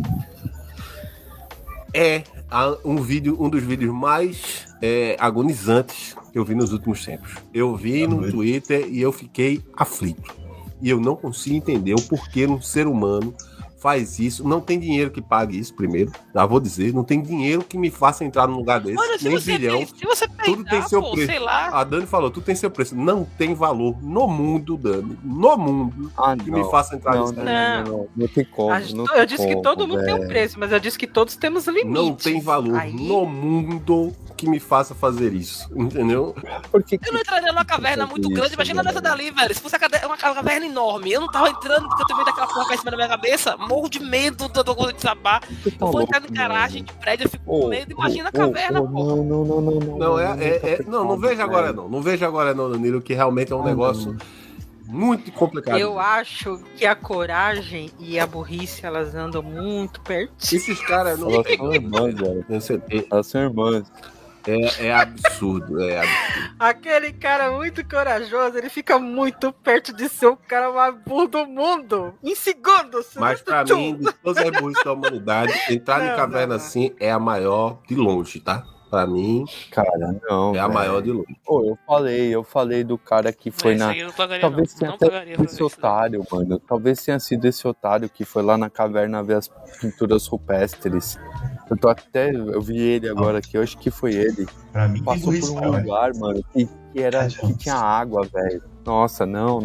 [SPEAKER 1] É um dos vídeos mais agonizantes que eu vi nos últimos tempos. Eu vi no Twitter e eu fiquei aflito. E eu não consigo entender o porquê um ser humano faz isso. Não tem dinheiro que pague isso, primeiro. Já vou dizer, não tem dinheiro que me faça entrar num lugar desse.
[SPEAKER 5] Mano,
[SPEAKER 1] nem bilhão.
[SPEAKER 5] Se você pegar,
[SPEAKER 1] tudo tem seu preço.
[SPEAKER 5] Sei lá.
[SPEAKER 1] A Dani falou, tudo tem seu preço. Não tem valor no mundo, Dani. No mundo que me faça entrar nesse lugar.
[SPEAKER 2] Não tem como.
[SPEAKER 4] Eu disse que todo mundo tem um preço, mas eu disse que todos temos limites.
[SPEAKER 1] Não tem valor no mundo que me faça fazer isso, entendeu?
[SPEAKER 5] Eu não entraria numa caverna muito grande, imagina nessa dali, velho. Se fosse uma caverna enorme, eu não tava entrando porque eu tenho medo daquela porra cair em cima da minha cabeça, morro de medo da coisa de sabar. Eu vou entrar em garagem de prédio, eu fico com medo, imagina a caverna, pô.
[SPEAKER 1] Não veja agora não. Não veja agora não, Danilo, que realmente é um negócio muito complicado.
[SPEAKER 4] Eu acho que a coragem e a burrice, elas andam muito perto.
[SPEAKER 1] Esses caras não...
[SPEAKER 2] Elas são irmãs, velho. Elas são irmãs.
[SPEAKER 1] É absurdo, é absurdo.
[SPEAKER 4] Aquele cara muito corajoso, ele fica muito perto de ser o cara mais burro do mundo. Em segundos.
[SPEAKER 1] Mas pra mim, de todas as burrices da humanidade, entrar em caverna assim é a maior de longe, tá? Pra mim,
[SPEAKER 2] cara, não.
[SPEAKER 1] É a maior de longe.
[SPEAKER 2] Pô, eu falei do cara que foi na. Talvez tenha até esse otário, mano. Talvez tenha sido esse otário que foi lá na caverna ver as pinturas rupestres. Eu vi ele agora aqui, eu acho que foi ele.
[SPEAKER 3] Pra mim,
[SPEAKER 2] passou por um lugar, mano, que tinha água, velho. Nossa, não.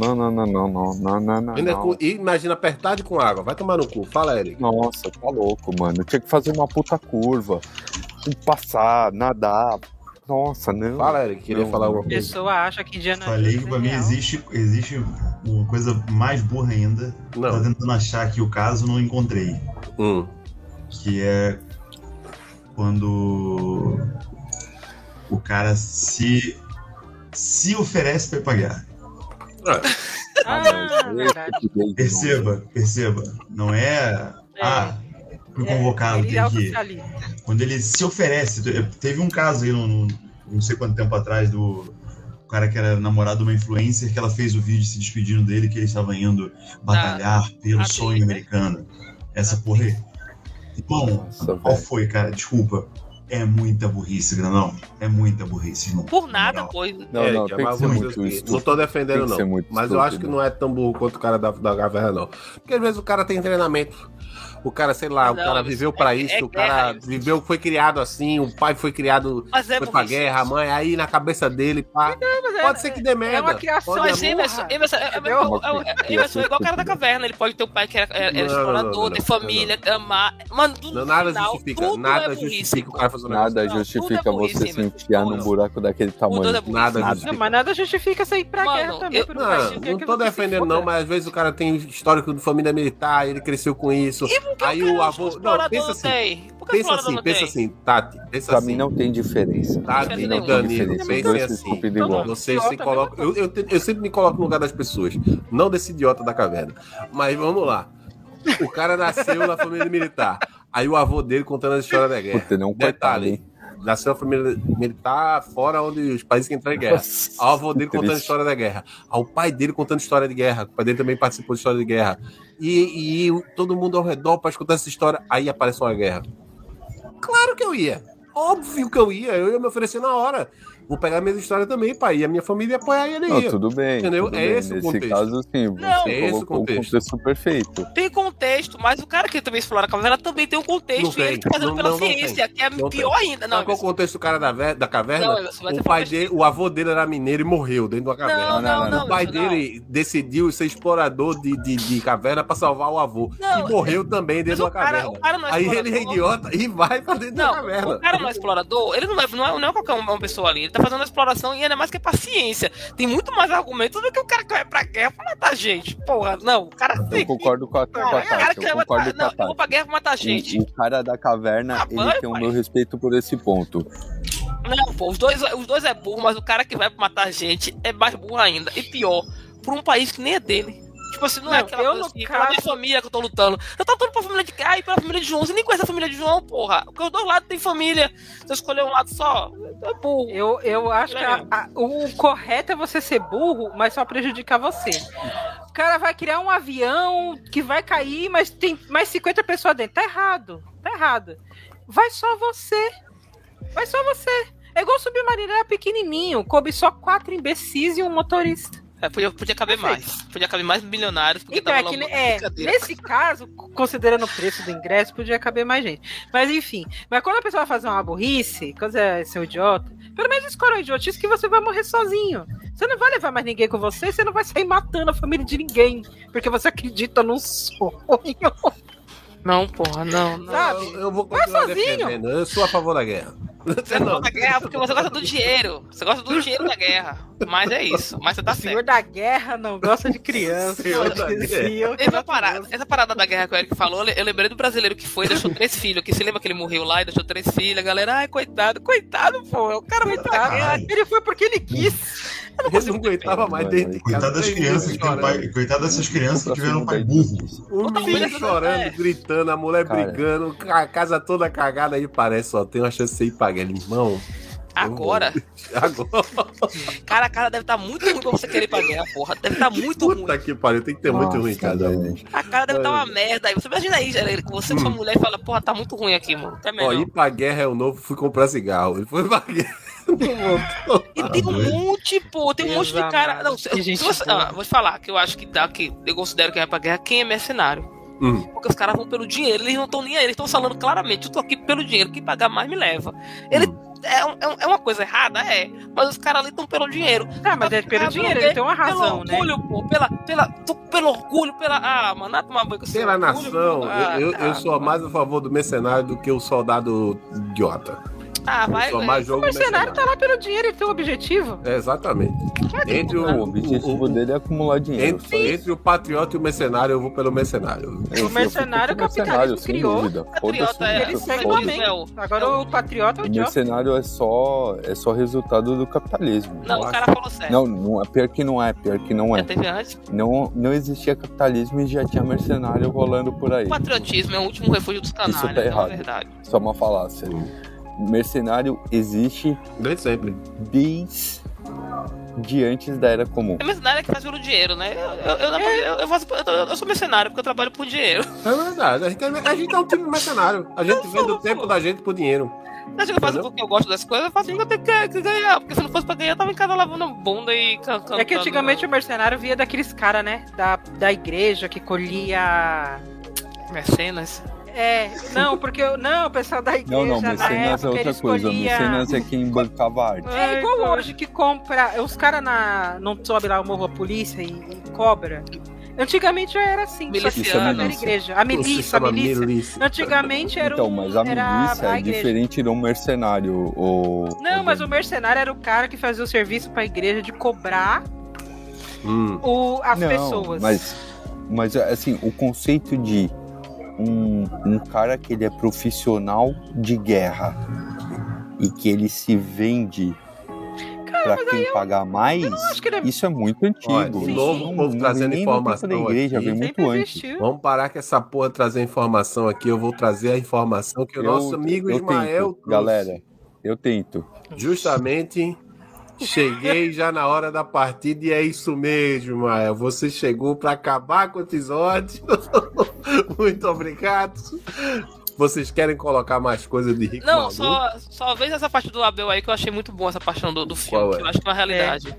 [SPEAKER 1] E imagina apertado com água, vai tomar no cu, fala, Eric.
[SPEAKER 2] Nossa, tá louco, mano. Tinha que fazer uma puta curva, passar, nadar. Nossa, não.
[SPEAKER 1] Fala, Eric, queria falar alguma coisa.
[SPEAKER 4] A pessoa acha que Indiana
[SPEAKER 3] Falei
[SPEAKER 4] Jones
[SPEAKER 3] que pra mim existe uma coisa mais burra ainda.
[SPEAKER 1] Não.
[SPEAKER 3] Tô tentando achar aqui o caso, não encontrei. Que é quando o cara se oferece pra ir pra guerra.
[SPEAKER 4] verdade.
[SPEAKER 3] Perceba. Não é. Fui convocado, tem que ir. Quando ele se oferece. Teve um caso aí, não sei quanto tempo atrás, do cara que era namorado de uma influencer, que ela fez o vídeo se despedindo dele, que ele estava indo batalhar pelo sonho americano. Essa porra aí. Bom, qual foi, cara? Desculpa. É muita burrice, Granão. É muita burrice, irmão.
[SPEAKER 5] Por nada, pô.
[SPEAKER 2] Não, tem que ser muito isso.
[SPEAKER 1] Não tô defendendo, não. Mas eu acho que não é tão burro quanto o cara da caverna, não. Porque às vezes o cara tem treinamento. O cara, sei lá, o cara viveu pra isso, o cara viveu, foi criado assim, o pai foi criado, foi pra guerra, a mãe, aí na cabeça dele, pá. Pode ser que dê merda.
[SPEAKER 4] É uma criação.
[SPEAKER 5] Mas Emerson é igual o cara da caverna, ele pode ter um pai que era explorador, ter família, amar. Mano, tudo
[SPEAKER 1] nada justifica, nada justifica o cara fazer
[SPEAKER 2] nada justifica você se enfiar num buraco daquele tamanho.
[SPEAKER 1] Nada justifica.
[SPEAKER 4] Não, mas nada justifica você ir pra guerra também.
[SPEAKER 1] Não tô defendendo não, mas às vezes o cara tem histórico de família militar, ele cresceu com isso. Aí o avô. Não, pensa assim, Tati.
[SPEAKER 2] Pra mim não tem diferença.
[SPEAKER 1] Tati, Danilo, pensem assim. Vocês se colocam. Eu sempre me coloco no lugar das pessoas, não desse idiota da caverna. Mas vamos lá. O cara nasceu na família militar. Aí o avô dele contando a história da guerra. Detalhe. Nasceu na família militar fora onde os países que entraram em guerra. O avô dele contando a história da guerra. O pai dele contando história de guerra. O pai dele também participou de história de guerra. E todo mundo ao redor para escutar essa história. Aí apareceu uma guerra. Claro que eu ia. Óbvio que eu ia me oferecer na hora. Vou pegar a minha história também, pai. E a minha família ia apoiar ele aí.
[SPEAKER 2] Tudo bem.
[SPEAKER 1] Entendeu?
[SPEAKER 2] Tudo
[SPEAKER 1] é
[SPEAKER 2] bem.
[SPEAKER 1] esse o
[SPEAKER 2] Nesse
[SPEAKER 1] contexto.
[SPEAKER 2] caso, sim. Você colocou o contexto perfeito.
[SPEAKER 5] Tem contexto, mas o cara que também explora a caverna também tem um contexto. E ele tá fazendo pela ciência, que é pior ainda.
[SPEAKER 1] Não, qual é o contexto do cara da caverna? O pai dele, o avô dele era mineiro e morreu dentro da caverna. O pai dele decidiu ser explorador de caverna pra salvar o avô. E morreu também dentro da caverna. Aí ele é idiota e vai pra dentro da caverna.
[SPEAKER 5] O cara não é explorador, ele não é qualquer uma pessoa ali. Ele tá fazendo uma exploração e ainda mais que é paciência. Tem muito mais argumentos do que o cara que vai pra guerra pra matar gente. Porra, não. O cara tem.
[SPEAKER 2] Eu concordo com a Tati.
[SPEAKER 5] Eu vou pra guerra pra matar gente.
[SPEAKER 2] O cara da caverna, ele tem o meu respeito por esse ponto.
[SPEAKER 5] Não, pô, os dois é burro, mas o cara que vai matar gente é mais burro ainda. E pior, por um país que nem é dele. Tipo assim, não é aquela coisa assim, pela minha família que eu tô lutando. Eu tô lutando pra família de Caio e pela família de João. Você nem conhece a família de João, porra. Porque os dois lados tem família. Se eu escolher um lado só, é burro.
[SPEAKER 4] Eu acho que o correto é você ser burro, mas só prejudicar você. O cara vai criar um avião que vai cair, mas tem mais 50 pessoas dentro. Tá errado. Vai só você. É igual o submarino, era pequenininho. Coube só 4 imbecis e um motorista.
[SPEAKER 5] Podia caber mais. Podia caber mais milionários. Porque
[SPEAKER 4] então, nesse caso, considerando o preço do ingresso, podia caber mais gente. Mas enfim. Mas quando a pessoa vai fazer uma burrice, quando é seu idiota, pelo menos escolha um idiotice que você vai morrer sozinho. Você não vai levar mais ninguém com você não vai sair matando a família de ninguém. Porque você acredita num sonho.
[SPEAKER 5] Não, porra, não.
[SPEAKER 4] Sabe?
[SPEAKER 1] Eu vou continuar defendendo. Eu sou a favor da guerra.
[SPEAKER 5] Você não da guerra porque você gosta do dinheiro. Você gosta do dinheiro da guerra. Mas é isso. Mas você tá certo.
[SPEAKER 4] O senhor da guerra não gosta de criança.
[SPEAKER 5] Essa parada da guerra que o Eric falou, eu lembrei do brasileiro que foi e deixou 3 filhos. Que se lembra que ele morreu lá e deixou 3 filhos. A galera, ai, coitado, pô. O cara vai pra guerra.
[SPEAKER 4] Ele foi porque ele quis.
[SPEAKER 1] Ele não aguentava mais dentro de casa.
[SPEAKER 3] Coitado dessas crianças que tiveram um pai burro.
[SPEAKER 1] O menino chorando, gritando, a mulher brigando, a casa toda cagada aí parece, ó, tem uma chance de você ir pra guerra, irmão.
[SPEAKER 5] Agora? Cara, a cara deve estar muito ruim pra você querer ir pra guerra, porra. Deve estar muito ruim.
[SPEAKER 1] Puta que pariu, tem que ter muito ruim, cada um.
[SPEAKER 5] A cara deve estar uma merda. Aí você imagina aí, você com sua mulher e fala, porra, tá muito ruim aqui, mano. É melhor.
[SPEAKER 1] Ó, ir pra guerra é o novo, fui comprar cigarro. Ele foi pra guerra.
[SPEAKER 5] E tem um monte, pô, tem um monte de cara. Não, vou te falar que eu acho que eu considero que vai pra guerra quem é mercenário. Porque os caras vão pelo dinheiro, eles não estão nem aí, eles estão falando claramente, eu tô aqui pelo dinheiro, quem pagar mais me leva. Ele é uma coisa errada, mas os caras ali estão pelo dinheiro.
[SPEAKER 4] Mas é pelo dinheiro, ele tem uma razão,
[SPEAKER 5] pelo orgulho,
[SPEAKER 4] né?
[SPEAKER 5] Pô, pelo orgulho, mano, não é tomar banho com esse
[SPEAKER 1] pela
[SPEAKER 5] orgulho,
[SPEAKER 1] nação, eu sou mais a favor do mercenário do que o soldado idiota.
[SPEAKER 4] O mercenário tá lá pelo dinheiro e tem um objetivo.
[SPEAKER 1] Exatamente.
[SPEAKER 2] O objetivo dele é acumular dinheiro.
[SPEAKER 1] Entre o patriota e o mercenário, eu vou pelo mercenário.
[SPEAKER 4] O mercenário, o capitalismo criou.
[SPEAKER 5] Ele segue o amém.
[SPEAKER 4] Agora o patriota é o idiota.
[SPEAKER 2] O mercenário é só resultado do capitalismo.
[SPEAKER 5] Não, o cara falou sério.
[SPEAKER 2] Não, pior que não é.
[SPEAKER 5] Já teve antes?
[SPEAKER 2] Não existia capitalismo e já tinha mercenário rolando por aí.
[SPEAKER 5] O patriotismo é o último refúgio dos canalhas,
[SPEAKER 2] isso tá errado.
[SPEAKER 5] É verdade.
[SPEAKER 2] Só uma falácia. Mercenário existe
[SPEAKER 1] desde sempre.
[SPEAKER 2] De antes da Era Comum.
[SPEAKER 5] É mercenário que faz pelo dinheiro, né? Eu sou mercenário porque eu trabalho por dinheiro.
[SPEAKER 1] É verdade. A gente é um time mercenário. A gente vende o tempo da gente por dinheiro.
[SPEAKER 5] Acho que eu faço porque eu gosto das coisas, eu faço porque eu tenho que ganhar. Porque se não fosse pra ganhar, eu tava em casa lavando bunda e cantando.
[SPEAKER 4] É que antigamente o mercenário via daqueles caras, né? Da igreja que colhia
[SPEAKER 5] mecenas.
[SPEAKER 4] O pessoal da igreja.
[SPEAKER 2] Não, mecenas é outra coisa. Mecenas é quem bancava arte.
[SPEAKER 4] É igual hoje que compra. Os caras não sobe lá o morro a polícia e cobra. Antigamente já era assim, só que era igreja. A milícia. Antigamente era
[SPEAKER 2] Então, mas a milícia é diferente do mercenário.
[SPEAKER 4] Mas o mercenário era o cara que fazia o serviço pra igreja de cobrar as pessoas.
[SPEAKER 2] Mas assim, o conceito de um cara que ele é profissional de guerra e que ele se vende pra quem pagar mais, isso é muito antigo.
[SPEAKER 1] O novo povo trazendo informação
[SPEAKER 2] da igreja, vem muito antes.
[SPEAKER 1] Vamos parar com essa porra trazer informação aqui. Eu vou trazer a informação que o nosso amigo Ismael
[SPEAKER 2] trouxe. Galera, eu tento.
[SPEAKER 1] Justamente cheguei já na hora da partida e é isso mesmo, Ismael. Você chegou para acabar com o episódio. Muito obrigado. Vocês querem colocar mais coisa de Rico?
[SPEAKER 5] Não, só veja essa parte do Abel aí que eu achei muito boa essa paixão do filme. Que eu acho que é uma realidade.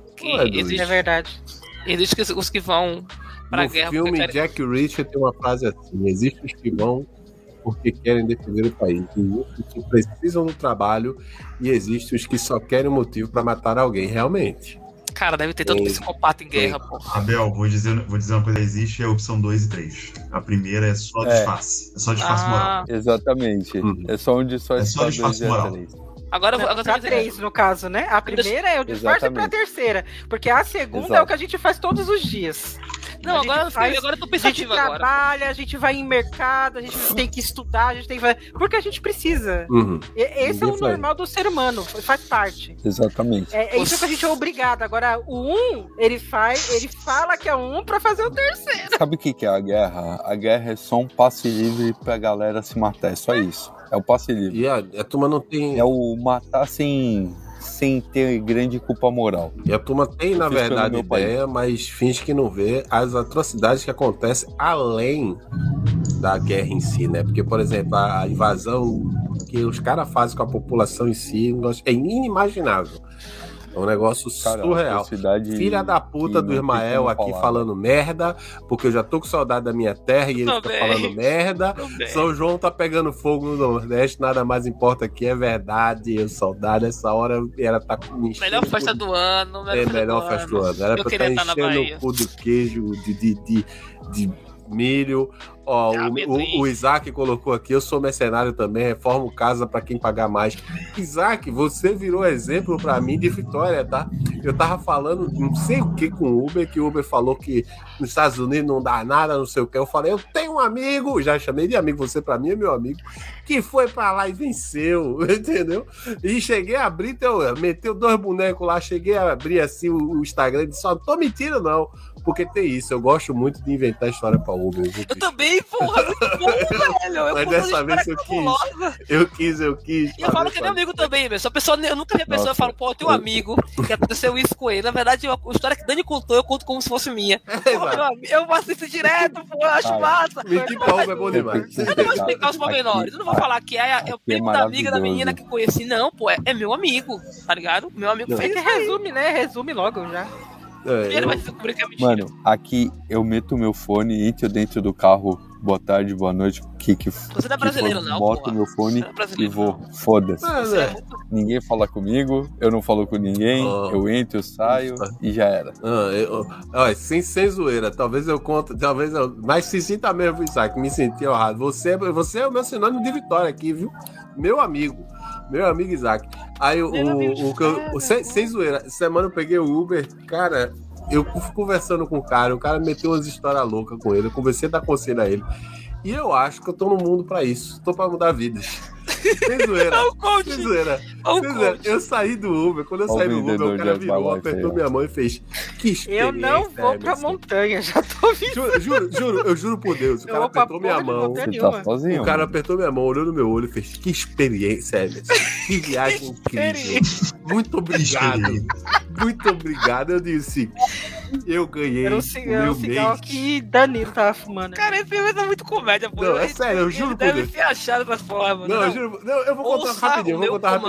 [SPEAKER 4] É verdade.
[SPEAKER 5] Existe os que vão pra
[SPEAKER 1] no
[SPEAKER 5] guerra.
[SPEAKER 1] No filme, Jack Reacher tem uma frase assim: existem os que vão porque querem defender o país. Existem os que precisam do trabalho e existem os que só querem um motivo pra matar alguém, realmente.
[SPEAKER 5] Cara, deve ter tanto psicopata em guerra, pô.
[SPEAKER 3] Abel, vou dizer uma coisa: existe a opção 2 e 3. A primeira é só disfarce. É só disfarce moral.
[SPEAKER 2] Exatamente. É só um disfarce
[SPEAKER 3] moral.
[SPEAKER 5] Agora
[SPEAKER 4] pra 3, no caso, né? A primeira é o disfarce pra terceira. Porque a segunda é o que a gente faz todos os dias.
[SPEAKER 5] Não, agora eu tô pensativo agora.
[SPEAKER 4] A gente trabalha, a gente vai em mercado, a gente tem que estudar, a gente tem que fazer... Porque a gente precisa. Esse é o normal do ser humano, faz parte.
[SPEAKER 2] Exatamente.
[SPEAKER 4] É isso que a gente é obrigado. Agora, o ele fala que é o pra fazer o terceiro.
[SPEAKER 2] Sabe o que é a guerra? A guerra é só um passe livre pra galera se matar, é só isso. É o passe livre.
[SPEAKER 1] E a turma não tem...
[SPEAKER 2] É o matar sem ter grande culpa moral.
[SPEAKER 1] E a turma tem, na verdade, ideia, mas finge que não vê as atrocidades que acontecem além da guerra em si, né? Porque, por exemplo, a invasão que os caras fazem com a população em si é inimaginável. É um negócio surreal. Filha da puta do Ismael aqui falando merda, porque eu já tô com saudade da minha terra e ele fica falando merda. São João tá pegando fogo no Nordeste, nada mais importa que é verdade. Eu saudade, essa hora ela tá me enchendo.
[SPEAKER 5] Melhor festa do ano.
[SPEAKER 1] Melhor festa do ano. Era pra estar enchendo o cu de queijo, de milho. Ó, o Isaac colocou aqui: eu sou mercenário também, reformo casa pra quem pagar mais. Isaac, você virou exemplo pra mim de vitória, tá? Eu tava falando não sei o que com o Uber, que o Uber falou que nos Estados Unidos não dá nada, não sei o que. Eu falei: eu tenho um amigo, já chamei de amigo, você pra mim é meu amigo, que foi pra lá e venceu, entendeu? E cheguei a abrir, meteu 2 bonecos lá, cheguei a abrir assim o Instagram e disse: só não tô mentindo não, Porque tem isso, eu gosto muito de inventar história pra Uber.
[SPEAKER 5] Eu também, porra, muito bom, velho.
[SPEAKER 1] Mas dessa vez eu quis.
[SPEAKER 5] E eu falo que é meu amigo também, velho. Eu nunca vi a pessoa e falo, pô, eu tenho um amigo que aconteceu isso com ele. Na verdade, a história que Dani contou, eu conto como se fosse minha. Porra, eu faço isso direto, pô, eu acho massa.
[SPEAKER 1] Mentir pra Uber é bom demais.
[SPEAKER 5] Eu não vou explicar os pormenores. Eu não vou falar que é o primo da amiga da menina que conheci, não, pô. É meu amigo, tá ligado? Meu amigo fez.
[SPEAKER 4] É que resume, né? Resume logo já.
[SPEAKER 5] Ele vai descobrir que é mentira.
[SPEAKER 2] Mano, aqui eu meto o meu fone, entro dentro do carro, boa tarde, boa noite,
[SPEAKER 5] Você não é brasileiro, não,
[SPEAKER 2] boto meu fone e vou, foda-se. Ninguém fala comigo, eu não falo com ninguém, eu entro, eu saio e já era.
[SPEAKER 1] Olha, sem zoeira, talvez eu conte, mas se sinta mesmo, Isaac, me senti honrado. Você é o meu sinônimo de vitória aqui, viu? Meu amigo Isaac. Aí sem zoeira, semana eu peguei o Uber, cara, eu fui conversando com o cara meteu umas histórias loucas com ele, eu conversei a dar conselho a ele. E eu acho que eu tô no mundo pra isso, tô pra mudar vidas. Sem zoeira. Eu saí do Uber, quando eu saí do Uber, o cara virou, apertou minha mão e fez: que experiência.
[SPEAKER 4] Eu não vou pra montanha, já tô vindo.
[SPEAKER 1] Eu juro por Deus, o cara apertou minha mão.
[SPEAKER 2] Tá sozinho,
[SPEAKER 1] o cara apertou minha mão, olhou no meu olho e fez: que experiência, Emerson. Que viagem incrível. Muito obrigado. Eu disse: eu ganhei.
[SPEAKER 4] Era um cigarro que Danilo tava fumando.
[SPEAKER 5] Cara, esse filme é muito comédia, pô.
[SPEAKER 1] Não, é sério, eu juro por Deus.
[SPEAKER 5] Deve ter achado das formas.
[SPEAKER 1] Não, eu juro. Não, eu vou contar rapidinho.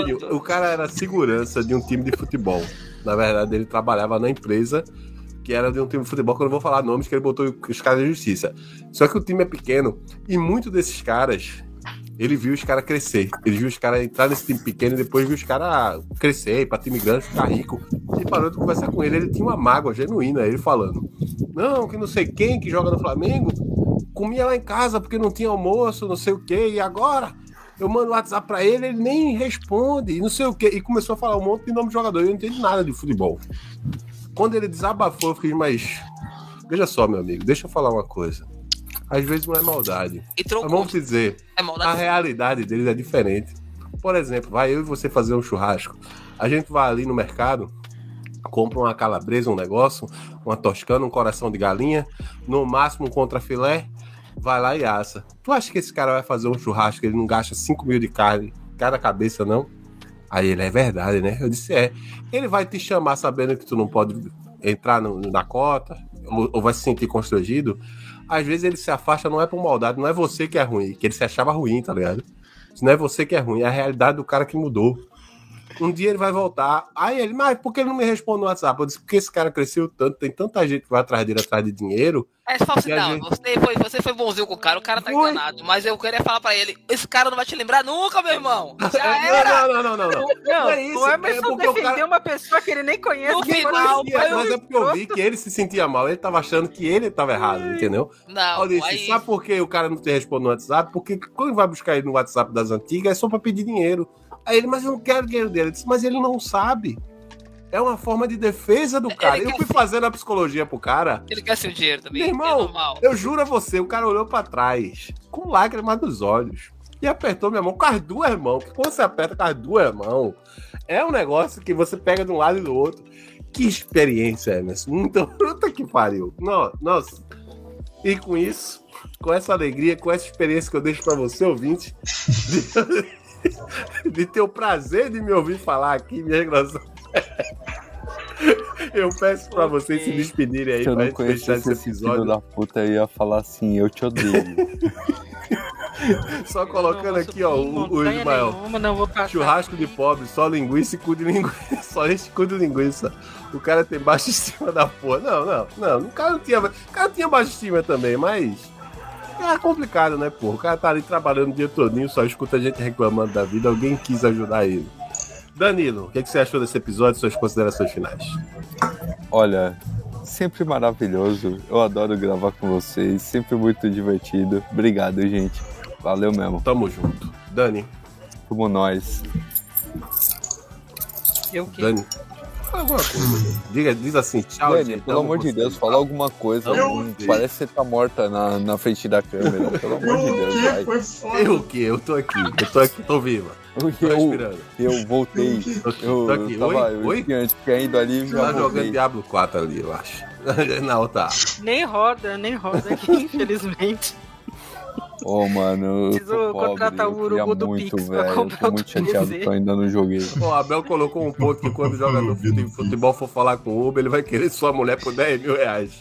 [SPEAKER 1] O cara era segurança de um time de futebol. Na verdade, ele trabalhava na empresa que era de um time de futebol, que eu não vou falar nomes, que ele botou os caras de justiça. Só que o time é pequeno e muitos desses caras, ele viu os caras crescer. Ele viu os caras entrar nesse time pequeno e depois viu os caras crescer, ir pra time grande, ficar rico. E parou de conversar com ele. Ele tinha uma mágoa genuína, ele falando: não, que não sei quem que joga no Flamengo comia lá em casa porque não tinha almoço, não sei o quê, e agora eu mando WhatsApp pra ele, ele nem responde, não sei o quê. E começou a falar um monte de nome de jogador. Eu não entendi nada de futebol. Quando ele desabafou, eu fiquei, mas veja só, meu amigo, deixa eu falar uma coisa. Às vezes não é maldade. Mas vamos dizer, a realidade deles é diferente. Por exemplo, vai eu e você fazer um churrasco. A gente vai ali no mercado, compra uma calabresa, um negócio, uma toscana, um coração de galinha, no máximo um contrafilé, vai lá e assa. Tu acha que esse cara vai fazer um churrasco, ele não gasta 5 mil de carne cada cabeça, não? Aí ele, é verdade, né? Eu disse, ele vai te chamar sabendo que tu não pode entrar na cota, ou vai se sentir constrangido. Às vezes ele se afasta, não é por maldade, não é você que é ruim, que ele se achava ruim, tá ligado? Não é você que é ruim, é a realidade do cara que mudou. Um dia ele vai voltar. Aí ele, mas por que ele não me responde no WhatsApp? Eu disse, porque esse cara cresceu tanto, tem tanta gente que vai atrás dele atrás de dinheiro.
[SPEAKER 5] É falsidade, gente... você foi bonzinho com o cara tá enganado. Mas eu queria falar pra ele, esse cara não vai te lembrar nunca, meu irmão. Já era.
[SPEAKER 1] Não.
[SPEAKER 4] Não é isso. O Emerson defendeu uma pessoa que ele nem conhece.
[SPEAKER 5] No final,
[SPEAKER 1] mas é porque eu vi que ele se sentia mal, ele tava achando que ele tava errado, entendeu?
[SPEAKER 5] Não,
[SPEAKER 1] eu disse, sabe por que o cara não te responde no WhatsApp? Porque quando vai buscar ele no WhatsApp das antigas, é só pra pedir dinheiro. Aí ele, mas eu não quero dinheiro dele. Eu disse, mas ele não sabe. É uma forma de defesa do cara. Eu fui fazendo a psicologia pro cara.
[SPEAKER 5] Ele quer seu dinheiro também.
[SPEAKER 1] Meu irmão, eu juro a você, o cara olhou pra trás, com lágrimas nos olhos, e apertou minha mão com as duas mãos. Porque quando você aperta com as duas mãos, é um negócio que você pega de um lado e do outro. Que experiência, Emerson. Então, puta que pariu. Nossa. E com isso, com essa alegria, com essa experiência que eu deixo pra você, ouvinte, de ter o prazer de me ouvir falar aqui, minha relação. Eu peço pra vocês se despedirem aí.
[SPEAKER 2] Se eu não conhecesse esse episódio, filho da puta, eu ia falar assim, eu te odeio.
[SPEAKER 1] Só colocando aqui, ó, o Ismael. Churrasco de pobre, só linguiça e cu de linguiça. Só este cu de linguiça. O cara tem baixa estima da porra. Não. O cara tinha baixa estima também, mas é complicado, né, porra? O cara tá ali trabalhando o dia todinho, só escuta a gente reclamando da vida, alguém quis ajudar ele. Danilo, o que você achou desse episódio, suas considerações finais?
[SPEAKER 2] Olha, sempre maravilhoso, eu adoro gravar com vocês, sempre muito divertido. Obrigado, gente. Valeu mesmo.
[SPEAKER 1] Tamo junto. Dani.
[SPEAKER 2] Como nós.
[SPEAKER 4] Eu que?
[SPEAKER 1] Dani. Fala alguma coisa. Diz assim, tchau,
[SPEAKER 2] Dani,
[SPEAKER 1] gente.
[SPEAKER 2] pelo amor de Deus, fala alguma coisa. Parece que você tá morta na frente da câmera. Pelo amor de Deus, vai.
[SPEAKER 1] Eu o quê? Eu tô aqui, tô viva.
[SPEAKER 2] Eu voltei.
[SPEAKER 1] Tô aqui. Oi?
[SPEAKER 2] Tinha ido ali e já
[SPEAKER 1] tá jogando Diablo 4 ali, eu acho. Na outra.
[SPEAKER 4] Nem roda aqui, infelizmente.
[SPEAKER 2] Mano,
[SPEAKER 4] preciso contratar o urubu do Pix pra comprar
[SPEAKER 2] tô muito chateado que eu ainda não joguei.
[SPEAKER 1] O Abel colocou um ponto que quando joga no futebol for falar com o Uber, ele vai querer sua mulher por 10 mil reais.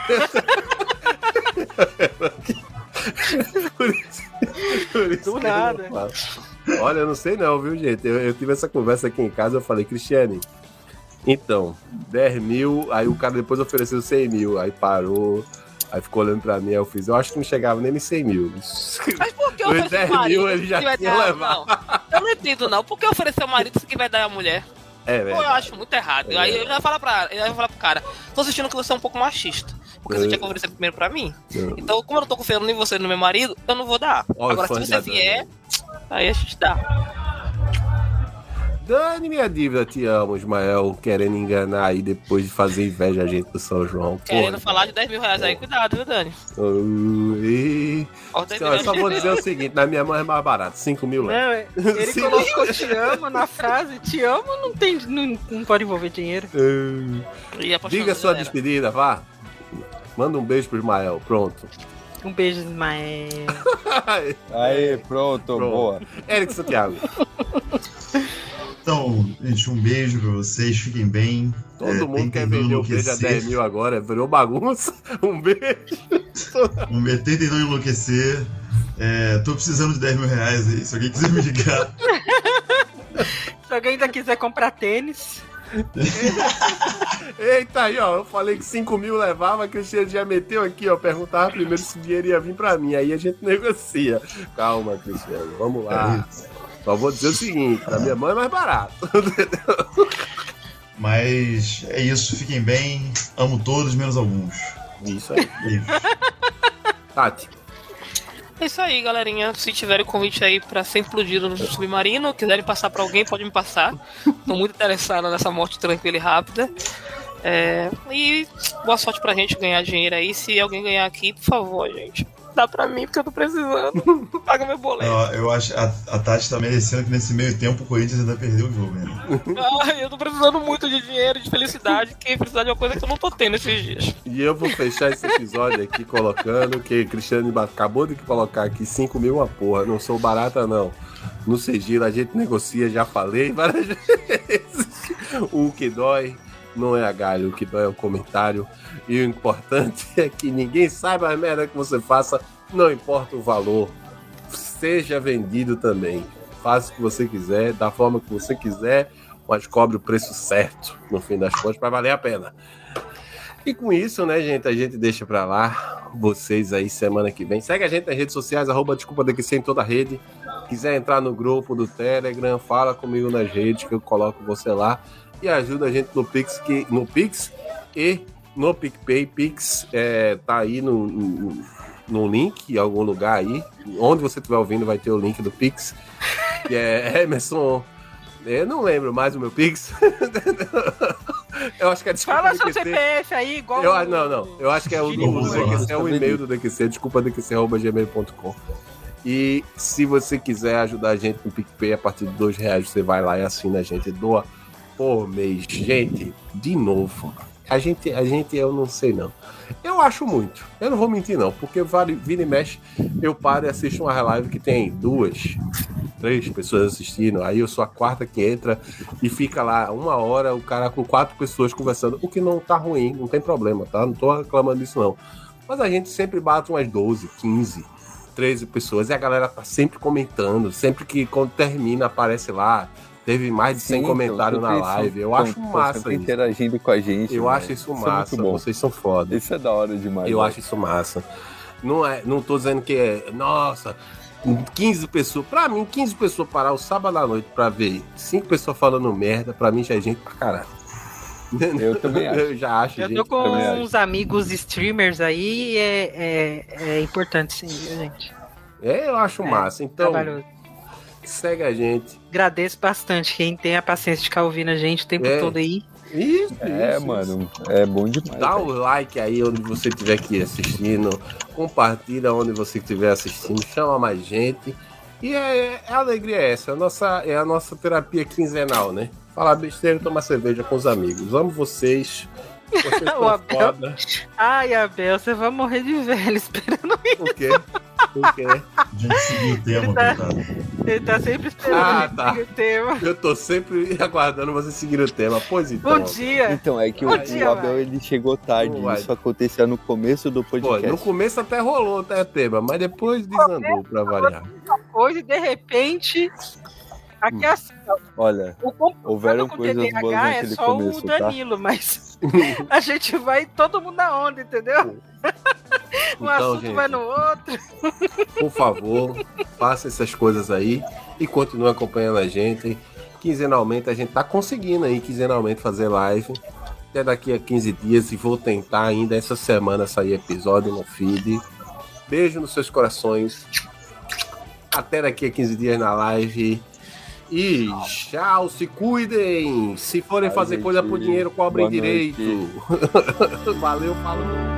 [SPEAKER 1] por isso
[SPEAKER 4] do nada.
[SPEAKER 1] Olha, eu não sei não, viu, gente? Eu tive essa conversa aqui em casa, eu falei, Cristiane, então, 10 mil, aí o cara depois ofereceu 100 mil, aí parou. Aí ficou olhando pra mim, aí eu acho que não chegava nem nos 100 mil.
[SPEAKER 5] Mas por que
[SPEAKER 1] os 10 mil ele já tinha levado.
[SPEAKER 5] Eu não entendo, não. Por que oferecer o marido se que vai dar a mulher?
[SPEAKER 1] Eu
[SPEAKER 5] acho muito errado. Aí eu já falo pro cara, tô sentindo que você é um pouco machista. Porque você tinha que oferecer primeiro pra mim. Então, como eu não tô confiando nem você no meu marido, eu não vou dar. Agora, se você vier, aí a gente dá.
[SPEAKER 1] Dani, minha dívida, te amo, Ismael, querendo enganar aí depois de fazer inveja a gente do São João.
[SPEAKER 5] Querendo falar de 10 mil reais aí, cuidado, viu, Dani?
[SPEAKER 1] Eu só vou dizer o seguinte, na minha mão é mais barato, 5 mil
[SPEAKER 4] não, ele colocou te amo na frase, te amo não pode envolver dinheiro.
[SPEAKER 1] Diga sua despedida, vá. Manda um beijo pro Ismael, pronto.
[SPEAKER 4] Um beijo, Ismael.
[SPEAKER 2] Aí, pronto, boa.
[SPEAKER 1] Eric Santiago.
[SPEAKER 3] Então, gente, um beijo pra vocês, fiquem bem.
[SPEAKER 1] Todo mundo quer vender o beijo a 10 mil agora, virou bagunça. Um beijo.
[SPEAKER 3] Tentem não enlouquecer. Tô precisando de 10 mil reais aí, se alguém quiser me ligar.
[SPEAKER 4] Se alguém ainda quiser comprar tênis.
[SPEAKER 1] Eita, aí, ó, eu falei que 5 mil levava, a Cristiane já meteu aqui, ó, perguntava primeiro se o dinheiro ia vir pra mim, aí a gente negocia. Calma, Cristiane, vamos lá. Só vou dizer o seguinte, na minha mão é mais barato.
[SPEAKER 3] Mas é isso, fiquem bem. Amo todos, menos alguns.
[SPEAKER 1] Isso aí. Tati.
[SPEAKER 5] É isso aí, galerinha. Se tiverem convite aí pra ser implodido no submarino, quiserem passar pra alguém, pode me passar. Tô muito interessado nessa morte tranquila e rápida. E boa sorte pra gente ganhar dinheiro aí. Se alguém ganhar aqui, por favor, gente. Dá pra mim, porque eu tô precisando. Paga meu boleto.
[SPEAKER 3] Eu acho a Tati tá merecendo que nesse meio tempo o Corinthians ainda perdeu o jogo, né?
[SPEAKER 5] Eu tô precisando muito de dinheiro, de felicidade, que precisar de uma coisa que eu não tô tendo esses dias.
[SPEAKER 1] E eu vou fechar esse episódio aqui colocando que Cristiane acabou de colocar aqui 5 mil uma porra. Não sou barata, não. No Sigilo a gente negocia, já falei várias vezes. O que dói não é a galho, o que dói é o comentário. E o importante é que ninguém saiba a merda que você faça, não importa o valor. Seja vendido também. Faça o que você quiser, da forma que você quiser, mas cobre o preço certo, no fim das contas, para valer a pena. E com isso, né, gente, a gente deixa pra lá. Vocês aí semana que vem. Segue a gente nas redes sociais, @DesculpaDQC em toda a rede. Quiser entrar no grupo do Telegram, fala comigo nas redes que eu coloco você lá. E ajuda a gente no Pix e no PicPay. Pix tá aí no link, em algum lugar aí. Onde você estiver ouvindo vai ter o link do Pix. Que é Emerson... Eu não lembro mais o meu Pix. Eu acho que é desculpa.
[SPEAKER 4] Fala seu CPF aí, igual.
[SPEAKER 1] Não. Eu acho que é o DQC, é o e-mail do DQC, desculpadqc@gmail.com. E se você quiser ajudar a gente no PicPay, a partir de R$2, você vai lá e assina a gente, doa por mês. Gente, de novo, a gente, eu não sei não. Eu acho muito. Eu não vou mentir não, porque vira e mexe, eu paro e assisto uma live que tem 2, 3 pessoas assistindo, aí eu sou a quarta que entra e fica lá 1 hora o cara com 4 pessoas conversando, o que não tá ruim, não tem problema, tá? Não tô reclamando disso não. Mas a gente sempre bate umas 12, 15, 13 pessoas e a galera tá sempre comentando, sempre que quando termina aparece lá. Teve mais de 100 comentários na live. Eu acho massa isso.
[SPEAKER 2] Interagindo com a gente.
[SPEAKER 1] Eu acho isso massa. Isso é vocês são foda.
[SPEAKER 2] Isso é da hora demais.
[SPEAKER 1] Eu acho isso massa. Não tô dizendo que é... Nossa, 15 pessoas... Pra mim, 15 pessoas parar o sábado à noite pra ver 5 pessoas falando merda, pra mim já é gente pra caralho.
[SPEAKER 2] Eu também acho.
[SPEAKER 1] Eu já acho,
[SPEAKER 4] gente. Eu tô com uns amigos streamers aí e é importante sim, gente.
[SPEAKER 1] Eu acho massa. Então... Trabalhoso. Segue a gente.
[SPEAKER 4] Agradeço bastante quem tem a paciência de ficar ouvindo a gente o tempo todo aí.
[SPEAKER 1] Isso,
[SPEAKER 7] mano, é bom demais.
[SPEAKER 1] Dá o like aí onde você estiver aqui assistindo, compartilha onde você estiver assistindo, chama mais gente. E a alegria é essa, é a nossa terapia quinzenal, né? Falar besteira e tomar cerveja com os amigos. Amo vocês. Vocês
[SPEAKER 4] O Abel.
[SPEAKER 1] foda.
[SPEAKER 4] Ai, Abel, você vai morrer de velho esperando isso.
[SPEAKER 1] Por quê? Por quê?
[SPEAKER 3] A gente seguiu o tema, coitado.
[SPEAKER 4] Ele tá sempre esperando
[SPEAKER 1] tá.
[SPEAKER 4] o tema.
[SPEAKER 1] Eu tô sempre aguardando você seguir o tema. Pois então.
[SPEAKER 4] Bom dia.
[SPEAKER 7] Então, é que
[SPEAKER 4] Bom
[SPEAKER 7] o
[SPEAKER 4] dia,
[SPEAKER 7] Abel ele chegou tarde.
[SPEAKER 1] Vai.
[SPEAKER 7] Isso acontecia no começo do
[SPEAKER 1] Pô,
[SPEAKER 7] podcast.
[SPEAKER 1] no começo até rolou até tema, mas depois desandou pra variar.
[SPEAKER 4] Coisa e de repente. Aqui é assim, ó,
[SPEAKER 7] Olha, houveram
[SPEAKER 4] com
[SPEAKER 7] coisas
[SPEAKER 4] TDAH
[SPEAKER 7] boas
[SPEAKER 4] é
[SPEAKER 7] naquele
[SPEAKER 4] só
[SPEAKER 7] começo,
[SPEAKER 4] o Danilo, mas a gente vai todo mundo na onda, entendeu? Um
[SPEAKER 1] Então,
[SPEAKER 4] assunto
[SPEAKER 1] gente,
[SPEAKER 4] vai no outro.
[SPEAKER 1] por favor, faça essas coisas aí e continue acompanhando a gente. Quinzenalmente, a gente tá conseguindo aí, quinzenalmente, fazer live. Até daqui a 15 dias e vou tentar ainda essa semana sair episódio no feed. Beijo nos seus corações. Até daqui a 15 dias na live. E tchau, se cuidem. Se forem fazer
[SPEAKER 7] gente.
[SPEAKER 1] coisa por dinheiro, cobrem
[SPEAKER 7] Boa noite.
[SPEAKER 1] direito. Valeu, falou.